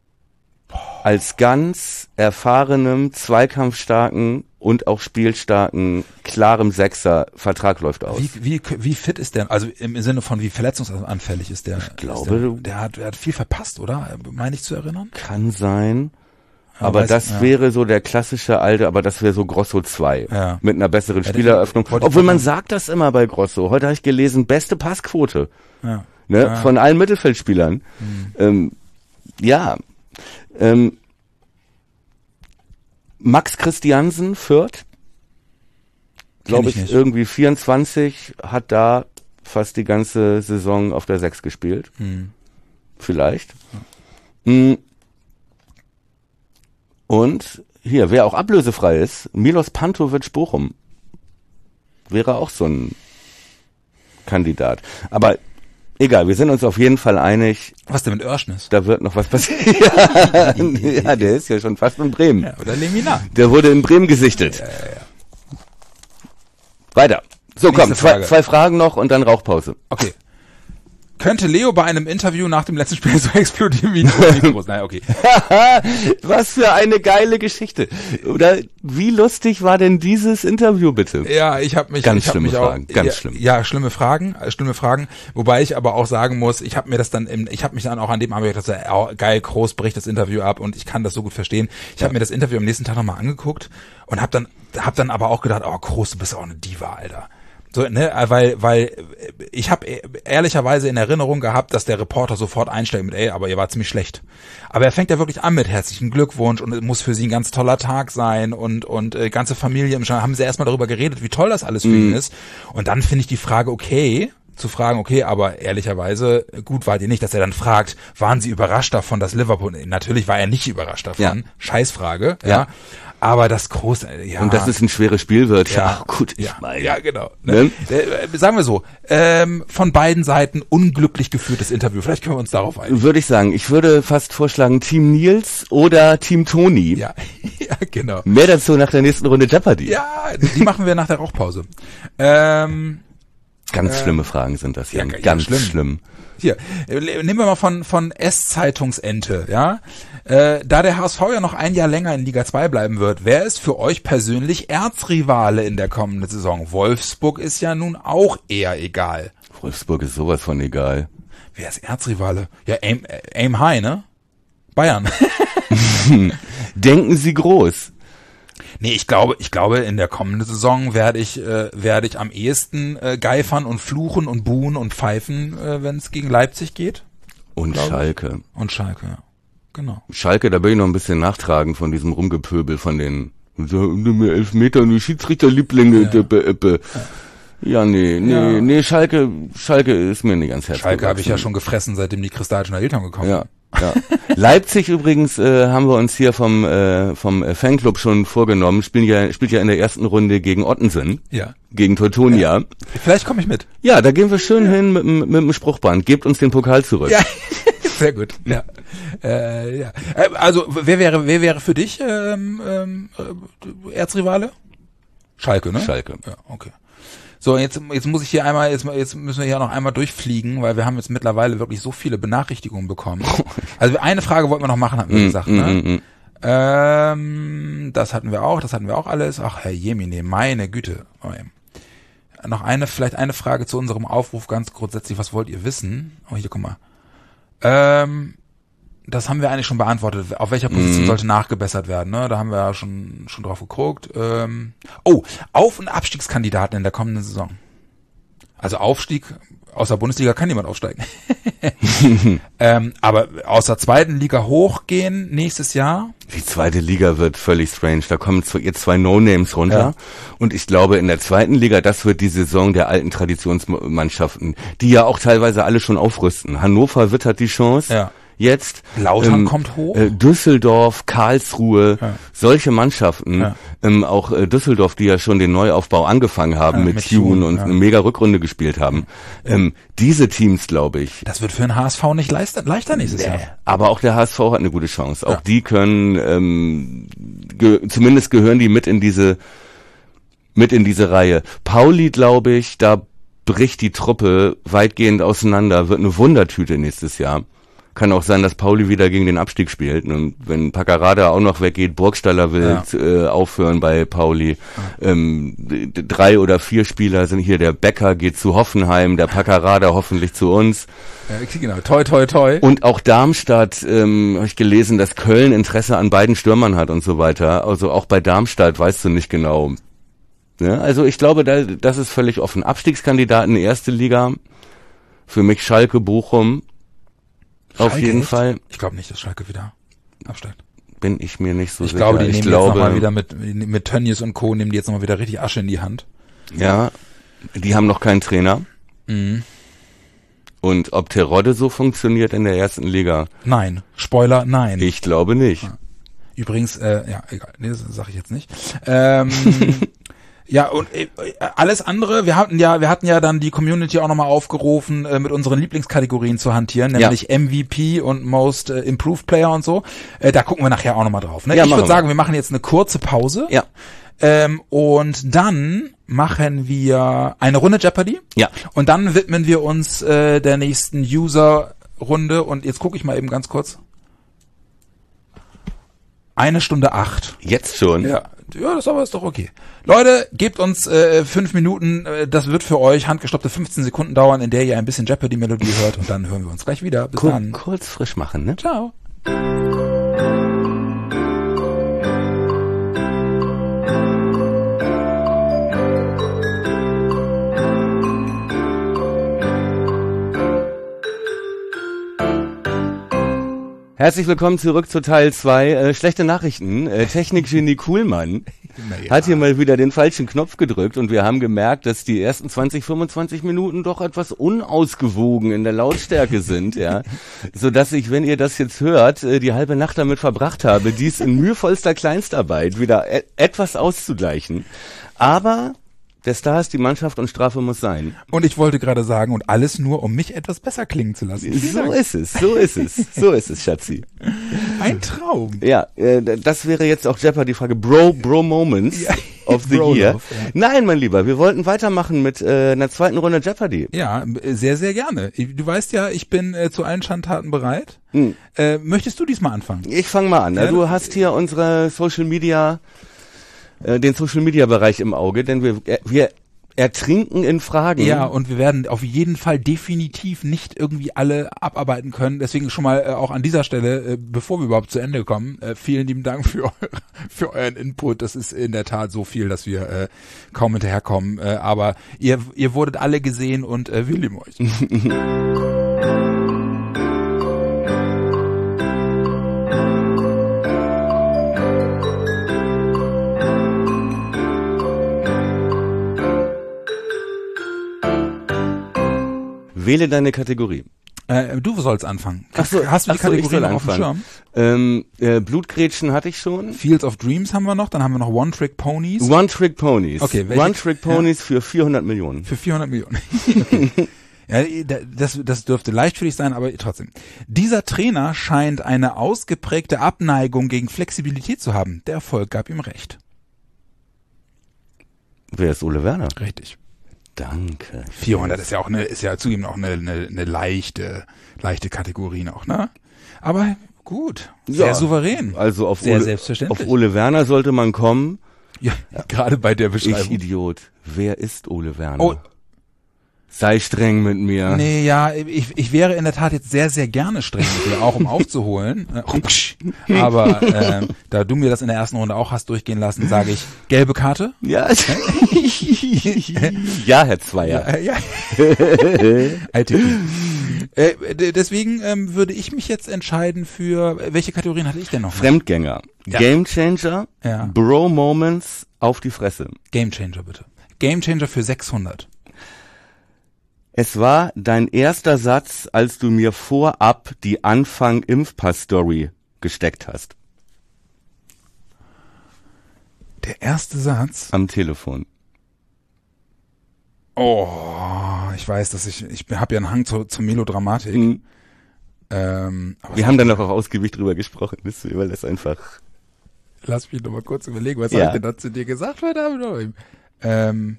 [SPEAKER 3] Als ganz erfahrenem, zweikampfstarken und auch spielstarken, klarem Sechser, Vertrag läuft aus.
[SPEAKER 4] Wie, wie, wie fit ist der? Also im Sinne von wie verletzungsanfällig ist der?
[SPEAKER 3] Ich glaube,
[SPEAKER 4] der, der, hat, der hat viel verpasst, oder? Meine ich zu erinnern?
[SPEAKER 3] Kann sein. Aber, aber weiß, das
[SPEAKER 4] ja.
[SPEAKER 3] wäre so der klassische alte, aber das wäre so Grosso zwei.
[SPEAKER 4] Ja.
[SPEAKER 3] Mit einer besseren
[SPEAKER 4] ja,
[SPEAKER 3] Spieleröffnung. Obwohl man sagt das immer bei Grosso. Heute habe ich gelesen, beste Passquote.
[SPEAKER 4] Ja.
[SPEAKER 3] Ne?
[SPEAKER 4] Ja.
[SPEAKER 3] Von allen Mittelfeldspielern.
[SPEAKER 4] Mhm.
[SPEAKER 3] Ähm, ja. Ähm, Max Christiansen, Fürth. Glaube ich, ich irgendwie vierundzwanzig, hat da fast die ganze Saison auf der sechs gespielt.
[SPEAKER 4] Mhm.
[SPEAKER 3] Vielleicht. Ja. Mhm. Und hier, wer auch ablösefrei ist, Milos Pantovic Bochum. Wäre auch so ein Kandidat. Aber egal, wir sind uns auf jeden Fall einig.
[SPEAKER 4] Was denn mit Oerschnis?
[SPEAKER 3] Da wird noch was passieren. ja, ja, der ist ja schon fast in Bremen.
[SPEAKER 4] Ja, oder Lemina.
[SPEAKER 3] Der wurde in Bremen gesichtet.
[SPEAKER 4] Ja, ja, ja.
[SPEAKER 3] Weiter. So,
[SPEAKER 4] Nächste
[SPEAKER 3] komm, zwei,
[SPEAKER 4] Frage.
[SPEAKER 3] zwei Fragen noch und dann Rauchpause.
[SPEAKER 4] Okay. Könnte Leo bei einem Interview nach dem letzten Spiel so explodieren wie ein Mikros? Naja, okay.
[SPEAKER 3] Was für eine geile Geschichte. Oder wie lustig war denn dieses Interview bitte?
[SPEAKER 4] Ja, ich habe mich
[SPEAKER 3] ganz
[SPEAKER 4] ich hab
[SPEAKER 3] schlimme
[SPEAKER 4] mich
[SPEAKER 3] Fragen,
[SPEAKER 4] auch,
[SPEAKER 3] ganz
[SPEAKER 4] ja,
[SPEAKER 3] schlimm.
[SPEAKER 4] Ja, schlimme Fragen, äh, schlimme Fragen, wobei ich aber auch sagen muss, ich habe mir das dann im, ich habe mich dann auch an dem Abend gedacht, oh, geil, Groß bricht das Interview ab und ich kann das so gut verstehen. Ich ja. habe mir das Interview am nächsten Tag nochmal angeguckt und habe dann hab dann aber auch gedacht, oh Groß, du bist auch eine Diva, Alter. So, ne, weil, weil ich habe ehrlicherweise in Erinnerung gehabt, dass der Reporter sofort einsteigt mit, ey, aber ihr war ziemlich schlecht. Aber er fängt ja wirklich an mit herzlichen Glückwunsch und es muss für sie ein ganz toller Tag sein und und äh, ganze Familie im Schein, haben sie erstmal darüber geredet, wie toll das alles für ihn ist. Und dann finde ich die Frage okay, zu fragen, okay, aber ehrlicherweise, gut wart ihr nicht, dass er dann fragt, waren sie überrascht davon, dass Liverpool, natürlich war er nicht überrascht davon,
[SPEAKER 3] ja.
[SPEAKER 4] Scheißfrage, ja.
[SPEAKER 3] ja.
[SPEAKER 4] Aber das große, ja.
[SPEAKER 3] Und dass es ein schweres Spiel wird.
[SPEAKER 4] Ja,
[SPEAKER 3] ja gut, ich
[SPEAKER 4] ja,
[SPEAKER 3] meine.
[SPEAKER 4] ja, genau. Ne? Äh, sagen wir so, ähm, von beiden Seiten unglücklich geführtes Interview. Vielleicht können wir uns darauf einigen.
[SPEAKER 3] Würde ich sagen. Ich würde fast vorschlagen, Team Nils oder Team Toni.
[SPEAKER 4] Ja, ja, genau.
[SPEAKER 3] Mehr dazu nach der nächsten Runde Jeopardy.
[SPEAKER 4] Ja, die machen wir nach der Rauchpause. Ähm,
[SPEAKER 3] Ganz
[SPEAKER 4] äh,
[SPEAKER 3] schlimme Fragen sind das hier.
[SPEAKER 4] Ja,
[SPEAKER 3] Ganz
[SPEAKER 4] schlimm.
[SPEAKER 3] schlimm.
[SPEAKER 4] Hier, nehmen wir mal von von S-Zeitungsente, ja. Äh, da der H S V ja noch ein Jahr länger in Liga zwei bleiben wird, wer ist für euch persönlich Erzrivale in der kommenden Saison? Wolfsburg ist ja nun auch eher egal.
[SPEAKER 3] Wolfsburg ist sowas von egal.
[SPEAKER 4] Wer ist Erzrivale? Ja, aim, aim high, ne? Bayern.
[SPEAKER 3] Denken Sie groß.
[SPEAKER 4] Nee, ich glaube, ich glaube, in der kommenden Saison werde ich, äh, werde ich am ehesten äh, geifern und fluchen und buhen und pfeifen, äh, wenn es gegen Leipzig geht.
[SPEAKER 3] Und Schalke.
[SPEAKER 4] Und Schalke, ja. Genau.
[SPEAKER 3] Schalke, da bin ich noch ein bisschen nachtragen von diesem Rumgepöbel von den Elfmeter und die Schiedsrichterlieblinge. Ja. Ja. Ja, nee, nee, ja. nee, Schalke, Schalke ist mir nicht ganz herzlich.
[SPEAKER 4] Schalke habe ich ja schon gefressen, seitdem die Kristallischen Eltern gekommen sind.
[SPEAKER 3] Ja, ja. Leipzig übrigens äh, haben wir uns hier vom äh, vom Fanclub schon vorgenommen. Spielen ja spielt ja in der ersten Runde gegen Ottensen.
[SPEAKER 4] Ja.
[SPEAKER 3] Gegen Teutonia.
[SPEAKER 4] Ja. Vielleicht komme ich mit.
[SPEAKER 3] Ja, da gehen wir schön ja. hin mit, mit dem Spruchband. Gebt uns den Pokal zurück.
[SPEAKER 4] Ja. Sehr gut. Ja. Äh, ja. Also wer wäre wer wäre für dich ähm, ähm, Erzrivale? Schalke, ne?
[SPEAKER 3] Schalke.
[SPEAKER 4] Ja, okay. So, jetzt, jetzt muss ich hier einmal, jetzt, jetzt müssen wir hier noch einmal durchfliegen, weil wir haben jetzt mittlerweile wirklich so viele Benachrichtigungen bekommen. Also eine Frage wollten wir noch machen, hatten wir gesagt, ne? Mm, mm, mm. Ähm, das hatten wir auch, das hatten wir auch alles. Ach, Herr Jemine, meine Güte. Oh, noch eine, vielleicht eine Frage zu unserem Aufruf ganz grundsätzlich, was wollt ihr wissen? Oh, hier, guck mal. Ähm, das haben wir eigentlich schon beantwortet. Auf welcher Position mhm. sollte nachgebessert werden? Ne? Da haben wir ja schon schon drauf geguckt. Ähm, oh, Auf- und Abstiegskandidaten in der kommenden Saison. Also Aufstieg, aus der Bundesliga kann niemand aufsteigen. ähm, aber aus der zweiten Liga hochgehen nächstes Jahr?
[SPEAKER 3] Die zweite Liga wird völlig strange. Da kommen jetzt zwei No-Names runter. Ja. Und ich glaube, in der zweiten Liga, das wird die Saison der alten Traditionsmannschaften, die ja auch teilweise alle schon aufrüsten. Hannover wittert die Chance.
[SPEAKER 4] Ja.
[SPEAKER 3] Jetzt
[SPEAKER 4] Lautern
[SPEAKER 3] ähm,
[SPEAKER 4] kommt hoch.
[SPEAKER 3] Äh, Düsseldorf, Karlsruhe, ja. solche Mannschaften,
[SPEAKER 4] ja.
[SPEAKER 3] ähm, auch äh, Düsseldorf, die ja schon den Neuaufbau angefangen haben ja, mit, mit Tune und ja. eine mega Rückrunde gespielt haben. Ähm, diese Teams, glaube ich.
[SPEAKER 4] Das wird für den H S V nicht leichter, leichter nächstes
[SPEAKER 3] nee.
[SPEAKER 4] Jahr.
[SPEAKER 3] Aber auch der H S V hat eine gute Chance. Auch
[SPEAKER 4] ja.
[SPEAKER 3] die können, ähm, ge- zumindest gehören die mit in diese, mit in diese Reihe. Pauli, glaube ich, da bricht die Truppe weitgehend auseinander, wird eine Wundertüte nächstes Jahr. Kann auch sein, dass Pauli wieder gegen den Abstieg spielt. Und wenn Paccarada auch noch weggeht, Burgstaller will ja. äh, aufhören bei Pauli. Ja. Ähm, d- drei oder vier Spieler sind hier. Der Becker geht zu Hoffenheim, der Paccarada hoffentlich zu uns.
[SPEAKER 4] Ja, genau, toi, toi, toi.
[SPEAKER 3] Und auch Darmstadt, ähm, habe ich gelesen, dass Köln Interesse an beiden Stürmern hat und so weiter. Also auch bei Darmstadt weißt du nicht genau. Ja, also ich glaube, da, das ist völlig offen. Abstiegskandidaten erste Liga. Für mich Schalke, Bochum. Auf
[SPEAKER 4] Schalke
[SPEAKER 3] jeden
[SPEAKER 4] echt?
[SPEAKER 3] Fall.
[SPEAKER 4] Ich glaube nicht, dass Schalke wieder absteigt.
[SPEAKER 3] Bin ich mir nicht so
[SPEAKER 4] ich
[SPEAKER 3] sicher.
[SPEAKER 4] Glaube, die
[SPEAKER 3] ich
[SPEAKER 4] nehmen
[SPEAKER 3] glaube,
[SPEAKER 4] jetzt nochmal wieder mit, mit Tönnies und Co. nehmen die jetzt nochmal wieder richtig Asche in die Hand.
[SPEAKER 3] Ja, die haben noch keinen Trainer.
[SPEAKER 4] Mhm.
[SPEAKER 3] Und ob Terodde so funktioniert in der ersten Liga?
[SPEAKER 4] Nein. Spoiler, nein.
[SPEAKER 3] Ich glaube nicht.
[SPEAKER 4] Ja. Übrigens, äh, ja, egal, nee, das sage ich jetzt nicht. Ähm, ja, und äh, alles andere, wir hatten ja, wir hatten ja dann die Community auch nochmal aufgerufen, äh, mit unseren Lieblingskategorien zu hantieren, nämlich ja. M V P und Most äh, Improved Player und so. Äh, da gucken wir nachher auch nochmal drauf. Ne?
[SPEAKER 3] Ja,
[SPEAKER 4] ich würde
[SPEAKER 3] wir.
[SPEAKER 4] sagen, wir machen jetzt eine kurze Pause.
[SPEAKER 3] Ja.
[SPEAKER 4] Ähm, und dann machen wir eine Runde Jeopardy.
[SPEAKER 3] Ja.
[SPEAKER 4] Und dann widmen wir uns äh, der nächsten User-Runde. Und jetzt gucke ich mal eben ganz kurz. Eine Stunde acht.
[SPEAKER 3] Jetzt schon?
[SPEAKER 4] Ja, ja, das aber ist doch okay. Leute, gebt uns äh, fünf Minuten. Äh, das wird für euch handgestoppte fünfzehn Sekunden dauern, in der ihr ein bisschen Jeopardy-Melodie hört. Und dann hören wir uns gleich wieder. Bis
[SPEAKER 3] Kur-
[SPEAKER 4] dann.
[SPEAKER 3] Kurz frisch machen, ne?
[SPEAKER 4] Ciao.
[SPEAKER 3] Herzlich willkommen zurück zu Teil zwei. Äh, schlechte Nachrichten. Äh, Technikgenie Kuhlmann ja. hat hier mal wieder den falschen Knopf gedrückt und wir haben gemerkt, dass die ersten zwanzig, fünfundzwanzig Minuten doch etwas unausgewogen in der Lautstärke sind, ja, so dass ich, wenn ihr das jetzt hört, äh, die halbe Nacht damit verbracht habe, dies in mühevollster Kleinstarbeit wieder e- etwas auszugleichen. Aber der Star ist die Mannschaft und Strafe muss sein.
[SPEAKER 4] Und ich wollte gerade sagen, und alles nur, um mich etwas besser klingen zu lassen. Vielen
[SPEAKER 3] so
[SPEAKER 4] Dank.
[SPEAKER 3] ist es, so ist es, so ist es, Schatzi.
[SPEAKER 4] Ein Traum.
[SPEAKER 3] Ja, äh, das wäre jetzt auch Jeopardy-Frage. Bro, Bro Moments
[SPEAKER 4] ja.
[SPEAKER 3] of the
[SPEAKER 4] Bro
[SPEAKER 3] Year.
[SPEAKER 4] Love, ja.
[SPEAKER 3] Nein, mein Lieber, wir wollten weitermachen mit äh, einer zweiten Runde Jeopardy.
[SPEAKER 4] Ja, sehr, sehr gerne. Du weißt ja, ich bin äh, zu allen Schandtaten bereit.
[SPEAKER 3] Hm.
[SPEAKER 4] Äh, möchtest du diesmal anfangen?
[SPEAKER 3] Ich fange mal an. Ja, du hast hier unsere Social Media, äh, den Social Media Bereich im Auge, denn wir, äh, wir ertrinken in Fragen.
[SPEAKER 4] Ja, und wir werden auf jeden Fall definitiv nicht irgendwie alle abarbeiten können. Deswegen schon mal äh, auch an dieser Stelle, äh, bevor wir überhaupt zu Ende kommen, äh, vielen lieben Dank für, eure, für euren Input. Das ist in der Tat so viel, dass wir äh, kaum hinterherkommen. Äh, aber ihr, ihr wurdet alle gesehen und äh, wir lieben euch.
[SPEAKER 3] Wähle deine Kategorie.
[SPEAKER 4] Äh, du sollst anfangen.
[SPEAKER 3] Ach so,
[SPEAKER 4] Hast du die
[SPEAKER 3] ach so, ich
[SPEAKER 4] Kategorie
[SPEAKER 3] soll
[SPEAKER 4] noch auf dem
[SPEAKER 3] anfangen.
[SPEAKER 4] Schirm?
[SPEAKER 3] Ähm, äh, Blutgrätschen hatte ich schon.
[SPEAKER 4] Fields of Dreams haben wir noch, dann haben wir noch One-Trick-Ponies.
[SPEAKER 3] One-Trick-Ponies.
[SPEAKER 4] Okay, welche-
[SPEAKER 3] One-Trick-Ponies ja. für vierhundert Millionen.
[SPEAKER 4] Für vierhundert Millionen. Ja, das, das dürfte leicht für dich sein, aber trotzdem. Dieser Trainer scheint eine ausgeprägte Abneigung gegen Flexibilität zu haben. Der Erfolg gab ihm recht.
[SPEAKER 3] Wer ist Ole Werner?
[SPEAKER 4] Richtig.
[SPEAKER 3] Danke.
[SPEAKER 4] vierhundert ist ja auch eine, ist ja zugegeben auch eine, eine, eine leichte, leichte Kategorie noch, ne? Aber gut. Sehr
[SPEAKER 3] Ja,
[SPEAKER 4] souverän.
[SPEAKER 3] Also auf
[SPEAKER 4] Sehr
[SPEAKER 3] Ole,
[SPEAKER 4] selbstverständlich.
[SPEAKER 3] auf Ole Werner sollte man kommen.
[SPEAKER 4] Ja, gerade bei der
[SPEAKER 3] Ich
[SPEAKER 4] Beschreibung.
[SPEAKER 3] Idiot. Wer ist Ole Werner?
[SPEAKER 4] Oh.
[SPEAKER 3] Sei streng mit mir.
[SPEAKER 4] Nee, ja, ich, ich wäre in der Tat jetzt sehr, sehr gerne streng mit dir, auch um aufzuholen. Äh, Aber äh, da du mir das in der ersten Runde auch hast durchgehen lassen, sage ich, gelbe Karte.
[SPEAKER 3] Ja, ja, Herr Zweier.
[SPEAKER 4] Äh, ja. I take it. Äh, d- deswegen ähm, würde ich mich jetzt entscheiden für, welche Kategorien hatte ich denn noch?
[SPEAKER 3] Fremdgänger.
[SPEAKER 4] Ja.
[SPEAKER 3] Gamechanger.
[SPEAKER 4] Ja.
[SPEAKER 3] Bro Moments auf die Fresse.
[SPEAKER 4] Gamechanger bitte. Gamechanger für sechshundert.
[SPEAKER 3] Es war dein erster Satz, als du mir vorab die Anfang-Impfpass-Story gesteckt hast.
[SPEAKER 4] Der erste Satz.
[SPEAKER 3] Am Telefon.
[SPEAKER 4] Oh, ich weiß, dass ich, ich habe ja einen Hang zur, zur Melodramatik.
[SPEAKER 3] Mhm.
[SPEAKER 4] Ähm, aber
[SPEAKER 3] Wir haben dann noch auch ausgiebig drüber gesprochen, das überlässt einfach.
[SPEAKER 4] lass mich noch mal kurz überlegen, was
[SPEAKER 3] Ja.
[SPEAKER 4] hab ich denn da zu dir gesagt, verdammt? Ähm,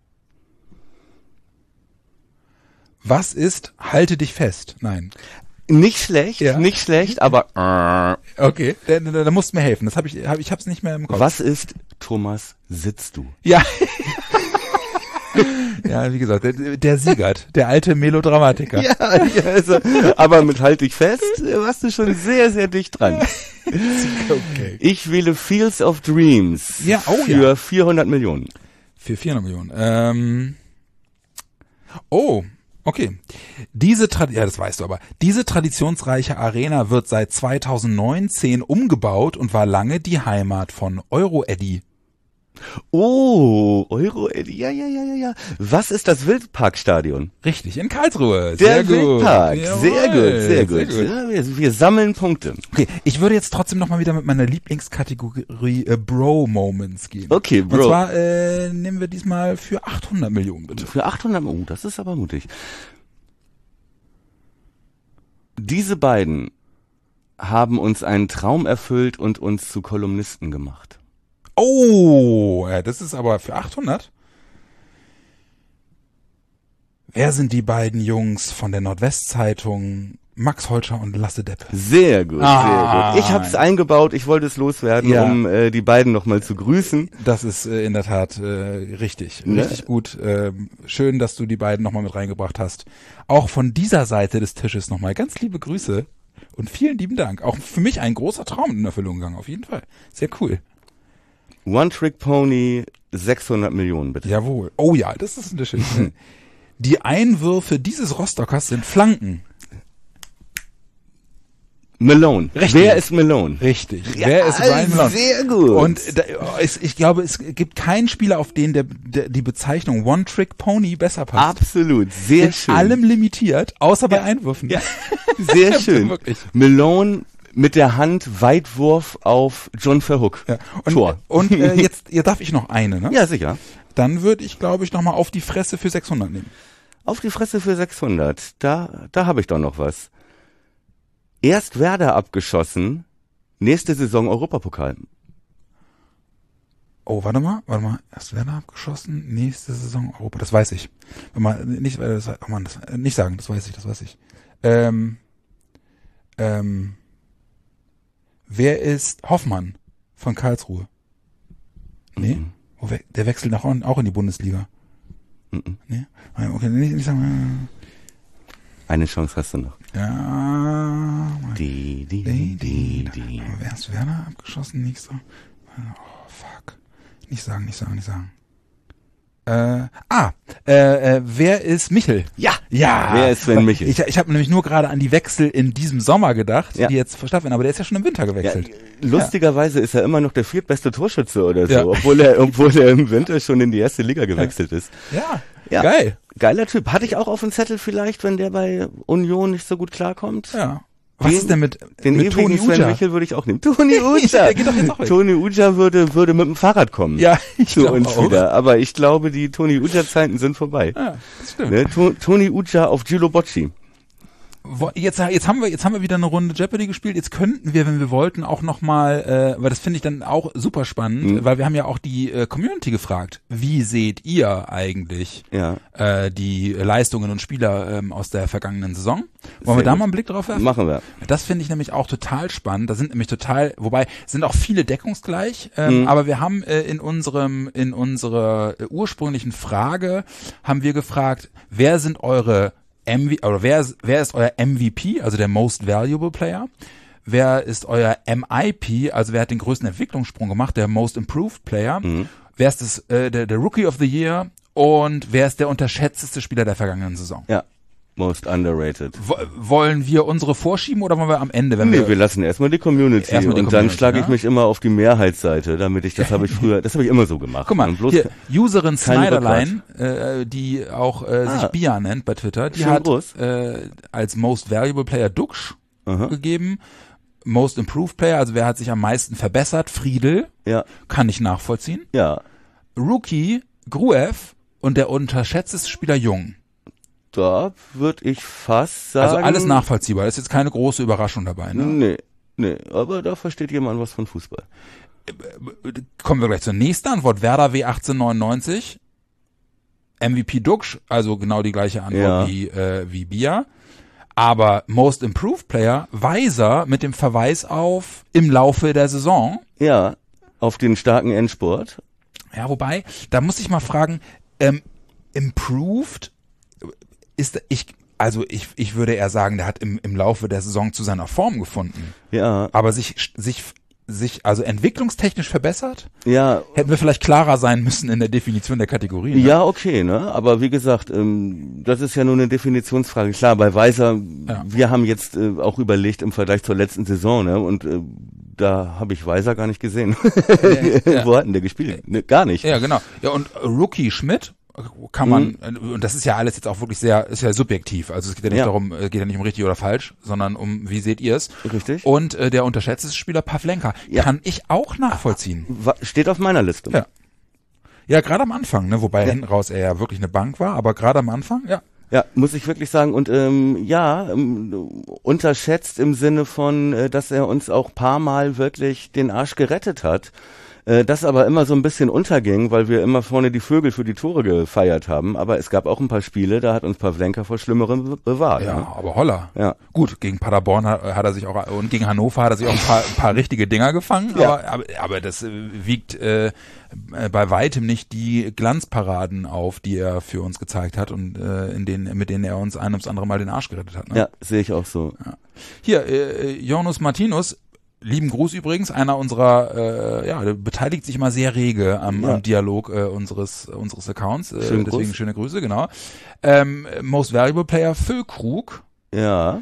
[SPEAKER 4] was ist, halte dich fest? Nein.
[SPEAKER 3] Nicht schlecht,
[SPEAKER 4] Ja.
[SPEAKER 3] nicht schlecht, aber äh,
[SPEAKER 4] Okay, da, da, da musst du mir helfen. Das habe ich, hab, ich hab's nicht mehr im Kopf.
[SPEAKER 3] was ist, Thomas, sitzt du?
[SPEAKER 4] Ja. Ja, wie gesagt, der, der Siegert, der alte Melodramatiker.
[SPEAKER 3] Ja, ja also, aber mit halt dich fest, warst du schon sehr, sehr dicht dran.
[SPEAKER 4] Okay.
[SPEAKER 3] Ich wähle Fields of Dreams
[SPEAKER 4] Ja, oh
[SPEAKER 3] für
[SPEAKER 4] ja.
[SPEAKER 3] vierhundert Millionen.
[SPEAKER 4] Für vierhundert Millionen. Ähm, oh, okay. Diese Tra- ja, das weißt du aber. Diese traditionsreiche Arena wird seit zweitausendneunzehn umgebaut und war lange die Heimat von Euro-Eddy.
[SPEAKER 3] Oh, Euro, ja, ja, ja, ja, ja. Was ist das Wildparkstadion?
[SPEAKER 4] Richtig, in Karlsruhe.
[SPEAKER 3] Der
[SPEAKER 4] Sehr gut.
[SPEAKER 3] Wildpark.
[SPEAKER 4] Jawohl,
[SPEAKER 3] Sehr gut, sehr gut.
[SPEAKER 4] sehr gut.
[SPEAKER 3] Ja, wir, wir sammeln Punkte.
[SPEAKER 4] Okay, ich würde jetzt trotzdem noch mal wieder mit meiner Lieblingskategorie äh, Bro-Moments gehen.
[SPEAKER 3] Okay, Bro.
[SPEAKER 4] Und zwar äh, nehmen wir diesmal für achthundert Millionen, bitte.
[SPEAKER 3] Für achthundert, oh, das ist aber mutig. Diese beiden haben uns einen Traum erfüllt und uns zu Kolumnisten gemacht.
[SPEAKER 4] Oh, ja, das ist aber für achthundert. Wer sind die beiden Jungs von der Nordwestzeitung? Max Holscher und Lasse Deppe.
[SPEAKER 3] Sehr gut,
[SPEAKER 4] Ah.
[SPEAKER 3] sehr gut. Ich habe es eingebaut, ich wollte es loswerden,
[SPEAKER 4] Ja.
[SPEAKER 3] um äh, die beiden nochmal zu grüßen.
[SPEAKER 4] Das ist äh, in der Tat äh, richtig,
[SPEAKER 3] Ne?
[SPEAKER 4] richtig gut. Ähm, schön, dass du die beiden nochmal mit reingebracht hast. Auch von dieser Seite des Tisches nochmal ganz liebe Grüße und vielen lieben Dank. Auch für mich ein großer Traum in Erfüllung gegangen, auf jeden Fall. Sehr cool.
[SPEAKER 3] One Trick Pony, sechshundert Millionen bitte.
[SPEAKER 4] Jawohl. Oh ja, das ist eine schöne. Die Einwürfe dieses Rostockers sind Flanken.
[SPEAKER 3] Malone.
[SPEAKER 4] Richtig.
[SPEAKER 3] Wer ist Malone?
[SPEAKER 4] Richtig. Wer ist Ryan Malone?
[SPEAKER 3] Sehr gut.
[SPEAKER 4] Und da, es, ich glaube, es gibt keinen Spieler, auf den der, der, die Bezeichnung One-Trick-Pony besser passt.
[SPEAKER 3] Absolut, sehr
[SPEAKER 4] In
[SPEAKER 3] schön.
[SPEAKER 4] allem limitiert, außer bei Einwürfen.
[SPEAKER 3] Ja, sehr schön.
[SPEAKER 4] Wirklich.
[SPEAKER 3] Malone mit der Hand Weitwurf auf John Verhoek.
[SPEAKER 4] Ja. Und,
[SPEAKER 3] Tor.
[SPEAKER 4] und äh, jetzt, jetzt darf ich noch eine, ne?
[SPEAKER 3] Ja, sicher.
[SPEAKER 4] Dann würde ich, glaube ich, nochmal auf die Fresse für sechshundert nehmen.
[SPEAKER 3] Auf die Fresse für sechshundert. Da, da habe ich doch noch was. Erst Werder abgeschossen, nächste Saison Europapokal.
[SPEAKER 4] Oh, warte mal, warte mal. Erst Werder abgeschossen, nächste Saison Europa. Das weiß ich. Warte mal, nicht, äh, das, oh Mann, das, äh, nicht sagen, das weiß ich, das weiß ich. Ähm, ähm, wer ist Hoffmann von Karlsruhe? Nee?
[SPEAKER 3] Mhm.
[SPEAKER 4] Oh, we- der wechselt nach, auch in die Bundesliga.
[SPEAKER 3] Mhm.
[SPEAKER 4] Nee? Okay, nicht, nicht sagen.
[SPEAKER 3] Eine Chance hast du noch.
[SPEAKER 4] äh, Ja.
[SPEAKER 3] Die, die,
[SPEAKER 4] Die,
[SPEAKER 3] die,
[SPEAKER 4] die,
[SPEAKER 3] die.
[SPEAKER 4] Aber wer ist Werner abgeschossen? Nicht so. Oh, fuck. Nicht sagen, nicht sagen, nicht sagen. Äh, ah, äh, äh, wer ist Michel?
[SPEAKER 3] Ja.
[SPEAKER 4] Ja.
[SPEAKER 3] Wer ist Sven Michel?
[SPEAKER 4] Ich, ich habe nämlich nur gerade an die Wechsel in diesem Sommer gedacht,
[SPEAKER 3] Ja.
[SPEAKER 4] die jetzt stattfinden, aber der ist ja schon im Winter
[SPEAKER 3] Ja,
[SPEAKER 4] gewechselt.
[SPEAKER 3] lustigerweise ist er immer noch der viertbeste Torschütze oder so,
[SPEAKER 4] Ja.
[SPEAKER 3] obwohl er, obwohl er im Winter schon in die erste Liga gewechselt ist.
[SPEAKER 4] Ja.
[SPEAKER 3] Ja.
[SPEAKER 4] Geil.
[SPEAKER 3] Geiler Typ. Hatte ich auch auf dem Zettel vielleicht, wenn der bei Union nicht so gut klarkommt.
[SPEAKER 4] Ja. Was
[SPEAKER 3] den,
[SPEAKER 4] ist denn mit,
[SPEAKER 3] den
[SPEAKER 4] mit Toni
[SPEAKER 3] Sven
[SPEAKER 4] Uja?
[SPEAKER 3] Michel würde ich auch nehmen. Toni Uja.
[SPEAKER 4] Der geht doch jetzt auch weg.
[SPEAKER 3] Toni Uja würde, würde mit dem Fahrrad kommen.
[SPEAKER 4] Ja, ich
[SPEAKER 3] zu
[SPEAKER 4] glaube
[SPEAKER 3] uns
[SPEAKER 4] auch.
[SPEAKER 3] wieder. Aber ich glaube, die Toni Uja-Zeiten sind vorbei.
[SPEAKER 4] Ja, das stimmt.
[SPEAKER 3] Ne? To- Toni Uja auf Gilo Bocci.
[SPEAKER 4] Wo- Jetzt, jetzt haben wir, jetzt haben wir wieder eine Runde Jeopardy gespielt. Jetzt könnten wir, wenn wir wollten, auch nochmal, äh, weil das finde ich dann auch super spannend,
[SPEAKER 3] Mhm.
[SPEAKER 4] weil wir haben ja auch die äh, Community gefragt. Wie seht ihr eigentlich
[SPEAKER 3] Ja.
[SPEAKER 4] äh, die Leistungen und Spieler ähm, aus der vergangenen Saison? Wollen wir
[SPEAKER 3] Sehr
[SPEAKER 4] da
[SPEAKER 3] gut.
[SPEAKER 4] mal einen Blick drauf werfen?
[SPEAKER 3] Machen wir.
[SPEAKER 4] Das finde ich nämlich auch total spannend. Da sind nämlich total, wobei sind auch viele deckungsgleich, ähm,
[SPEAKER 3] Mhm.
[SPEAKER 4] aber wir haben äh, in unserem, in unserer äh, ursprünglichen Frage haben wir gefragt, wer sind eure M V, oder wer ist, wer ist euer M V P, also der Most Valuable Player? Wer ist euer M I P, also wer hat den größten Entwicklungssprung gemacht, der Most Improved Player?
[SPEAKER 3] Mhm.
[SPEAKER 4] Wer ist das, äh, der, der Rookie of the Year? Und wer ist der unterschätzteste Spieler der vergangenen Saison?
[SPEAKER 3] Ja. Most underrated.
[SPEAKER 4] Wo, wollen wir unsere vorschieben oder wollen wir am Ende, wenn
[SPEAKER 3] Nee,
[SPEAKER 4] wir,
[SPEAKER 3] wir lassen erstmal die Community
[SPEAKER 4] Erstmal die
[SPEAKER 3] und dann
[SPEAKER 4] Community,
[SPEAKER 3] schlage ich
[SPEAKER 4] ja?
[SPEAKER 3] mich immer auf die Mehrheitsseite, damit ich, das habe ich früher, das habe ich immer so gemacht.
[SPEAKER 4] Guck mal,
[SPEAKER 3] Und bloß
[SPEAKER 4] hier, Userin
[SPEAKER 3] kein
[SPEAKER 4] Snyderline, äh, die auch äh, sich
[SPEAKER 3] Ah.
[SPEAKER 4] Bia nennt bei Twitter, die
[SPEAKER 3] Schön
[SPEAKER 4] hat
[SPEAKER 3] groß.
[SPEAKER 4] äh, als Most Valuable Player Duxch
[SPEAKER 3] Aha.
[SPEAKER 4] gegeben. Most Improved Player, also wer hat sich am meisten verbessert? Friedel,
[SPEAKER 3] Ja,
[SPEAKER 4] kann ich nachvollziehen.
[SPEAKER 3] ja.
[SPEAKER 4] Rookie, Gruev und der unterschätzteste Spieler Jung.
[SPEAKER 3] Da würde ich fast sagen.
[SPEAKER 4] Also alles nachvollziehbar, da ist jetzt keine große Überraschung dabei. Ne?
[SPEAKER 3] Nee, nee, aber da versteht jemand was von Fußball.
[SPEAKER 4] Kommen wir gleich zur nächsten Antwort. Werder W achtzehnhundertneunundneunzig, M V P Duxch, also genau die gleiche Antwort
[SPEAKER 3] Ja.
[SPEAKER 4] wie, äh, wie Bia. Aber Most Improved Player, Weiser mit dem Verweis auf im Laufe der Saison.
[SPEAKER 3] Ja, auf den starken Endspurt.
[SPEAKER 4] Ja, wobei, da muss ich mal fragen, ähm, Improved ist, ich, also ich, ich würde eher sagen, der hat im, im Laufe der Saison zu seiner Form gefunden.
[SPEAKER 3] Ja,
[SPEAKER 4] Aber sich, sich, sich, also entwicklungstechnisch verbessert?
[SPEAKER 3] ja,
[SPEAKER 4] Hätten wir vielleicht klarer sein müssen in der Definition der Kategorie. Ne?
[SPEAKER 3] ja, okay, ne? Aber wie gesagt, ähm, das ist ja nur eine Definitionsfrage. Klar, bei Weiser,
[SPEAKER 4] Ja.
[SPEAKER 3] wir haben jetzt äh, auch überlegt im Vergleich zur letzten Saison, ne? Und äh, da habe ich Weiser gar nicht gesehen.
[SPEAKER 4] ja.
[SPEAKER 3] Wo hat denn der gespielt? Ne, gar nicht.
[SPEAKER 4] Ja, genau. Ja, und Rookie Schmidt kann man,
[SPEAKER 3] Mhm.
[SPEAKER 4] und das ist ja alles jetzt auch wirklich sehr, ist ja subjektiv. Also es geht ja nicht
[SPEAKER 3] Ja.
[SPEAKER 4] darum, äh, geht ja nicht um richtig oder falsch, sondern um, wie seht ihr es?
[SPEAKER 3] Richtig.
[SPEAKER 4] Und äh, der unterschätzte Spieler Pavlenka
[SPEAKER 3] Ja.
[SPEAKER 4] kann ich auch nachvollziehen.
[SPEAKER 3] Wa- Steht auf meiner Liste.
[SPEAKER 4] Ja. Ja, gerade am Anfang, ne, wobei hinten raus er ja wirklich eine Bank war, aber gerade am Anfang, ja.
[SPEAKER 3] Ja, muss ich wirklich sagen. Und ähm, ja, ähm, unterschätzt im Sinne von, äh, dass er uns auch paar Mal wirklich den Arsch gerettet hat. Äh, das aber immer so ein bisschen unterging, weil wir immer vorne die Vögel für die Tore gefeiert haben. Aber es gab auch ein paar Spiele, da hat uns Pavlenka vor Schlimmerem be- bewahrt.
[SPEAKER 4] Ja,
[SPEAKER 3] Ne?
[SPEAKER 4] aber holla.
[SPEAKER 3] Ja.
[SPEAKER 4] Gut, gegen Paderborn hat, hat er sich auch, und gegen Hannover hat er sich auch ein paar, ein paar richtige Dinger gefangen,
[SPEAKER 3] Ja.
[SPEAKER 4] aber, aber, aber das äh, wiegt äh, bei weitem nicht die Glanzparaden auf, die er für uns gezeigt hat und äh, in denen, mit denen er uns ein ums andere Mal den Arsch gerettet hat. Ne?
[SPEAKER 3] Ja, sehe ich auch so.
[SPEAKER 4] Hier, äh, Jonas Martinus, lieben Gruß übrigens, einer unserer, äh, ja, der beteiligt sich immer sehr rege am,
[SPEAKER 3] Ja.
[SPEAKER 4] am Dialog äh, unseres unseres Accounts, äh,
[SPEAKER 3] Schönen
[SPEAKER 4] deswegen
[SPEAKER 3] Gruß.
[SPEAKER 4] schöne Grüße, genau. Ähm, Most Valuable Player Füllkrug
[SPEAKER 3] Ja,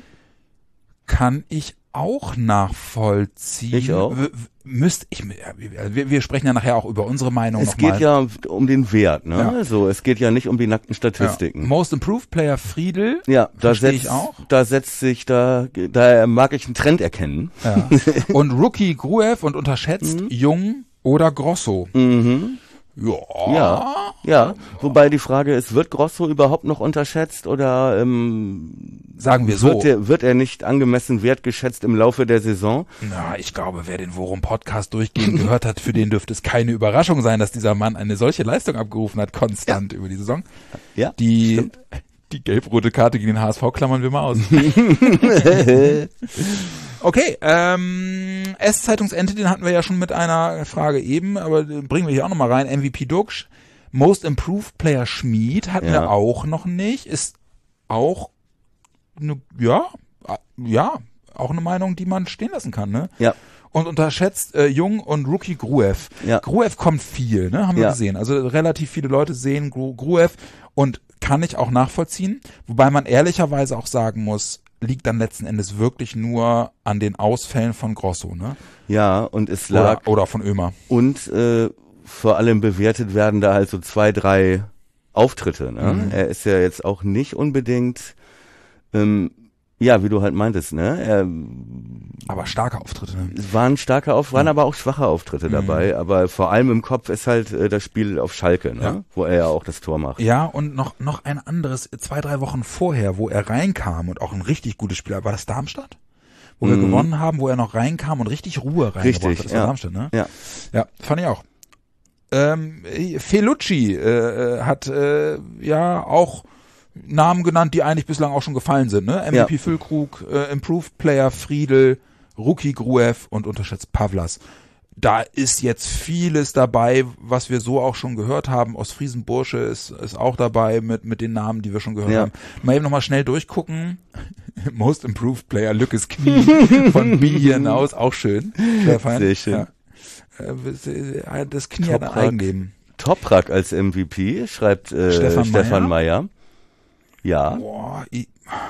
[SPEAKER 4] kann ich auch nachvollziehen.
[SPEAKER 3] Ich auch.
[SPEAKER 4] W- w- Müsst ich, wir, wir sprechen ja nachher auch über unsere Meinung
[SPEAKER 3] es
[SPEAKER 4] nochmal.
[SPEAKER 3] geht ja um den Wert, ne?
[SPEAKER 4] Ja.
[SPEAKER 3] Also es geht ja nicht um die nackten Statistiken.
[SPEAKER 4] Most Improved Player Friedel.
[SPEAKER 3] Ja, da
[SPEAKER 4] Versteh
[SPEAKER 3] setzt,
[SPEAKER 4] ich auch.
[SPEAKER 3] da setzt sich, da, da mag ich einen Trend erkennen.
[SPEAKER 4] Ja. Und Rookie Gruev und unterschätzt Jung oder Grosso.
[SPEAKER 3] Mhm.
[SPEAKER 4] Ja.
[SPEAKER 3] Ja, ja. Wobei die Frage ist, wird Grosso überhaupt noch unterschätzt oder ähm,
[SPEAKER 4] Sagen wir
[SPEAKER 3] wird,
[SPEAKER 4] so.
[SPEAKER 3] er, wird er nicht angemessen wertgeschätzt im Laufe der Saison?
[SPEAKER 4] Na, ich glaube, wer den Worum-Podcast durchgehend gehört hat, für den dürfte es keine Überraschung sein, dass dieser Mann eine solche Leistung abgerufen hat, konstant über die Saison.
[SPEAKER 3] Ja,
[SPEAKER 4] Die,
[SPEAKER 3] stimmt.
[SPEAKER 4] die gelb-rote Karte gegen den H S V klammern wir mal aus. Okay, ähm, S-Zeitungsente, den hatten wir ja schon mit einer Frage eben, aber den bringen wir hier auch nochmal rein. M V P Duxch, Most Improved Player Schmid hatten
[SPEAKER 3] Ja.
[SPEAKER 4] wir auch noch nicht, ist auch eine, ja, ja, auch eine Meinung, die man stehen lassen kann, ne?
[SPEAKER 3] Ja,
[SPEAKER 4] Und unterschätzt äh, Jung und Rookie Gruev.
[SPEAKER 3] Ja.
[SPEAKER 4] Gruev kommt viel, ne? Haben wir
[SPEAKER 3] Ja.
[SPEAKER 4] gesehen. Also relativ viele Leute sehen Gru Gruev und kann ich auch nachvollziehen. Wobei man ehrlicherweise auch sagen muss, liegt dann letzten Endes wirklich nur an den Ausfällen von Grosso, ne?
[SPEAKER 3] ja, und es
[SPEAKER 4] Oder,
[SPEAKER 3] lag
[SPEAKER 4] oder von Ömer.
[SPEAKER 3] und äh, vor allem bewertet werden da halt so zwei, drei Auftritte. Ne? Mhm. Er ist ja jetzt auch nicht unbedingt, ähm, ja, wie du halt meintest, ne? Er,
[SPEAKER 4] aber starke Auftritte. Ne?
[SPEAKER 3] Es waren starke Auftritte, waren mhm. aber auch schwache Auftritte mhm. dabei. Aber vor allem im Kopf ist halt äh, das Spiel auf Schalke, ne? Ja. Wo er ja auch das Tor macht.
[SPEAKER 4] Ja, und noch noch ein anderes, zwei, drei Wochen vorher, wo er reinkam und auch ein richtig gutes Spiel, war das Darmstadt? Wo mhm. wir gewonnen haben, wo er noch reinkam und richtig Ruhe reingebracht hat. Das war
[SPEAKER 3] ja.
[SPEAKER 4] Darmstadt, ne?
[SPEAKER 3] Ja.
[SPEAKER 4] Ja, fand ich auch. Ähm, Felucci äh, hat äh, ja auch Namen genannt, die eigentlich bislang auch schon gefallen sind, ne? M V P ja. Füllkrug, äh, Improved Player Friedel, Rookie Gruev und unterschätzt Pavlas. Da ist jetzt vieles dabei, was wir so auch schon gehört haben. Ostfriesen Bursche ist, ist auch dabei mit, mit den Namen, die wir schon gehört ja. haben. Mal eben nochmal schnell durchgucken. Most Improved Player, Lückes Knie von B hinaus, auch schön. Sehr fein.
[SPEAKER 3] Sehr schön.
[SPEAKER 4] Ja. Das Knie hat ein Eigenleben.
[SPEAKER 3] Toprak als M V P, schreibt äh, Stefan, Stefan Meyer. Ja.
[SPEAKER 4] Boah, ich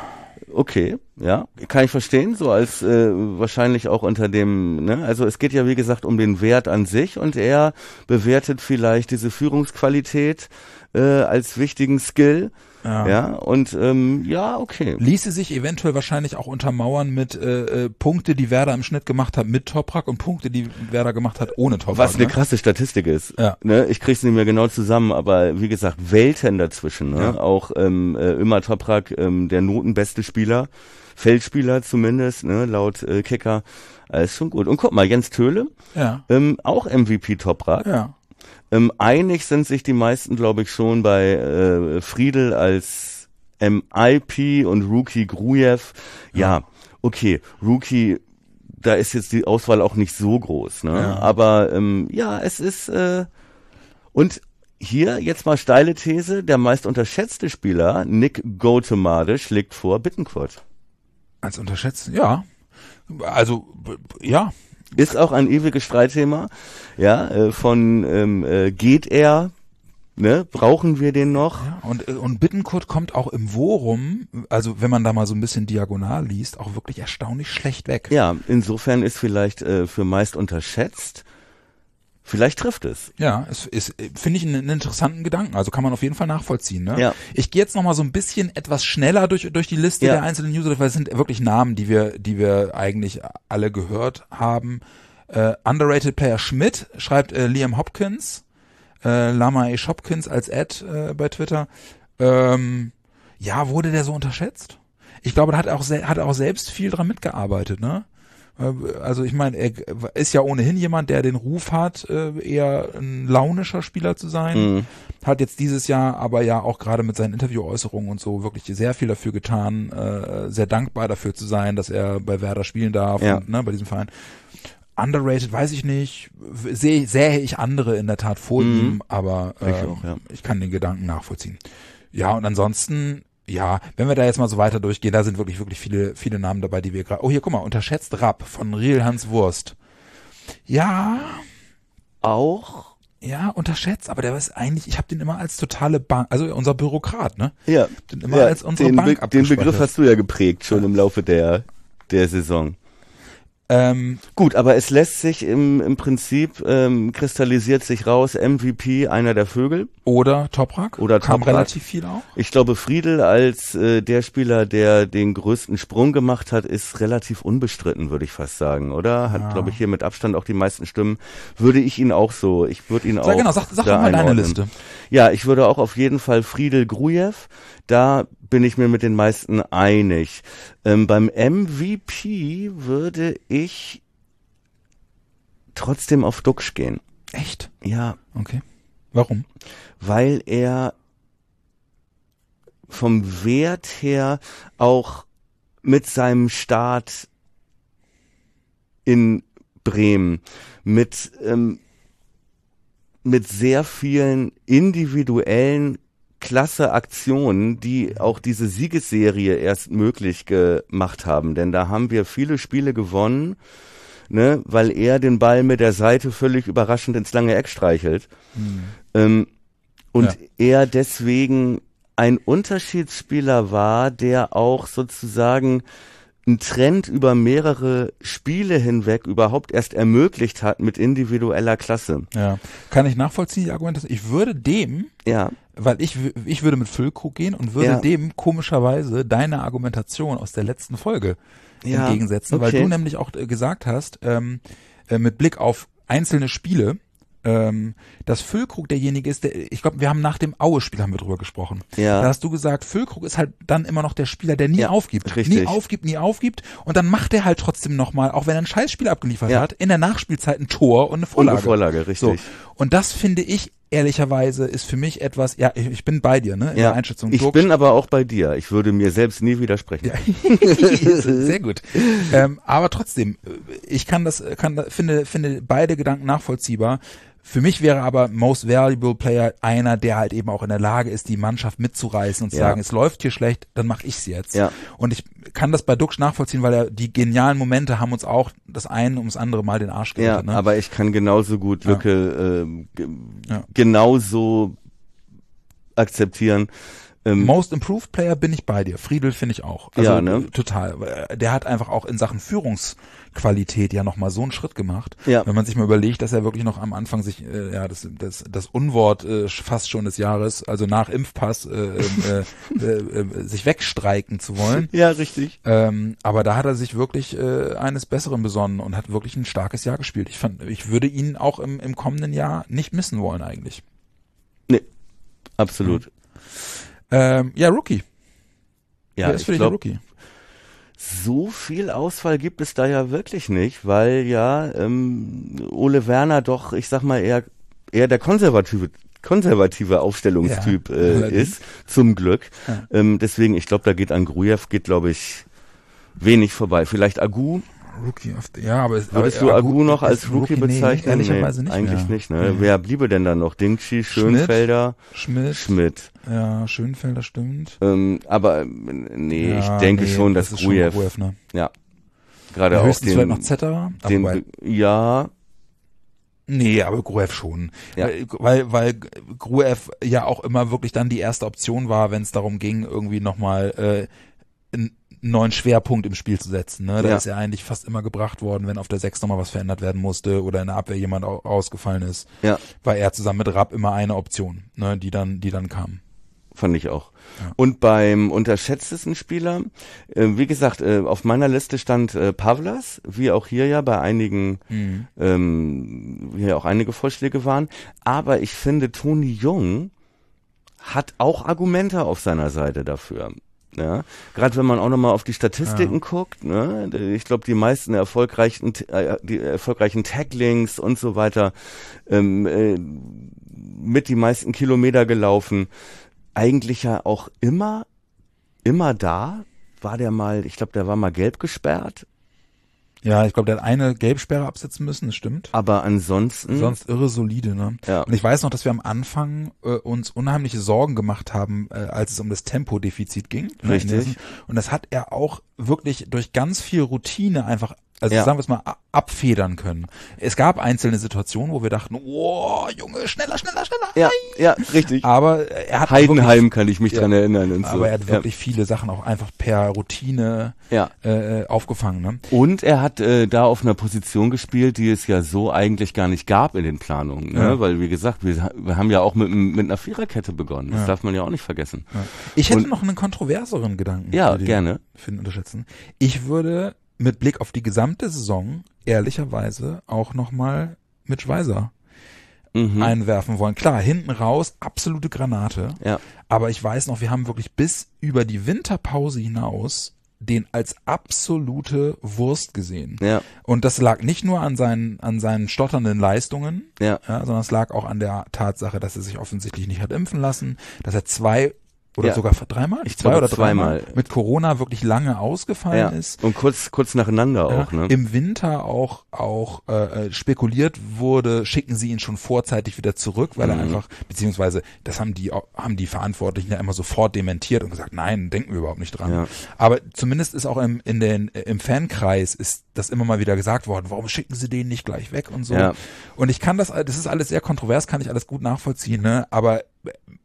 [SPEAKER 3] Okay, ja, kann ich verstehen, so als äh, wahrscheinlich auch unter dem, ne, also es geht ja wie gesagt um den Wert an sich und er bewertet vielleicht diese Führungsqualität äh, als wichtigen Skill, ja, ja und ähm, ja, okay.
[SPEAKER 4] Ließe sich eventuell wahrscheinlich auch untermauern mit äh, äh, Punkte, die Werder im Schnitt gemacht hat mit Toprak und Punkte, die Werder gemacht hat ohne Toprak.
[SPEAKER 3] Was eine
[SPEAKER 4] ne?
[SPEAKER 3] krasse Statistik ist.
[SPEAKER 4] Ja.
[SPEAKER 3] Ne? Ich krieg's nicht mehr genau zusammen, aber wie gesagt, Welten dazwischen. Ne? Ja. Auch ähm, äh, immer Toprak, ähm, der notenbeste Spieler, Feldspieler zumindest, ne? laut äh, Kicker. Alles äh, schon gut. Und guck mal, Jens Töhle,
[SPEAKER 4] ja.
[SPEAKER 3] ähm, auch M V P Toprak.
[SPEAKER 4] Ja.
[SPEAKER 3] Ähm, einig sind sich die meisten, glaube ich, schon bei äh, Friedel als M I P und Rookie Grujew. Ja, ja, okay, Rookie, da ist jetzt die Auswahl auch nicht so groß, ne? Ja. Aber ähm, ja, es ist äh, und hier jetzt mal steile These, der meist unterschätzte Spieler, Nick Gotemade, schlägt vor Bittencourt.
[SPEAKER 4] Als unterschätzt, ja. Also, ja.
[SPEAKER 3] Ist auch ein ewiges Streitthema, ja, äh, von ähm, äh, geht er, ne, brauchen wir den noch?
[SPEAKER 4] Ja, und und Bittencourt kommt auch im Worum, also wenn man da mal so ein bisschen diagonal liest, auch wirklich erstaunlich schlecht weg.
[SPEAKER 3] Ja, insofern ist vielleicht äh, für meist unterschätzt, vielleicht trifft es.
[SPEAKER 4] Ja, es ist, finde ich, einen, einen interessanten Gedanken. Also kann man auf jeden Fall nachvollziehen. Ne?
[SPEAKER 3] Ja.
[SPEAKER 4] Ich gehe jetzt noch mal so ein bisschen etwas schneller durch durch die Liste ja. der einzelnen User, weil es sind wirklich Namen, die wir die wir eigentlich alle gehört haben. Äh, Underrated Player Schmidt schreibt äh, Liam Hopkins, äh, Lama Ish Hopkins als Ad äh, bei Twitter. Ähm, ja, wurde der so unterschätzt? Ich glaube, da hat er auch hat er auch selbst viel dran mitgearbeitet, ne? Also ich meine, er ist ja ohnehin jemand, der den Ruf hat, eher ein launischer Spieler zu sein. Mhm. Hat jetzt dieses Jahr aber ja auch gerade mit seinen Interviewäußerungen und so wirklich sehr viel dafür getan, sehr dankbar dafür zu sein, dass er bei Werder spielen darf,
[SPEAKER 3] ja.
[SPEAKER 4] und, ne, bei diesem Verein. Underrated, weiß ich nicht, sehe sähe ich andere in der Tat vor mhm. ihm, aber äh, ich, auch, ja. ich kann den Gedanken nachvollziehen. Ja, und ansonsten ja, wenn wir da jetzt mal so weiter durchgehen, da sind wirklich, wirklich viele, viele Namen dabei, die wir gerade, oh hier, guck mal, unterschätzt Rapp von Real Hans Wurst. Ja.
[SPEAKER 3] Auch.
[SPEAKER 4] Ja, unterschätzt, aber der ist eigentlich, ich habe den immer als totale Bank, also unser Bürokrat, ne?
[SPEAKER 3] Ja.
[SPEAKER 4] Den immer
[SPEAKER 3] ja,
[SPEAKER 4] als unsere
[SPEAKER 3] den
[SPEAKER 4] Bank
[SPEAKER 3] Be- Den Begriff hast du ja geprägt, schon ja. im Laufe der, der Saison.
[SPEAKER 4] Ähm,
[SPEAKER 3] Gut, aber es lässt sich im, im Prinzip, ähm, kristallisiert sich raus, M V P, einer der Vögel.
[SPEAKER 4] Oder Toprak.
[SPEAKER 3] Oder
[SPEAKER 4] Kam
[SPEAKER 3] Toprak.
[SPEAKER 4] relativ viel auch.
[SPEAKER 3] Ich glaube, Friedel als äh, der Spieler, der den größten Sprung gemacht hat, ist relativ unbestritten, würde ich fast sagen, oder? Hat, ja. glaube ich, hier mit Abstand auch die meisten Stimmen. Würde ich ihn auch so, ich würde ihn
[SPEAKER 4] sag
[SPEAKER 3] auch
[SPEAKER 4] genau, sag, sag
[SPEAKER 3] da
[SPEAKER 4] doch mal deine
[SPEAKER 3] einordnen.
[SPEAKER 4] Liste.
[SPEAKER 3] Ja, ich würde auch auf jeden Fall Friedel Grujew, da bin ich mir mit den meisten einig. Ähm, beim M V P würde ich trotzdem auf Duxch gehen.
[SPEAKER 4] Echt?
[SPEAKER 3] Ja.
[SPEAKER 4] Okay. Warum?
[SPEAKER 3] Weil er vom Wert her auch mit seinem Start in Bremen, mit, ähm, mit sehr vielen individuellen klasse Aktionen, die auch diese Siegesserie erst möglich gemacht haben. Denn da haben wir viele Spiele gewonnen, ne, weil er den Ball mit der Seite völlig überraschend ins lange Eck streichelt. Mhm. Ähm, und ja. er deswegen ein Unterschiedsspieler war, der auch sozusagen einen Trend über mehrere Spiele hinweg überhaupt erst ermöglicht hat mit individueller Klasse.
[SPEAKER 4] Ja, kann ich nachvollziehen, die Argumente. Ich würde dem,
[SPEAKER 3] ja.
[SPEAKER 4] weil ich ich würde mit Füllkrug gehen und würde ja. dem komischerweise deine Argumentation aus der letzten Folge ja. entgegensetzen, okay. weil du nämlich auch gesagt hast, ähm, äh, mit Blick auf einzelne Spiele, ähm, dass Füllkrug derjenige ist, der, ich glaube, wir haben nach dem Aue-Spiel haben wir drüber gesprochen.
[SPEAKER 3] Ja.
[SPEAKER 4] Da hast du gesagt, Füllkrug ist halt dann immer noch der Spieler, der nie
[SPEAKER 3] ja,
[SPEAKER 4] aufgibt.
[SPEAKER 3] Richtig.
[SPEAKER 4] Nie aufgibt, nie aufgibt. Und dann macht er halt trotzdem nochmal, auch wenn er ein Scheißspiel abgeliefert
[SPEAKER 3] ja.
[SPEAKER 4] hat, in der Nachspielzeit ein Tor und eine Vorlage.
[SPEAKER 3] Und eine Vorlage, richtig.
[SPEAKER 4] So. Und das finde ich, ehrlicherweise, ist für mich etwas, ja, ich, ich bin bei dir, ne, in
[SPEAKER 3] ja.
[SPEAKER 4] der Einschätzung.
[SPEAKER 3] Ich bin aber auch bei dir. Ich würde mir selbst nie widersprechen.
[SPEAKER 4] Ja. Sehr gut. ähm, aber trotzdem, ich kann das, kann, finde, finde beide Gedanken nachvollziehbar. Für mich wäre aber Most Valuable Player einer, der halt eben auch in der Lage ist, die Mannschaft mitzureißen und zu
[SPEAKER 3] ja.
[SPEAKER 4] sagen, es läuft hier schlecht, dann mache ich's jetzt.
[SPEAKER 3] Ja.
[SPEAKER 4] Und ich kann das bei Duxch nachvollziehen, weil er, die genialen Momente haben uns auch das eine ums andere Mal den Arsch gerettet.
[SPEAKER 3] Ja,
[SPEAKER 4] ne?
[SPEAKER 3] aber ich kann genauso gut Lücke ja. äh, g-
[SPEAKER 4] ja.
[SPEAKER 3] genauso akzeptieren.
[SPEAKER 4] Ähm, Most Improved Player bin ich bei dir. Friedel finde ich auch. Also
[SPEAKER 3] ja, ne?
[SPEAKER 4] total. Der hat einfach auch in Sachen Führungsqualität ja nochmal so einen Schritt gemacht.
[SPEAKER 3] Ja.
[SPEAKER 4] Wenn man sich mal überlegt, dass er wirklich noch am Anfang sich, äh, ja, das, das, das Unwort äh, fast schon des Jahres, also nach Impfpass, äh, äh, äh, äh, sich wegstreiken zu wollen.
[SPEAKER 3] Ja, richtig.
[SPEAKER 4] Ähm, aber da hat er sich wirklich äh, eines Besseren besonnen und hat wirklich ein starkes Jahr gespielt. Ich fand, ich würde ihn auch im, im kommenden Jahr nicht missen wollen eigentlich.
[SPEAKER 3] Nee, absolut.
[SPEAKER 4] Mhm. Ähm, ja, Rookie.
[SPEAKER 3] Ja,
[SPEAKER 4] Wer ist für dich der Rookie?
[SPEAKER 3] So viel Auswahl gibt es da ja wirklich nicht, weil ja ähm, Ole Werner doch, ich sag mal, eher eher der konservative konservative Aufstellungstyp
[SPEAKER 4] ja,
[SPEAKER 3] äh, ist, zum Glück.
[SPEAKER 4] Ja.
[SPEAKER 3] Ähm, deswegen, ich glaube, da geht an Grujew, geht, glaube ich, wenig vorbei. Vielleicht Agu.
[SPEAKER 4] Rookie of the, ja, aber
[SPEAKER 3] würdest du Agu, Agu noch als Rookie, Rookie bezeichnen?
[SPEAKER 4] Nee, ehrlicherweise
[SPEAKER 3] nee,
[SPEAKER 4] nicht
[SPEAKER 3] eigentlich
[SPEAKER 4] mehr.
[SPEAKER 3] nicht, ne?
[SPEAKER 4] Nee.
[SPEAKER 3] Wer bliebe denn da noch? Dingchi, Schönfelder,
[SPEAKER 4] Schmidt,
[SPEAKER 3] Schmidt.
[SPEAKER 4] Ja, Schönfelder stimmt.
[SPEAKER 3] Ähm, aber nee,
[SPEAKER 4] ja,
[SPEAKER 3] ich denke
[SPEAKER 4] nee,
[SPEAKER 3] schon, dass
[SPEAKER 4] das
[SPEAKER 3] Grujew,
[SPEAKER 4] Grujew, ne?
[SPEAKER 3] ja, gerade
[SPEAKER 4] ja,
[SPEAKER 3] auch
[SPEAKER 4] höchstens
[SPEAKER 3] den,
[SPEAKER 4] vielleicht noch Zetterer,
[SPEAKER 3] den,
[SPEAKER 4] aber
[SPEAKER 3] ja.
[SPEAKER 4] Nee, aber Grujew schon.
[SPEAKER 3] Ja.
[SPEAKER 4] Weil, weil Grujew ja auch immer wirklich dann die erste Option war, wenn es darum ging, irgendwie nochmal äh, einen neuen Schwerpunkt im Spiel zu setzen. Ne? Da
[SPEAKER 3] ja.
[SPEAKER 4] ist er eigentlich fast immer gebracht worden, wenn auf der sechs nochmal was verändert werden musste oder in der Abwehr jemand au- ausgefallen ist.
[SPEAKER 3] Ja.
[SPEAKER 4] War er zusammen mit Rapp immer eine Option, ne? die dann, die dann kam.
[SPEAKER 3] Fand ich auch.
[SPEAKER 4] Ja.
[SPEAKER 3] Und beim unterschätztesten Spieler, äh, wie gesagt, äh, auf meiner Liste stand äh, Pavlas, wie auch hier ja bei einigen,
[SPEAKER 4] mhm.
[SPEAKER 3] ähm, hier auch einige Vorschläge waren. Aber ich finde, Toni Jung hat auch Argumente auf seiner Seite dafür. Ja, gerade wenn man auch nochmal auf die Statistiken ja. guckt, ne, ich glaube, die meisten erfolgreichen, äh, die erfolgreichen Tacklings und so weiter, ähm, äh, mit die meisten Kilometer gelaufen, eigentlich ja auch immer, immer da. War der mal, ich glaube, der war mal gelb gesperrt.
[SPEAKER 4] Ja, ich glaube, der hat eine Gelbsperre absetzen müssen, das stimmt.
[SPEAKER 3] Aber ansonsten...
[SPEAKER 4] Sonst irre solide, ne?
[SPEAKER 3] Ja.
[SPEAKER 4] Und ich weiß noch, dass wir am Anfang äh, uns unheimliche Sorgen gemacht haben, äh, als es um das Tempodefizit ging.
[SPEAKER 3] Richtig.
[SPEAKER 4] Ne? Und das hat er auch wirklich durch ganz viel Routine einfach, also
[SPEAKER 3] ja.
[SPEAKER 4] sagen wir es mal, abfedern können. Es gab einzelne Situationen, wo wir dachten, oh, Junge, schneller, schneller, schneller.
[SPEAKER 3] Ja, ja, richtig.
[SPEAKER 4] Aber er hat
[SPEAKER 3] Heidenheim
[SPEAKER 4] wirklich,
[SPEAKER 3] kann ich mich
[SPEAKER 4] ja,
[SPEAKER 3] dran erinnern. Und so.
[SPEAKER 4] Aber er hat wirklich
[SPEAKER 3] ja.
[SPEAKER 4] viele Sachen auch einfach per Routine
[SPEAKER 3] ja.
[SPEAKER 4] äh, aufgefangen. Ne?
[SPEAKER 3] Und er hat äh, da auf einer Position gespielt, die es ja so eigentlich gar nicht gab in den Planungen. Ne?
[SPEAKER 4] Ja.
[SPEAKER 3] Weil, wie gesagt, wir, wir haben ja auch mit, mit einer Viererkette begonnen. Das
[SPEAKER 4] ja.
[SPEAKER 3] darf man ja auch nicht vergessen.
[SPEAKER 4] Ja. Ich hätte
[SPEAKER 3] Und,
[SPEAKER 4] noch einen kontroverseren Gedanken.
[SPEAKER 3] Ja, gerne.
[SPEAKER 4] Finden, unterschätzen. Ich würde mit Blick auf die gesamte Saison ehrlicherweise auch nochmal mit Schweizer mhm. einwerfen wollen. Klar, hinten raus, absolute Granate.
[SPEAKER 3] Ja.
[SPEAKER 4] Aber ich weiß noch, wir haben wirklich bis über die Winterpause hinaus den als absolute Wurst gesehen.
[SPEAKER 3] Ja.
[SPEAKER 4] Und das lag nicht nur an seinen, an seinen stotternden Leistungen,
[SPEAKER 3] ja.
[SPEAKER 4] Ja, sondern es lag auch an der Tatsache, dass er sich offensichtlich nicht hat impfen lassen, dass er zwei oder
[SPEAKER 3] ja.
[SPEAKER 4] sogar dreimal?
[SPEAKER 3] Ich
[SPEAKER 4] Zwei oder
[SPEAKER 3] zweimal.
[SPEAKER 4] dreimal mit Corona wirklich lange ausgefallen
[SPEAKER 3] ja.
[SPEAKER 4] ist.
[SPEAKER 3] Und kurz kurz nacheinander
[SPEAKER 4] ja.
[SPEAKER 3] auch. Ne?
[SPEAKER 4] Im Winter auch auch äh, spekuliert wurde, schicken sie ihn schon vorzeitig wieder zurück, weil
[SPEAKER 3] mhm.
[SPEAKER 4] er einfach, beziehungsweise das haben die haben die Verantwortlichen ja immer sofort dementiert und gesagt, nein, denken wir überhaupt nicht dran.
[SPEAKER 3] Ja.
[SPEAKER 4] Aber zumindest ist auch im in den im Fankreis ist das immer mal wieder gesagt worden, warum schicken sie den nicht gleich weg und so.
[SPEAKER 3] Ja.
[SPEAKER 4] Und ich kann das, das ist alles sehr kontrovers, kann ich alles gut nachvollziehen, ne? Aber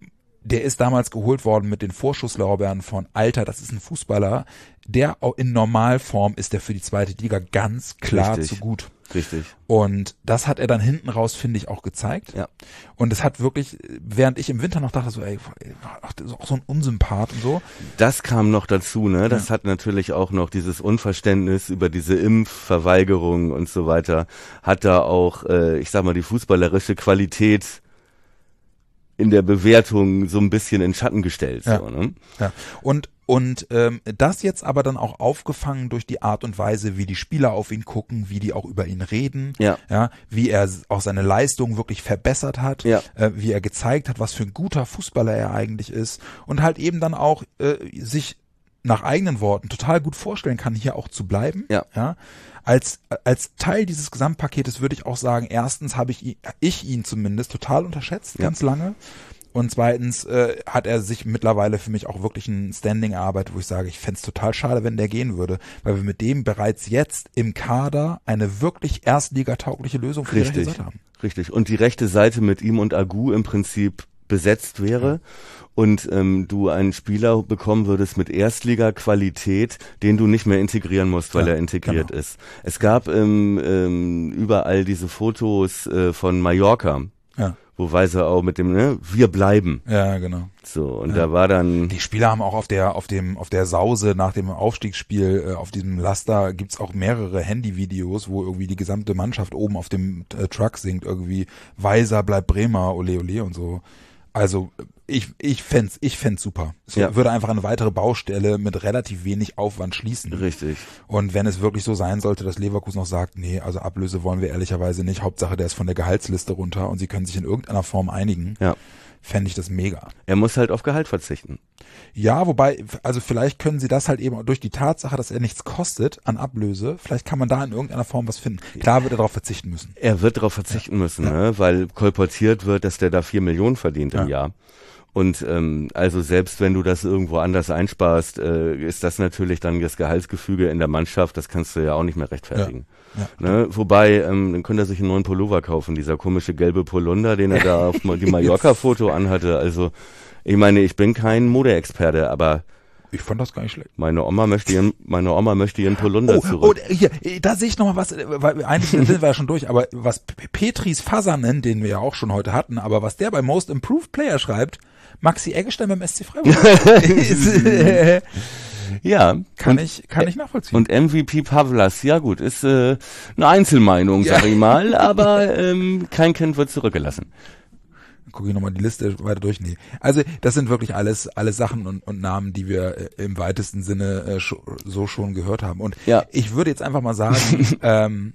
[SPEAKER 4] der ist damals geholt worden mit den Vorschusslorbeeren von Alter, das ist ein Fußballer, der auch in Normalform ist der für die zweite Liga ganz klar
[SPEAKER 3] Richtig.
[SPEAKER 4] zu gut.
[SPEAKER 3] Richtig.
[SPEAKER 4] Und das hat er dann hinten raus, finde ich, auch gezeigt.
[SPEAKER 3] Ja.
[SPEAKER 4] Und es hat wirklich, während ich im Winter noch dachte, so, ey, ach, das ist auch so ein Unsympath und so.
[SPEAKER 3] Das kam noch dazu, ne? Das
[SPEAKER 4] Ja.
[SPEAKER 3] hat natürlich auch noch dieses Unverständnis über diese Impfverweigerung und so weiter, hat da auch, äh, ich sag mal, die fußballerische Qualität in der Bewertung so ein bisschen in Schatten gestellt.
[SPEAKER 4] Ja.
[SPEAKER 3] So, ne?
[SPEAKER 4] Ja. Und Und ähm, das jetzt aber dann auch aufgefangen durch die Art und Weise, wie die Spieler auf ihn gucken, wie die auch über ihn reden,
[SPEAKER 3] Ja.
[SPEAKER 4] ja, wie er auch seine Leistung wirklich verbessert hat,
[SPEAKER 3] Ja.
[SPEAKER 4] äh, wie er gezeigt hat, was für ein guter Fußballer er eigentlich ist und halt eben dann auch äh, sich nach eigenen Worten total gut vorstellen kann, hier auch zu bleiben.
[SPEAKER 3] Ja.
[SPEAKER 4] Ja. Als als Teil dieses Gesamtpaketes würde ich auch sagen, erstens habe ich ihn, ich ihn zumindest total unterschätzt,
[SPEAKER 3] Ja.
[SPEAKER 4] ganz lange. Und zweitens äh, hat er sich mittlerweile für mich auch wirklich ein Standing erarbeitet, wo ich sage, ich fände es total schade, wenn der gehen würde, weil wir mit dem bereits jetzt im Kader eine wirklich erstligataugliche Lösung für die rechte
[SPEAKER 3] Richtig,
[SPEAKER 4] Seite haben.
[SPEAKER 3] richtig. Und die rechte Seite mit ihm und Agu im Prinzip besetzt wäre und ähm, du einen Spieler bekommen würdest mit Erstliga-Qualität, den du nicht mehr integrieren musst, weil
[SPEAKER 4] Ja,
[SPEAKER 3] er integriert
[SPEAKER 4] genau.
[SPEAKER 3] ist. Es gab ähm, ähm, überall diese Fotos äh, von Mallorca,
[SPEAKER 4] Ja,
[SPEAKER 3] wo Weiser auch mit dem, ne, wir bleiben.
[SPEAKER 4] ja, genau.
[SPEAKER 3] So, und
[SPEAKER 4] Ja.
[SPEAKER 3] da war dann,
[SPEAKER 4] Die Spieler haben auch auf der auf dem auf der Sause nach dem Aufstiegsspiel äh, auf diesem Laster gibt's auch mehrere Handyvideos, wo irgendwie die gesamte Mannschaft oben auf dem äh, Truck singt irgendwie Weiser bleibt Bremer, ole ole und so. Also ich ich fänd's ich fänd's super. Es
[SPEAKER 3] Ja.
[SPEAKER 4] würde einfach eine weitere Baustelle mit relativ wenig Aufwand schließen.
[SPEAKER 3] richtig.
[SPEAKER 4] Und wenn es wirklich so sein sollte, dass Leverkusen noch sagt, nee, also Ablöse wollen wir ehrlicherweise nicht, Hauptsache der ist von der Gehaltsliste runter und sie können sich in irgendeiner Form einigen,
[SPEAKER 3] Ja.
[SPEAKER 4] fände ich das mega.
[SPEAKER 3] Er muss halt auf Gehalt verzichten.
[SPEAKER 4] Ja, wobei, also vielleicht können sie das halt eben durch die Tatsache, dass er nichts kostet an Ablöse, vielleicht kann man da in irgendeiner Form was finden. Klar wird er darauf verzichten müssen.
[SPEAKER 3] Er wird darauf verzichten müssen, ne? Weil kolportiert wird, dass der da vier Millionen verdient im
[SPEAKER 4] Ja.
[SPEAKER 3] Jahr. Und ähm, also selbst wenn du das irgendwo anders einsparst, äh, ist das natürlich dann das Gehaltsgefüge in der Mannschaft, das kannst du ja auch nicht mehr rechtfertigen.
[SPEAKER 4] Ja.
[SPEAKER 3] Ne? Wobei, ähm, dann könnte er sich einen neuen Pullover kaufen, dieser komische gelbe Polunder, den er da auf die Mallorca-Foto anhatte. Also ich meine, ich bin kein Modeexperte, aber
[SPEAKER 4] Ich fand das gar nicht schlecht.
[SPEAKER 3] meine Oma möchte ihren, meine Oma möchte ihren Polunder
[SPEAKER 4] Oh,
[SPEAKER 3] zurück.
[SPEAKER 4] oh, hier, da sehe ich noch mal was, äh, weil eigentlich sind wir ja schon durch, aber was P- Petris Fasanen, den wir ja auch schon heute hatten, aber was der bei Most Improved Player schreibt, Maxi Eggestein beim S C Freiburg. Ist, äh,
[SPEAKER 3] Ja,
[SPEAKER 4] kann
[SPEAKER 3] und,
[SPEAKER 4] ich, kann ich nachvollziehen.
[SPEAKER 3] und M V P Pavlas, ja gut, ist äh, eine Einzelmeinung,
[SPEAKER 4] Ja.
[SPEAKER 3] sag ich mal, aber ähm, kein Kind wird zurückgelassen.
[SPEAKER 4] Gucke ich nochmal die Liste weiter durch. Nee. Also das sind wirklich alles alles Sachen und, und Namen, die wir äh, im weitesten Sinne äh, scho- so schon gehört haben. Und
[SPEAKER 3] Ja.
[SPEAKER 4] ich würde jetzt einfach mal sagen, ähm,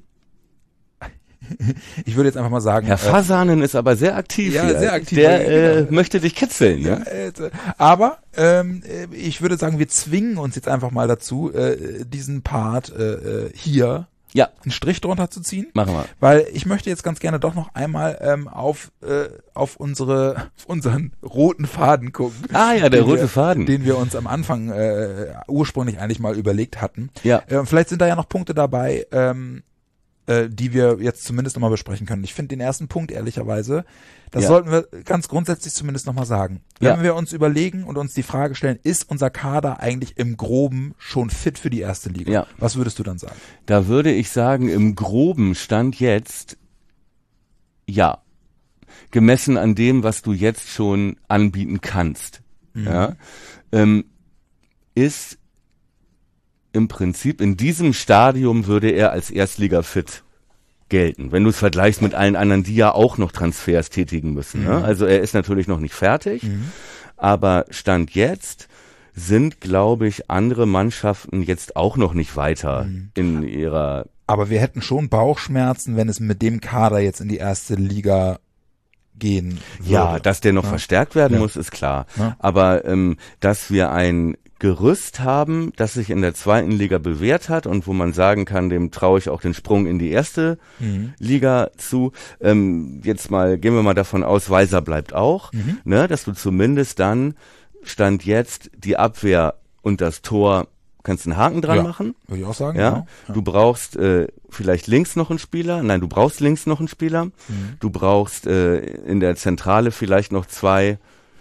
[SPEAKER 4] ich würde jetzt einfach mal sagen,
[SPEAKER 3] Herr Fasanen ist aber sehr aktiv
[SPEAKER 4] ja,
[SPEAKER 3] hier.
[SPEAKER 4] sehr aktiv,
[SPEAKER 3] Der äh,
[SPEAKER 4] genau.
[SPEAKER 3] möchte dich kitzeln,
[SPEAKER 4] Ja,
[SPEAKER 3] ne?
[SPEAKER 4] äh, aber ähm, äh, ich würde sagen, wir zwingen uns jetzt einfach mal dazu, äh, diesen Part äh, äh, hier
[SPEAKER 3] Ja,
[SPEAKER 4] einen Strich drunter zu ziehen.
[SPEAKER 3] machen wir.
[SPEAKER 4] Weil ich möchte jetzt ganz gerne doch noch einmal ähm, auf äh, auf unsere auf unseren roten Faden gucken.
[SPEAKER 3] Ah ja, der
[SPEAKER 4] den
[SPEAKER 3] rote
[SPEAKER 4] wir,
[SPEAKER 3] Faden.
[SPEAKER 4] den wir uns am Anfang äh, ursprünglich eigentlich mal überlegt hatten.
[SPEAKER 3] Ja.
[SPEAKER 4] Äh, vielleicht sind da ja noch Punkte dabei, ähm, äh, die wir jetzt zumindest nochmal besprechen können. Ich finde den ersten Punkt ehrlicherweise, das
[SPEAKER 3] Ja.
[SPEAKER 4] sollten wir ganz grundsätzlich zumindest nochmal sagen. Wenn
[SPEAKER 3] Ja.
[SPEAKER 4] wir uns überlegen und uns die Frage stellen, ist unser Kader eigentlich im Groben schon fit für die erste Liga?
[SPEAKER 3] Ja.
[SPEAKER 4] Was würdest du dann sagen?
[SPEAKER 3] Da würde ich sagen, im groben Stand jetzt, ja. Gemessen an dem, was du jetzt schon anbieten kannst, ja, ähm, ist im Prinzip in diesem Stadium würde er als Erstliga-fit gelten, wenn du es vergleichst mit allen anderen, die ja auch noch Transfers tätigen müssen. Ne? Also er ist natürlich noch nicht fertig, aber Stand jetzt sind, glaube ich, andere Mannschaften jetzt auch noch nicht weiter in ihrer.
[SPEAKER 4] Aber wir hätten schon Bauchschmerzen, wenn es mit dem Kader jetzt in die erste Liga gehen würde.
[SPEAKER 3] Ja, dass der noch
[SPEAKER 4] Ja.
[SPEAKER 3] verstärkt werden
[SPEAKER 4] Ja.
[SPEAKER 3] muss, ist klar.
[SPEAKER 4] Ja.
[SPEAKER 3] Aber ähm, dass wir ein Gerüst haben, das sich in der zweiten Liga bewährt hat und wo man sagen kann, dem traue ich auch den Sprung in die erste
[SPEAKER 4] Mhm.
[SPEAKER 3] Liga zu. Ähm, jetzt mal, gehen wir mal davon aus, Weiser bleibt auch,
[SPEAKER 4] Mhm.
[SPEAKER 3] ne, dass du zumindest dann, Stand jetzt, die Abwehr und das Tor, kannst einen Haken dran
[SPEAKER 4] Ja.
[SPEAKER 3] machen.
[SPEAKER 4] Würde ich auch sagen.
[SPEAKER 3] Ja,
[SPEAKER 4] genau.
[SPEAKER 3] du brauchst äh, vielleicht links noch einen Spieler. Nein, du brauchst links noch einen Spieler.
[SPEAKER 4] Mhm.
[SPEAKER 3] Du brauchst äh, in der Zentrale vielleicht noch zwei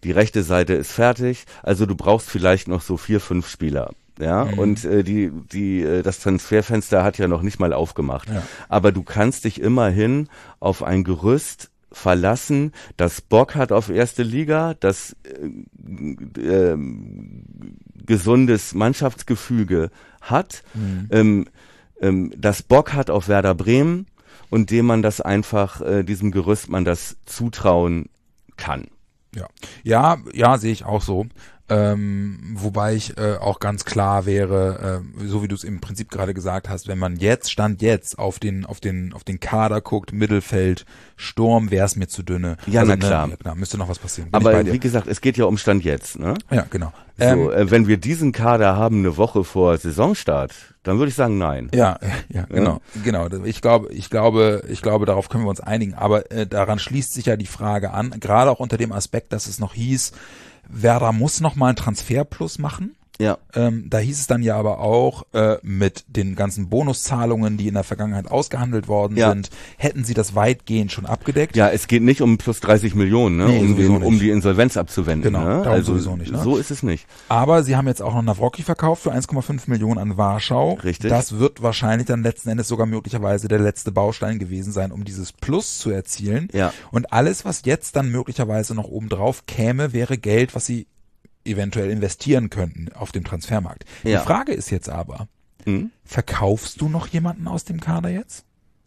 [SPEAKER 3] die rechte Seite ist fertig, also du brauchst vielleicht noch so vier, fünf Spieler. Ja, mhm. und äh, die, die, äh, das Transferfenster hat ja noch nicht mal aufgemacht. Ja. Aber du kannst dich immerhin auf ein Gerüst verlassen, das Bock hat auf erste Liga, das äh, äh, gesundes Mannschaftsgefüge hat, mhm. ähm, ähm, das Bock hat auf Werder Bremen und dem man das einfach, äh, diesem Gerüst man das zutrauen kann.
[SPEAKER 4] Ja, ja, ja, sehe ich auch so. Ähm, wobei ich äh, auch ganz klar wäre, äh, so wie du es im Prinzip gerade gesagt hast, wenn man jetzt, Stand jetzt, auf den auf den auf den Kader guckt, Mittelfeld, Sturm, wäre es mir zu dünne.
[SPEAKER 3] Ja, also, na klar.
[SPEAKER 4] Ne, ja, klar, müsste noch was passieren. Bin
[SPEAKER 3] aber wie gesagt, es geht ja um Stand jetzt, ne?
[SPEAKER 4] Ja, genau.
[SPEAKER 3] So, ähm, äh, wenn wir diesen Kader haben eine Woche vor Saisonstart, dann würde ich sagen, nein.
[SPEAKER 4] Ja, ja, genau, ja? genau. Ich glaube, ich glaube, ich glaube, darauf können wir uns einigen. Aber äh, daran schließt sich ja die Frage an, gerade auch unter dem Aspekt, dass es noch hieß, Werder muss noch mal einen Transferplus machen.
[SPEAKER 3] Ja.
[SPEAKER 4] Ähm, da hieß es dann ja aber auch, äh, mit den ganzen Bonuszahlungen, die in der Vergangenheit ausgehandelt worden ja. sind, hätten sie das weitgehend schon abgedeckt.
[SPEAKER 3] Ja, es geht nicht um plus dreißig Millionen, ne?
[SPEAKER 4] Nee,
[SPEAKER 3] um, den, um die Insolvenz abzuwenden.
[SPEAKER 4] Genau,
[SPEAKER 3] ne?
[SPEAKER 4] darum
[SPEAKER 3] Also
[SPEAKER 4] sowieso nicht. Ne?
[SPEAKER 3] So ist es nicht.
[SPEAKER 4] Aber sie haben jetzt auch noch Nawrocki verkauft für eins Komma fünf Millionen an Warschau.
[SPEAKER 3] Richtig.
[SPEAKER 4] Das wird wahrscheinlich dann letzten Endes sogar möglicherweise der letzte Baustein gewesen sein, um dieses Plus zu erzielen.
[SPEAKER 3] Ja.
[SPEAKER 4] Und alles, was jetzt dann möglicherweise noch obendrauf käme, wäre Geld, was sie eventuell investieren könnten auf dem Transfermarkt.
[SPEAKER 3] Ja.
[SPEAKER 4] Die Frage ist jetzt aber,
[SPEAKER 3] hm?
[SPEAKER 4] verkaufst du noch jemanden aus dem Kader jetzt?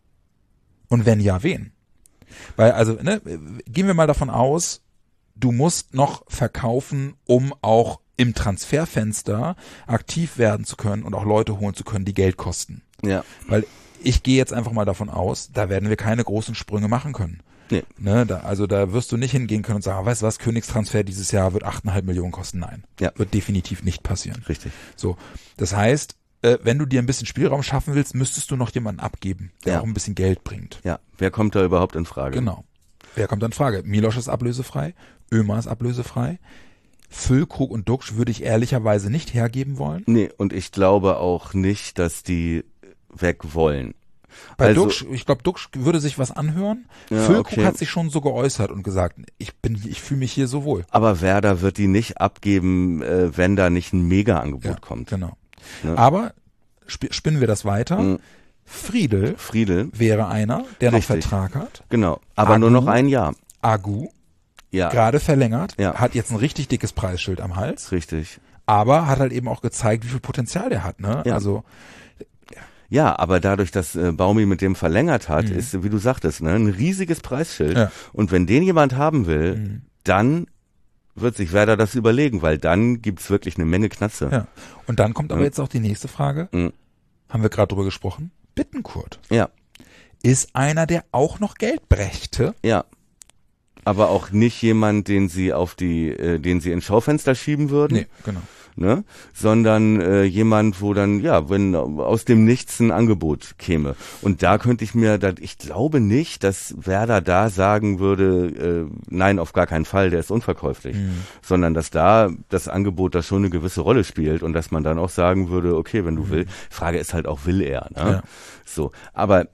[SPEAKER 4] Und wenn ja, wen? Weil, also, ne, gehen wir mal davon aus, du musst noch verkaufen, um auch im Transferfenster aktiv werden zu können und auch Leute holen zu können, die Geld kosten.
[SPEAKER 3] Ja.
[SPEAKER 4] Weil ich gehe jetzt einfach mal davon aus, da werden wir keine großen Sprünge machen können.
[SPEAKER 3] Nee.
[SPEAKER 4] Ne, da, also da wirst du nicht hingehen können und sagen, weißt du was, Königstransfer dieses Jahr wird acht Komma fünf Millionen kosten. Nein,
[SPEAKER 3] ja.
[SPEAKER 4] Wird definitiv nicht passieren.
[SPEAKER 3] Richtig.
[SPEAKER 4] So, das heißt, äh, wenn du dir ein bisschen Spielraum schaffen willst, müsstest du noch jemanden abgeben, der
[SPEAKER 3] ja.
[SPEAKER 4] auch ein bisschen Geld bringt.
[SPEAKER 3] Ja, wer kommt da überhaupt in Frage?
[SPEAKER 4] Genau. Wer kommt da in Frage? Milosch ist ablösefrei, Ömer ist ablösefrei. Füllkrug und Duxch würde ich ehrlicherweise nicht hergeben wollen.
[SPEAKER 3] Nee, und ich glaube auch nicht, dass die weg wollen.
[SPEAKER 4] Bei
[SPEAKER 3] also,
[SPEAKER 4] Duxch, ich glaube, Duxch würde sich was anhören.
[SPEAKER 3] Ja,
[SPEAKER 4] Füllkrug
[SPEAKER 3] okay.
[SPEAKER 4] hat sich schon so geäußert und gesagt, ich bin, ich fühle mich hier so wohl.
[SPEAKER 3] Aber Werder wird die nicht abgeben, äh, wenn da nicht ein Mega-Angebot
[SPEAKER 4] ja,
[SPEAKER 3] kommt.
[SPEAKER 4] Genau.
[SPEAKER 3] Ne?
[SPEAKER 4] Aber sp- spinnen wir das weiter.
[SPEAKER 3] Mhm.
[SPEAKER 4] Friedel,
[SPEAKER 3] Friedel
[SPEAKER 4] wäre einer, der
[SPEAKER 3] Richtig.
[SPEAKER 4] noch Vertrag hat.
[SPEAKER 3] Genau, aber
[SPEAKER 4] Agu,
[SPEAKER 3] nur noch ein Jahr.
[SPEAKER 4] Agu,
[SPEAKER 3] ja.
[SPEAKER 4] gerade verlängert,
[SPEAKER 3] ja.
[SPEAKER 4] hat jetzt ein richtig dickes Preisschild am Hals.
[SPEAKER 3] Richtig.
[SPEAKER 4] Aber hat halt eben auch gezeigt, wie viel Potenzial der hat. Ne?
[SPEAKER 3] Ja.
[SPEAKER 4] Also
[SPEAKER 3] Ja, aber dadurch, dass äh, Baumi mit dem verlängert hat,
[SPEAKER 4] mhm.
[SPEAKER 3] ist, wie du sagtest, ne, ein riesiges Preisschild.
[SPEAKER 4] Ja.
[SPEAKER 3] Und wenn den jemand haben will, mhm. dann wird sich Werder das überlegen, weil dann gibt's wirklich eine Menge Knatze.
[SPEAKER 4] Ja. Und dann kommt aber
[SPEAKER 3] mhm.
[SPEAKER 4] jetzt auch die nächste Frage.
[SPEAKER 3] Mhm.
[SPEAKER 4] Haben wir gerade drüber gesprochen? Bittencourt.
[SPEAKER 3] Ja.
[SPEAKER 4] Ist einer, der auch noch Geld brächte.
[SPEAKER 3] Ja. Aber auch nicht jemand, den sie auf die, äh, den sie ins Schaufenster schieben würden.
[SPEAKER 4] Nee, genau.
[SPEAKER 3] Ne? Sondern äh, jemand, wo dann, ja, wenn aus dem Nichts ein Angebot käme. Und da könnte ich mir, da, ich glaube nicht, dass Werder da sagen würde, äh, nein, auf gar keinen Fall, der ist unverkäuflich. Mhm. Sondern dass da das Angebot da schon eine gewisse Rolle spielt und dass man dann auch sagen würde, okay, wenn du mhm. willst. Frage ist halt auch, will er? Ne?
[SPEAKER 4] Ja.
[SPEAKER 3] So, aber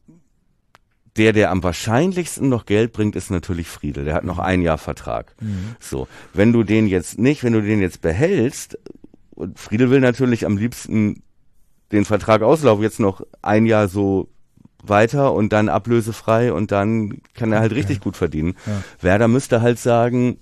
[SPEAKER 3] der, der am wahrscheinlichsten noch Geld bringt, ist natürlich Friedel. Der hat noch ein Jahr Vertrag. Mhm. So, wenn du den jetzt nicht, wenn du den jetzt behältst, und Friedel will natürlich am liebsten den Vertrag auslaufen, jetzt noch ein Jahr so weiter und dann ablösefrei und dann kann er halt okay. richtig gut verdienen. Ja. Werder müsste halt sagen,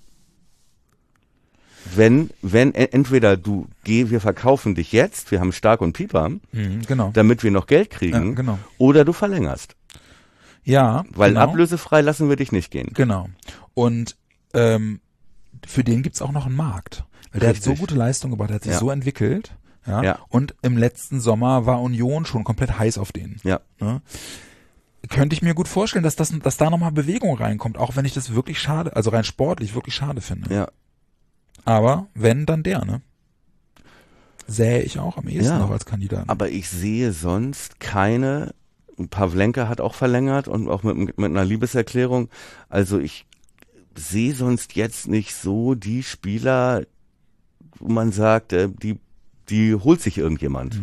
[SPEAKER 3] wenn, wenn, entweder du geh, wir verkaufen dich jetzt, wir haben Stark und Pieper,
[SPEAKER 4] mhm, genau.
[SPEAKER 3] damit wir noch Geld kriegen,
[SPEAKER 4] ja, genau.
[SPEAKER 3] oder du verlängerst.
[SPEAKER 4] Ja,
[SPEAKER 3] weil
[SPEAKER 4] genau.
[SPEAKER 3] ablösefrei lassen wir dich nicht gehen.
[SPEAKER 4] Genau. Und ähm, für den gibt's auch noch einen Markt. Weil der Richtig. hat so gute Leistung gebracht, der hat sich ja. so entwickelt. Ja?
[SPEAKER 3] ja.
[SPEAKER 4] Und im letzten Sommer war Union schon komplett heiß auf den.
[SPEAKER 3] Ja.
[SPEAKER 4] ja? Könnte ich mir gut vorstellen, dass das, dass da nochmal Bewegung reinkommt, auch wenn ich das wirklich schade, also rein sportlich wirklich schade finde.
[SPEAKER 3] Ja.
[SPEAKER 4] Aber wenn, dann der, ne? Sähe ich auch am ehesten
[SPEAKER 3] ja.
[SPEAKER 4] noch als Kandidaten.
[SPEAKER 3] Aber ich sehe sonst keine. Pavlenka hat auch verlängert und auch mit, mit einer Liebeserklärung. Also ich sehe sonst jetzt nicht so die Spieler, wo man sagt, die, die holt sich irgendjemand.
[SPEAKER 4] Mhm.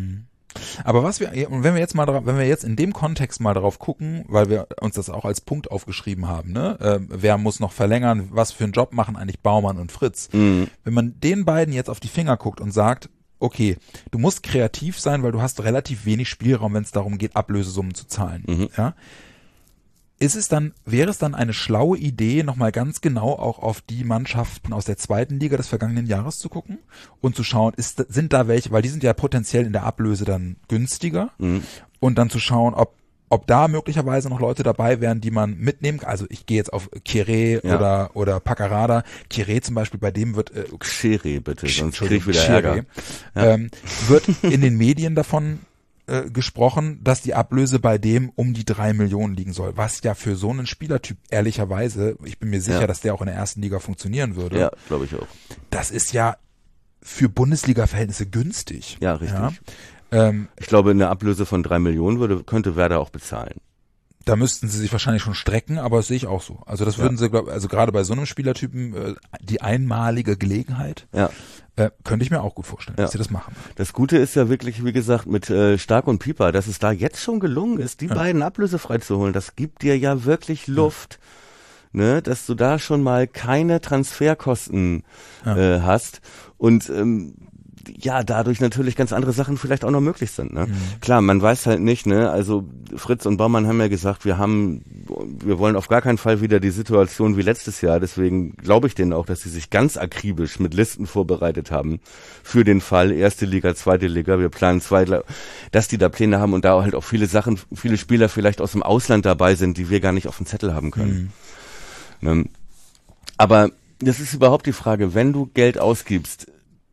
[SPEAKER 4] Aber was wir, und wenn wir jetzt mal, wenn wir jetzt in dem Kontext mal darauf gucken, weil wir uns das auch als Punkt aufgeschrieben haben, ne, äh, wer muss noch verlängern, was für einen Job machen eigentlich Baumann und Fritz? Mhm. Wenn man den beiden jetzt auf die Finger guckt und sagt, okay, du musst kreativ sein, weil du hast relativ wenig Spielraum, wenn es darum geht, Ablösesummen zu zahlen, mhm. ja. Ist es dann, wäre es dann eine schlaue Idee, nochmal ganz genau auch auf die Mannschaften aus der zweiten Liga des vergangenen Jahres zu gucken und zu schauen, ist, sind da welche, weil die sind ja potenziell in der Ablöse dann günstiger, mhm. und dann zu schauen, ob ob da möglicherweise noch Leute dabei wären, die man mitnehmen kann. Also ich gehe jetzt auf Kere ja. oder oder Paccarada. Kere zum Beispiel, bei dem wird äh,
[SPEAKER 3] Kere bitte, sonst krieg ich wieder
[SPEAKER 4] Kere,
[SPEAKER 3] Ärger. Ja.
[SPEAKER 4] Ähm, wird in den Medien davon äh, gesprochen, dass die Ablöse bei dem um die drei Millionen liegen soll. Was ja für so einen Spielertyp ehrlicherweise, ich bin mir sicher, ja. dass der auch in der ersten Liga funktionieren würde.
[SPEAKER 3] Ja, glaube ich auch.
[SPEAKER 4] Das ist ja für Bundesliga-Verhältnisse günstig.
[SPEAKER 3] Ja, richtig.
[SPEAKER 4] Ja? Ähm,
[SPEAKER 3] ich glaube, eine Ablöse von drei Millionen würde, könnte Werder auch bezahlen.
[SPEAKER 4] Da müssten sie sich wahrscheinlich schon strecken, aber das sehe ich auch so. Also das würden ja. sie, glaub, also gerade bei so einem Spielertypen, äh, die einmalige Gelegenheit,
[SPEAKER 3] ja.
[SPEAKER 4] äh, könnte ich mir auch gut vorstellen, ja. dass sie das machen.
[SPEAKER 3] Das Gute ist ja wirklich, wie gesagt, mit äh, Stark und Pieper, dass es da jetzt schon gelungen ist, die ja. beiden ablösefrei zu holen. Das gibt dir ja wirklich Luft, ja. ne, dass du da schon mal keine Transferkosten ja. äh, hast und ähm, ja, dadurch natürlich ganz andere Sachen vielleicht auch noch möglich sind, ne? Mhm. Klar, man weiß halt nicht, ne? Also Fritz und Baumann haben ja gesagt, wir haben, wir wollen auf gar keinen Fall wieder die Situation wie letztes Jahr, deswegen glaube ich denen auch, dass sie sich ganz akribisch mit Listen vorbereitet haben für den Fall erste Liga, zweite Liga, wir planen zwei, dass die da Pläne haben und da halt auch viele Sachen, viele Spieler vielleicht aus dem Ausland dabei sind, die wir gar nicht auf dem Zettel haben können. Mhm. Ne? Aber das ist überhaupt die Frage, wenn du Geld ausgibst,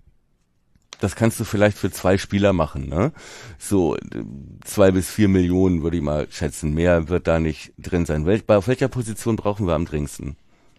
[SPEAKER 3] das kannst du vielleicht für zwei Spieler machen, ne? So zwei bis vier Millionen würde ich mal schätzen. Mehr wird da nicht drin sein. Wel- auf welcher Position brauchen wir am dringendsten?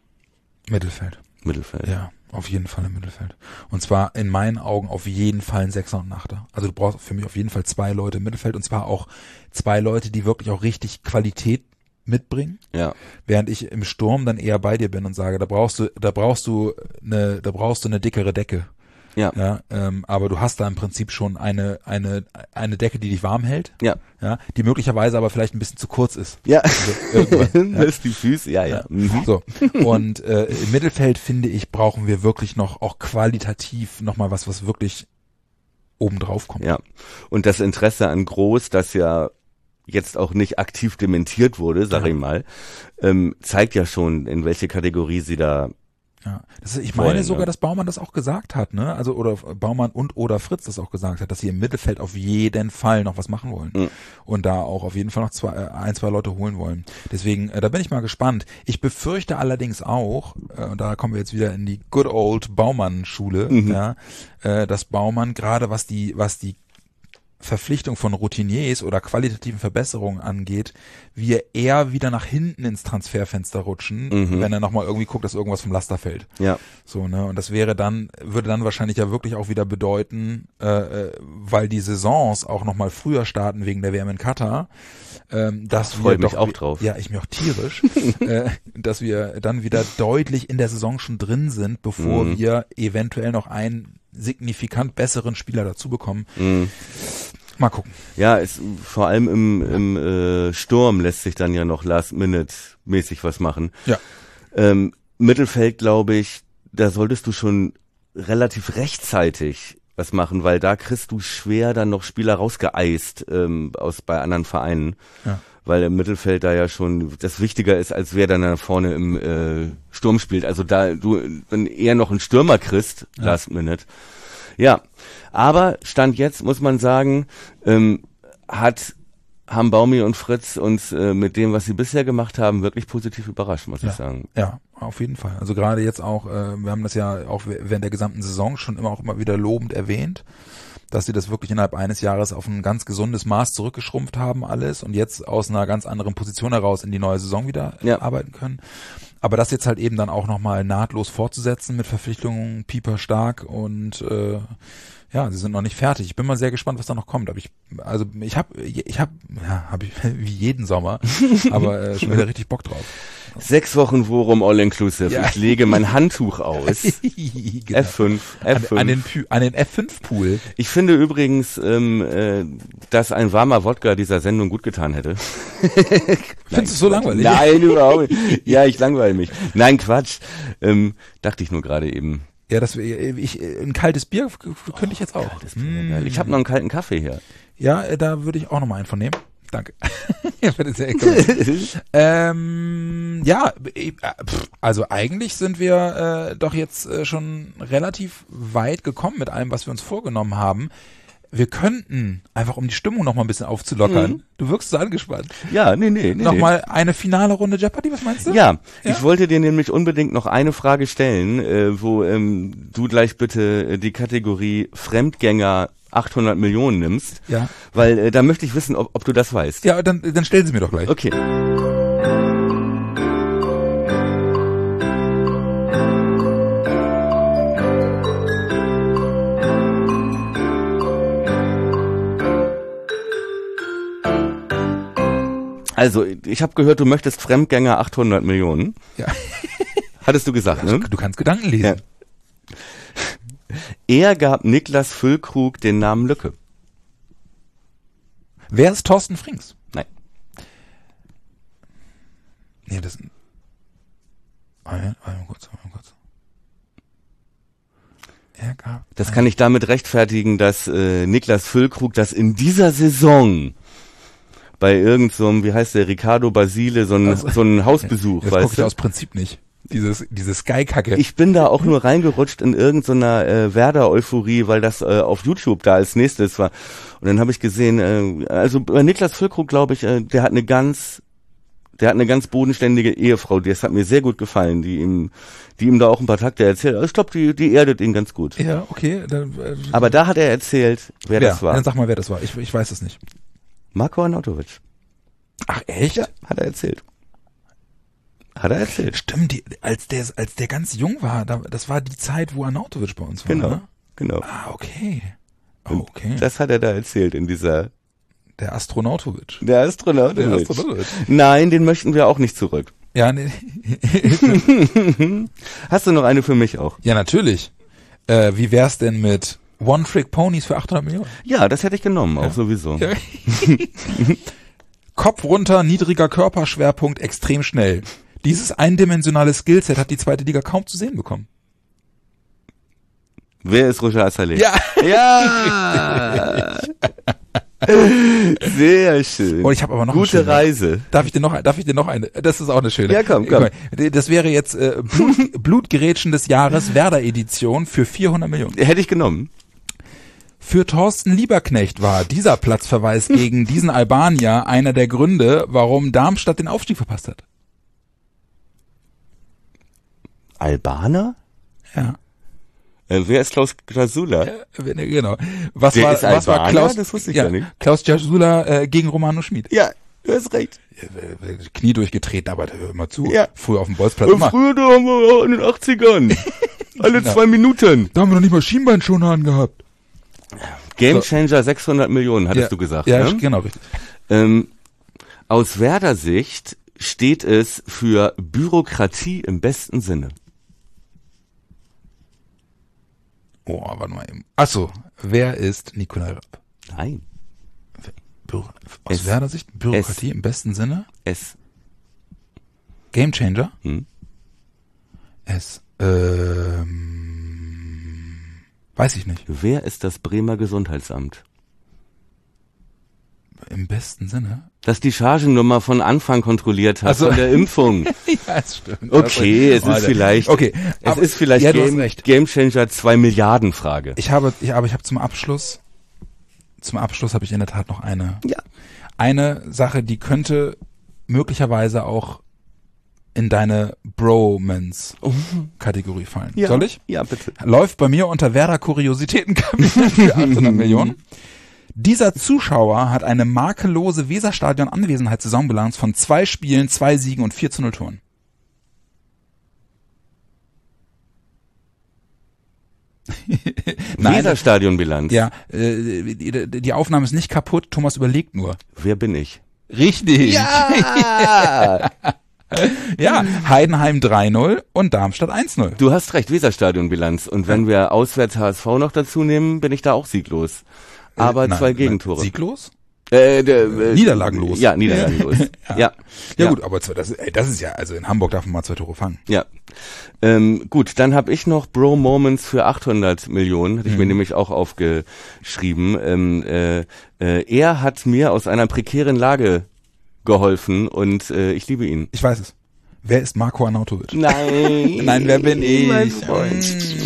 [SPEAKER 4] Mittelfeld.
[SPEAKER 3] Mittelfeld.
[SPEAKER 4] Ja, auf jeden Fall im Mittelfeld. Und zwar in meinen Augen auf jeden Fall ein Sechser und ein Achter. Also du brauchst für mich auf jeden Fall zwei Leute im Mittelfeld und zwar auch zwei Leute, die wirklich auch richtig Qualität mitbringen.
[SPEAKER 3] Ja.
[SPEAKER 4] Während ich im Sturm dann eher bei dir bin und sage, da brauchst du, da brauchst du eine, da brauchst du eine dickere Decke.
[SPEAKER 3] Ja.
[SPEAKER 4] Ja, ähm, aber du hast da im Prinzip schon eine eine eine Decke, die dich warm hält.
[SPEAKER 3] Ja.
[SPEAKER 4] Ja, die möglicherweise aber vielleicht ein bisschen zu kurz ist.
[SPEAKER 3] Ja.
[SPEAKER 4] Also
[SPEAKER 3] ja. Das die Füße, ja, ja. ja.
[SPEAKER 4] Mhm. So. Und äh, im Mittelfeld finde ich, brauchen wir wirklich noch auch qualitativ nochmal was, was wirklich oben drauf kommt.
[SPEAKER 3] Ja. Und das Interesse an Groß, das ja jetzt auch nicht aktiv dementiert wurde, sag ja. ich mal, ähm, zeigt ja schon, in welche Kategorie sie da.
[SPEAKER 4] Ja, das ist, ich meine
[SPEAKER 3] Wollen,
[SPEAKER 4] sogar,
[SPEAKER 3] ne?
[SPEAKER 4] dass Baumann das auch gesagt hat, ne? Also oder Baumann und oder Fritz das auch gesagt hat, dass sie im Mittelfeld auf jeden Fall noch was machen wollen mhm. und da auch auf jeden Fall noch zwei, äh, ein, zwei Leute holen wollen. Deswegen, äh, da bin ich mal gespannt. Ich befürchte allerdings auch, äh, und da kommen wir jetzt wieder in die good old Baumann-Schule, mhm. ja, äh, dass Baumann gerade was die was die Verpflichtung von Routiniers oder qualitativen Verbesserungen angeht, wir eher wieder nach hinten ins Transferfenster rutschen, mhm. wenn er nochmal irgendwie guckt, dass irgendwas vom Laster fällt.
[SPEAKER 3] Ja.
[SPEAKER 4] So, ne, und das wäre dann, würde dann wahrscheinlich ja wirklich auch wieder bedeuten, äh, weil die Saisons auch nochmal früher starten wegen der W M in Katar, ähm, dass
[SPEAKER 3] Freue
[SPEAKER 4] wir
[SPEAKER 3] mich
[SPEAKER 4] doch,
[SPEAKER 3] auch drauf.
[SPEAKER 4] Ja, ich mich auch tierisch, äh, dass wir dann wieder deutlich in der Saison schon drin sind, bevor mhm. wir eventuell noch einen signifikant besseren Spieler dazu bekommen.
[SPEAKER 3] Mhm.
[SPEAKER 4] Mal gucken.
[SPEAKER 3] Ja, es, vor allem im, im äh, Sturm lässt sich dann ja noch Last-Minute-mäßig was machen.
[SPEAKER 4] Ja.
[SPEAKER 3] Ähm, Mittelfeld, glaube ich, da solltest du schon relativ rechtzeitig was machen, weil da kriegst du schwer dann noch Spieler rausgeeist ähm, aus bei anderen Vereinen. Ja. Weil im Mittelfeld da ja schon das wichtiger ist, als wer dann da vorne im äh, Sturm spielt. Also da du wenn eher noch einen Stürmer kriegst, ja. Last Minute. Ja, aber Stand jetzt muss man sagen, ähm, hat haben Baumi und Fritz uns äh, mit dem, was sie bisher gemacht haben, wirklich positiv überrascht, muss
[SPEAKER 4] ja.
[SPEAKER 3] ich sagen.
[SPEAKER 4] Ja, auf jeden Fall. Also gerade jetzt auch, äh, wir haben das ja auch während der gesamten Saison schon immer auch immer wieder lobend erwähnt, dass sie das wirklich innerhalb eines Jahres auf ein ganz gesundes Maß zurückgeschrumpft haben alles und jetzt aus einer ganz anderen Position heraus in die neue Saison wieder
[SPEAKER 3] ja.
[SPEAKER 4] arbeiten können. Aber das jetzt halt eben dann auch nochmal nahtlos fortzusetzen mit Verpflichtungen Pieper Stark und äh, Ja, sie sind noch nicht fertig. Ich bin mal sehr gespannt, was da noch kommt. Aber ich, also ich habe, ich habe, ja, habe ich wie jeden Sommer, aber äh, schon wieder richtig Bock drauf.
[SPEAKER 3] Sechs Wochen Worum All Inclusive.
[SPEAKER 4] Ja.
[SPEAKER 3] Ich lege mein Handtuch aus.
[SPEAKER 4] Genau.
[SPEAKER 3] F fünf, F fünf.
[SPEAKER 4] An, an den, Pü- an den F fünf Pool.
[SPEAKER 3] Ich finde übrigens, ähm, äh, dass ein warmer Wodka dieser Sendung gut getan hätte.
[SPEAKER 4] Findest du es so langweilig?
[SPEAKER 3] Nein, überhaupt nicht. Ja, ich langweile mich. Nein, Quatsch. Ähm, dachte ich nur gerade eben.
[SPEAKER 4] Ja, das ich ein kaltes Bier f- f- könnte ich jetzt auch.
[SPEAKER 3] Kaltes Bier, geil. Ich habe noch einen kalten Kaffee hier.
[SPEAKER 4] Ja, äh, da würde ich auch noch mal einen von nehmen. Danke. Ja, bitte sehr cool. ähm, ja, äh, pff, also eigentlich sind wir äh, doch jetzt äh, schon relativ weit gekommen mit allem, was wir uns vorgenommen haben. Wir könnten, einfach um die Stimmung noch mal ein bisschen aufzulockern,
[SPEAKER 3] Mhm.
[SPEAKER 4] du wirkst so angespannt,
[SPEAKER 3] Ja, nee, nee, nee.
[SPEAKER 4] noch
[SPEAKER 3] nee.
[SPEAKER 4] mal eine finale Runde Jeopardy, was meinst du?
[SPEAKER 3] Ja,
[SPEAKER 4] Ja?
[SPEAKER 3] ich wollte dir nämlich unbedingt noch eine Frage stellen, äh, wo ähm, du gleich bitte äh, die Kategorie Fremdgänger achthundert Millionen nimmst,
[SPEAKER 4] Ja.
[SPEAKER 3] weil äh, da möchte ich wissen, ob, ob du das weißt.
[SPEAKER 4] Ja, dann, dann stellen Sie mir doch gleich.
[SPEAKER 3] Okay. Also, ich habe gehört, du möchtest Fremdgänger achthundert Millionen.
[SPEAKER 4] Ja.
[SPEAKER 3] Hattest du gesagt, ne?
[SPEAKER 4] Du kannst Gedanken lesen.
[SPEAKER 3] Ja. Er gab Niklas Füllkrug den Namen Lücke.
[SPEAKER 4] Wer ist Thorsten Frings?
[SPEAKER 3] Nein.
[SPEAKER 4] Nee, das... Warte mal kurz, warte mal kurz. Er gab...
[SPEAKER 3] Das kann ich damit rechtfertigen, dass äh, Niklas Füllkrug das in dieser Saison bei irgend so einem, wie heißt der, Ricardo Basile, so ein,
[SPEAKER 4] Also,
[SPEAKER 3] so ein Hausbesuch,
[SPEAKER 4] Das gucke
[SPEAKER 3] weißt
[SPEAKER 4] ich
[SPEAKER 3] du?
[SPEAKER 4] aus Prinzip nicht. Dieses, diese Sky-Kacke.
[SPEAKER 3] Ich bin da auch nur reingerutscht in irgendeiner äh, Werder-Euphorie, weil das äh, auf YouTube da als nächstes war. Und dann habe ich gesehen, äh, also bei Niklas Füllkrug, glaube ich, äh, der hat eine ganz, der hat eine ganz bodenständige Ehefrau. Das hat mir sehr gut gefallen, die ihm, die ihm da auch ein paar Takte erzählt. Also ich glaube, die, die erdet ihn ganz gut.
[SPEAKER 4] Ja, okay. Dann, äh,
[SPEAKER 3] Aber da hat er erzählt, wer
[SPEAKER 4] wer?
[SPEAKER 3] das war.
[SPEAKER 4] Dann sag mal, wer das war. Ich, ich weiß es nicht.
[SPEAKER 3] Marko Arnautovic.
[SPEAKER 4] Ach, echt?
[SPEAKER 3] Ja, hat er erzählt. Hat er erzählt.
[SPEAKER 4] Stimmt, die, als der als der ganz jung war, da, das war die Zeit, wo Arnautovic bei uns war,
[SPEAKER 3] Genau,
[SPEAKER 4] ne?
[SPEAKER 3] genau.
[SPEAKER 4] Ah, okay. Oh,
[SPEAKER 3] Und
[SPEAKER 4] okay.
[SPEAKER 3] Das hat er da erzählt in dieser,
[SPEAKER 4] Der Astronautovic.
[SPEAKER 3] der Astronaut.
[SPEAKER 4] Der Astronaut.
[SPEAKER 3] Nein, den möchten wir auch nicht zurück.
[SPEAKER 4] Ja, nee.
[SPEAKER 3] Hast du noch eine für mich auch?
[SPEAKER 4] Ja, natürlich. Äh, wie wär's denn mit One-Trick-Ponies für achthundert Millionen?
[SPEAKER 3] Ja, das hätte ich genommen, auch sowieso.
[SPEAKER 4] Ja. Kopf runter, niedriger Körperschwerpunkt, extrem schnell. Dieses eindimensionale Skillset hat die zweite Liga kaum zu sehen bekommen.
[SPEAKER 3] Wer ist Roger Assalé?
[SPEAKER 4] Ja.
[SPEAKER 3] Ja! Sehr schön.
[SPEAKER 4] Und ich habe aber noch
[SPEAKER 3] Gute
[SPEAKER 4] eine schöne.
[SPEAKER 3] Reise.
[SPEAKER 4] Darf ich dir noch, darf ich dir noch eine? Das ist auch eine schöne.
[SPEAKER 3] Ja, komm, komm.
[SPEAKER 4] Das wäre jetzt äh, Blut, Blutgerätschen des Jahres Werder Edition für vierhundert Millionen.
[SPEAKER 3] Hätte ich genommen.
[SPEAKER 4] Für Thorsten Lieberknecht war dieser Platzverweis gegen diesen Albanier einer der Gründe, warum Darmstadt den Aufstieg verpasst hat.
[SPEAKER 3] Albaner?
[SPEAKER 4] Ja.
[SPEAKER 3] Äh, wer ist Klaus Jasula?
[SPEAKER 4] Äh, Genau. Was
[SPEAKER 3] Der
[SPEAKER 4] war,
[SPEAKER 3] ist
[SPEAKER 4] was war
[SPEAKER 3] Albaner?
[SPEAKER 4] Klaus?
[SPEAKER 3] Das wusste ich
[SPEAKER 4] ja,
[SPEAKER 3] gar nicht.
[SPEAKER 4] Klaus Jasula äh, gegen Romano Schmid.
[SPEAKER 3] Ja, du hast recht.
[SPEAKER 4] Knie durchgetreten, aber hör mal zu.
[SPEAKER 3] Ja.
[SPEAKER 4] Früher auf dem Bolzplatz
[SPEAKER 3] Und
[SPEAKER 4] immer.
[SPEAKER 3] früher da haben wir in den achtzigern. Alle
[SPEAKER 4] Genau.
[SPEAKER 3] zwei Minuten.
[SPEAKER 4] Da haben wir noch nicht mal Schienbeinschoner angehabt.
[SPEAKER 3] Game
[SPEAKER 4] So.
[SPEAKER 3] Changer sechshundert Millionen, hattest
[SPEAKER 4] ja,
[SPEAKER 3] du gesagt.
[SPEAKER 4] Ja,
[SPEAKER 3] ne?
[SPEAKER 4] genau, richtig.
[SPEAKER 3] Ähm, aus Werder Sicht steht es für Bürokratie im besten Sinne.
[SPEAKER 4] Oh, warte mal eben. Achso, wer ist Nikolai Rapp?
[SPEAKER 3] Nein.
[SPEAKER 4] Büro, aus
[SPEAKER 3] Es-
[SPEAKER 4] Werder Sicht Bürokratie
[SPEAKER 3] es-
[SPEAKER 4] im besten Sinne?
[SPEAKER 3] Es.
[SPEAKER 4] Gamechanger?
[SPEAKER 3] Hm?
[SPEAKER 4] Es, ähm, weiß ich nicht.
[SPEAKER 3] Wer ist das Bremer Gesundheitsamt?
[SPEAKER 4] Im besten Sinne?
[SPEAKER 3] Das die Chargennummer von Anfang kontrolliert hat,
[SPEAKER 4] Ach so.
[SPEAKER 3] von der Impfung.
[SPEAKER 4] Ja, es stimmt.
[SPEAKER 3] Okay, es ist
[SPEAKER 4] Alter.
[SPEAKER 3] vielleicht,
[SPEAKER 4] Okay,
[SPEAKER 3] es
[SPEAKER 4] aber-
[SPEAKER 3] ist vielleicht
[SPEAKER 4] ja, du hast
[SPEAKER 3] Game,
[SPEAKER 4] recht.
[SPEAKER 3] Game Changer zwei Milliarden Frage.
[SPEAKER 4] Ich habe, ich, aber ich habe zum Abschluss, zum Abschluss habe ich in der Tat noch eine,
[SPEAKER 3] Ja.
[SPEAKER 4] eine Sache, die könnte möglicherweise auch in deine Bromance-Kategorie fallen.
[SPEAKER 3] Ja.
[SPEAKER 4] Soll ich?
[SPEAKER 3] Ja, bitte.
[SPEAKER 4] Läuft bei mir unter Werder Kuriositätenkabinett für achthundert Millionen. Dieser Zuschauer hat eine makellose Weserstadion-Anwesenheitssaisonbilanz von zwei Spielen, zwei Siegen und vier zu null Toren.
[SPEAKER 3] Weserstadionbilanz.
[SPEAKER 4] Ja, äh, die, die Aufnahme ist nicht kaputt, Thomas überlegt nur.
[SPEAKER 3] Wer bin ich?
[SPEAKER 4] Richtig.
[SPEAKER 3] Ja!
[SPEAKER 4] Ja, Heidenheim drei null und Darmstadt eins null.
[SPEAKER 3] Du hast recht, Weserstadionbilanz. Und wenn wir auswärts H S V noch dazu nehmen, bin ich da auch sieglos. Aber
[SPEAKER 4] äh, nein,
[SPEAKER 3] zwei Gegentore.
[SPEAKER 4] Nein, sieglos?
[SPEAKER 3] Äh, der, äh,
[SPEAKER 4] Niederlagenlos.
[SPEAKER 3] Ja, niederlagenlos.
[SPEAKER 4] ja.
[SPEAKER 3] Ja.
[SPEAKER 4] Ja,
[SPEAKER 3] ja
[SPEAKER 4] gut, aber das, ey, das ist ja, also in Hamburg darf man mal zwei Tore fangen.
[SPEAKER 3] Ja. Ähm, gut, dann habe ich noch Bro Moments für achthundert Millionen, hatte ich
[SPEAKER 4] Mhm.
[SPEAKER 3] mir nämlich auch aufgeschrieben. Ähm, äh, äh, er hat mir aus einer prekären Lage geholfen und äh, ich liebe ihn.
[SPEAKER 4] Ich weiß es. Wer ist Marko Arnautovic?
[SPEAKER 3] Nein.
[SPEAKER 4] Nein, wer bin ich?
[SPEAKER 3] Mein Freund.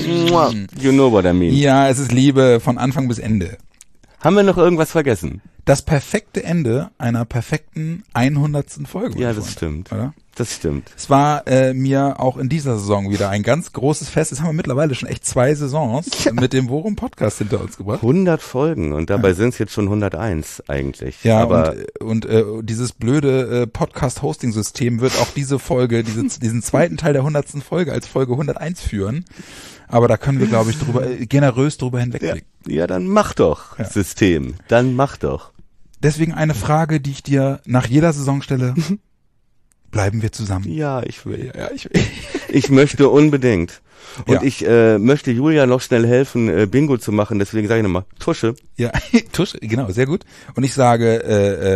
[SPEAKER 4] Mm.
[SPEAKER 3] You know what I mean.
[SPEAKER 4] Ja, es ist Liebe von Anfang bis Ende.
[SPEAKER 3] Haben wir noch irgendwas vergessen?
[SPEAKER 4] Das perfekte Ende einer perfekten hundertsten Folge.
[SPEAKER 3] Ja,
[SPEAKER 4] mein
[SPEAKER 3] das
[SPEAKER 4] Freund.
[SPEAKER 3] stimmt.
[SPEAKER 4] Oder?
[SPEAKER 3] Das stimmt.
[SPEAKER 4] Es war äh, mir auch in dieser Saison wieder ein ganz großes Fest. Das haben wir mittlerweile schon echt zwei Saisons ja. mit dem Worum Podcast hinter uns gebracht.
[SPEAKER 3] hundert Folgen und dabei
[SPEAKER 4] ja.
[SPEAKER 3] sind es jetzt schon hunderteins eigentlich.
[SPEAKER 4] Ja,
[SPEAKER 3] aber
[SPEAKER 4] und, und äh, dieses blöde äh, Podcast-Hosting-System wird auch diese Folge, diese, diesen zweiten Teil der hundertsten Folge als Folge hunderteins führen. Aber da können wir, glaube ich, drüber, äh, generös drüber hinwegblicken.
[SPEAKER 3] Ja. ja, dann mach doch, ja. System. Dann mach doch.
[SPEAKER 4] Deswegen eine Frage, die ich dir nach jeder Saison stelle. Bleiben wir zusammen?
[SPEAKER 3] Ja, ich will.
[SPEAKER 4] Ja, ich will.
[SPEAKER 3] Ich möchte unbedingt. Und
[SPEAKER 4] Ja.
[SPEAKER 3] ich äh, möchte Julia noch schnell helfen, äh, Bingo zu machen. Deswegen sage ich nochmal, Tusche.
[SPEAKER 4] Ja, Tusch, genau, sehr gut. Und ich sage,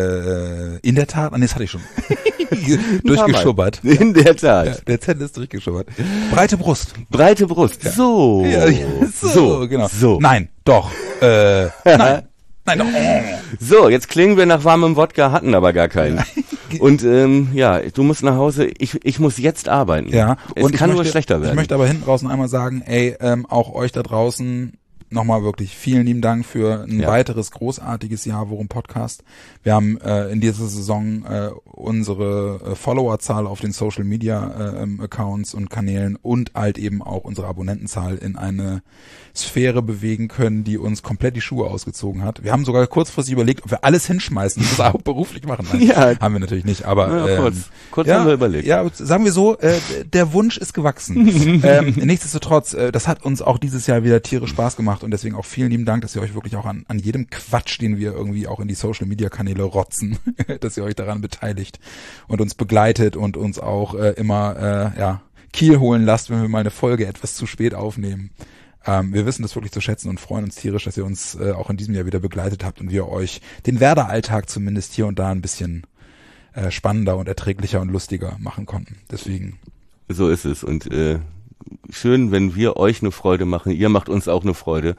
[SPEAKER 4] äh, äh, in der Tat, ah, nee, das hatte ich schon. Durchgeschubbert.
[SPEAKER 3] In der Tat.
[SPEAKER 4] Ja, der Zettel ist durchgeschubbert. Breite Brust.
[SPEAKER 3] Breite Brust. So.
[SPEAKER 4] Ja, ja, so,
[SPEAKER 3] so,
[SPEAKER 4] genau.
[SPEAKER 3] So.
[SPEAKER 4] Nein, doch. Äh, nein. Nein, doch.
[SPEAKER 3] So, jetzt klingen wir nach warmem Wodka, hatten aber gar keinen. Und ähm, ja, du musst nach Hause, ich ich muss jetzt arbeiten.
[SPEAKER 4] Ja,
[SPEAKER 3] es
[SPEAKER 4] und
[SPEAKER 3] kann
[SPEAKER 4] ich
[SPEAKER 3] nur
[SPEAKER 4] möchte,
[SPEAKER 3] schlechter werden.
[SPEAKER 4] Ich möchte aber hinten draußen einmal sagen, ey, ähm, auch euch da draußen nochmal wirklich vielen lieben Dank für ein
[SPEAKER 3] Ja.
[SPEAKER 4] weiteres großartiges Jahr Worum Podcast. Wir haben äh, in dieser Saison äh, unsere äh, Followerzahl auf den Social Media äh, ähm, Accounts und Kanälen und halt eben auch unsere Abonnentenzahl in eine Sphäre bewegen können, die uns komplett die Schuhe ausgezogen hat. Wir haben sogar kurzfristig überlegt, ob wir alles hinschmeißen und das auch beruflich machen. Nein,
[SPEAKER 3] Ja.
[SPEAKER 4] haben wir natürlich nicht, aber
[SPEAKER 3] Ja,
[SPEAKER 4] ähm,
[SPEAKER 3] kurz. Kurz
[SPEAKER 4] ja,
[SPEAKER 3] haben wir überlegt.
[SPEAKER 4] Ja, sagen wir so, äh, der Wunsch ist gewachsen. ähm, nichtsdestotrotz, äh, das hat uns auch dieses Jahr wieder tierisch Spaß gemacht und deswegen auch vielen lieben Dank, dass ihr euch wirklich auch an, an jedem Quatsch, den wir irgendwie auch in die Social-Media-Kanäle rotzen, dass ihr euch daran beteiligt und uns begleitet und uns auch äh, immer äh, ja Kiel holen lasst, wenn wir mal eine Folge etwas zu spät aufnehmen. Ähm, wir wissen das wirklich zu schätzen und freuen uns tierisch, dass ihr uns äh, auch in diesem Jahr wieder begleitet habt und wir euch den Werder-Alltag zumindest hier und da ein bisschen äh, spannender und erträglicher und lustiger machen konnten. Deswegen.
[SPEAKER 3] So ist es. Und äh, schön, wenn wir euch eine Freude machen. Ihr macht uns auch eine Freude.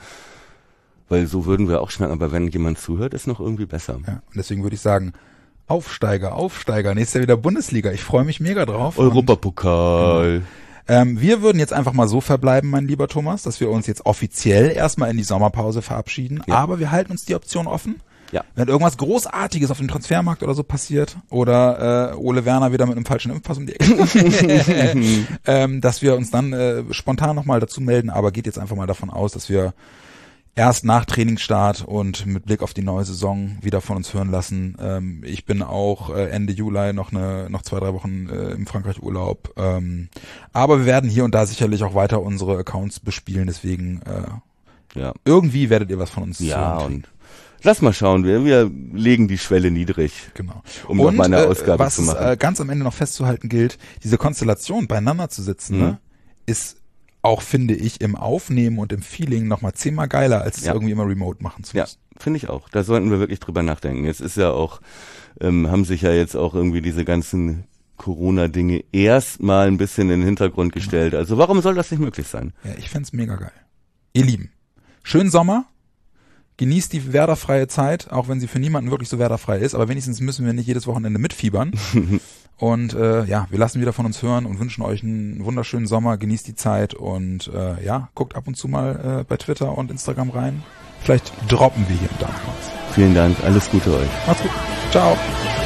[SPEAKER 3] Weil so würden wir auch schnacken. Aber wenn jemand zuhört, ist noch irgendwie besser.
[SPEAKER 4] Ja, und deswegen würde ich sagen, Aufsteiger, Aufsteiger, nächstes Jahr wieder Bundesliga. Ich freue mich mega drauf.
[SPEAKER 3] Europapokal.
[SPEAKER 4] Und, ähm, wir würden jetzt einfach mal so verbleiben, mein lieber Thomas, dass wir uns jetzt offiziell erstmal in die Sommerpause verabschieden.
[SPEAKER 3] Ja.
[SPEAKER 4] Aber wir halten uns die Option offen.
[SPEAKER 3] Ja.
[SPEAKER 4] Wenn irgendwas Großartiges auf dem Transfermarkt oder so passiert oder äh, Ole Werner wieder mit einem falschen Impfpass um die Ecke, ähm, dass wir uns dann äh, spontan nochmal dazu melden, aber geht jetzt einfach mal davon aus, dass wir erst nach Trainingsstart und mit Blick auf die neue Saison wieder von uns hören lassen. Ähm, ich bin auch äh, Ende Juli noch eine noch zwei, drei Wochen äh, im Frankreich Urlaub. Ähm, aber wir werden hier und da sicherlich auch weiter unsere Accounts bespielen, deswegen äh,
[SPEAKER 3] Ja.
[SPEAKER 4] irgendwie werdet ihr was von uns
[SPEAKER 3] Ja,
[SPEAKER 4] zu hören kriegen.
[SPEAKER 3] und lass mal schauen. Wir, wir legen die Schwelle niedrig.
[SPEAKER 4] Genau.
[SPEAKER 3] Um
[SPEAKER 4] und
[SPEAKER 3] noch mal eine
[SPEAKER 4] äh,
[SPEAKER 3] Ausgabe
[SPEAKER 4] was
[SPEAKER 3] zu machen.
[SPEAKER 4] es äh, ganz am Ende noch festzuhalten gilt, diese Konstellation beieinander zu sitzen,
[SPEAKER 3] Mhm.
[SPEAKER 4] ne, ist auch, finde ich, im Aufnehmen und im Feeling nochmal zehnmal geiler, als es
[SPEAKER 3] Ja.
[SPEAKER 4] irgendwie immer remote machen zu
[SPEAKER 3] Ja,
[SPEAKER 4] müssen.
[SPEAKER 3] finde ich auch. Da sollten wir wirklich drüber nachdenken. Jetzt ist ja auch, ähm, haben sich ja jetzt auch irgendwie diese ganzen Corona-Dinge erstmal ein bisschen in den Hintergrund gestellt. Also warum soll das nicht möglich sein?
[SPEAKER 4] Ja, ich fänd's mega geil. Ihr Lieben, schönen Sommer. Genießt die werderfreie Zeit, auch wenn sie für niemanden wirklich so werderfrei ist, aber wenigstens müssen wir nicht jedes Wochenende mitfiebern. Und äh, ja, wir lassen wieder von uns hören und wünschen euch einen wunderschönen Sommer, genießt die Zeit und äh, ja, guckt ab und zu mal äh, bei Twitter und Instagram rein. Vielleicht droppen wir hier und da noch was.
[SPEAKER 3] Vielen Dank, alles Gute euch.
[SPEAKER 4] Macht's gut. Ciao.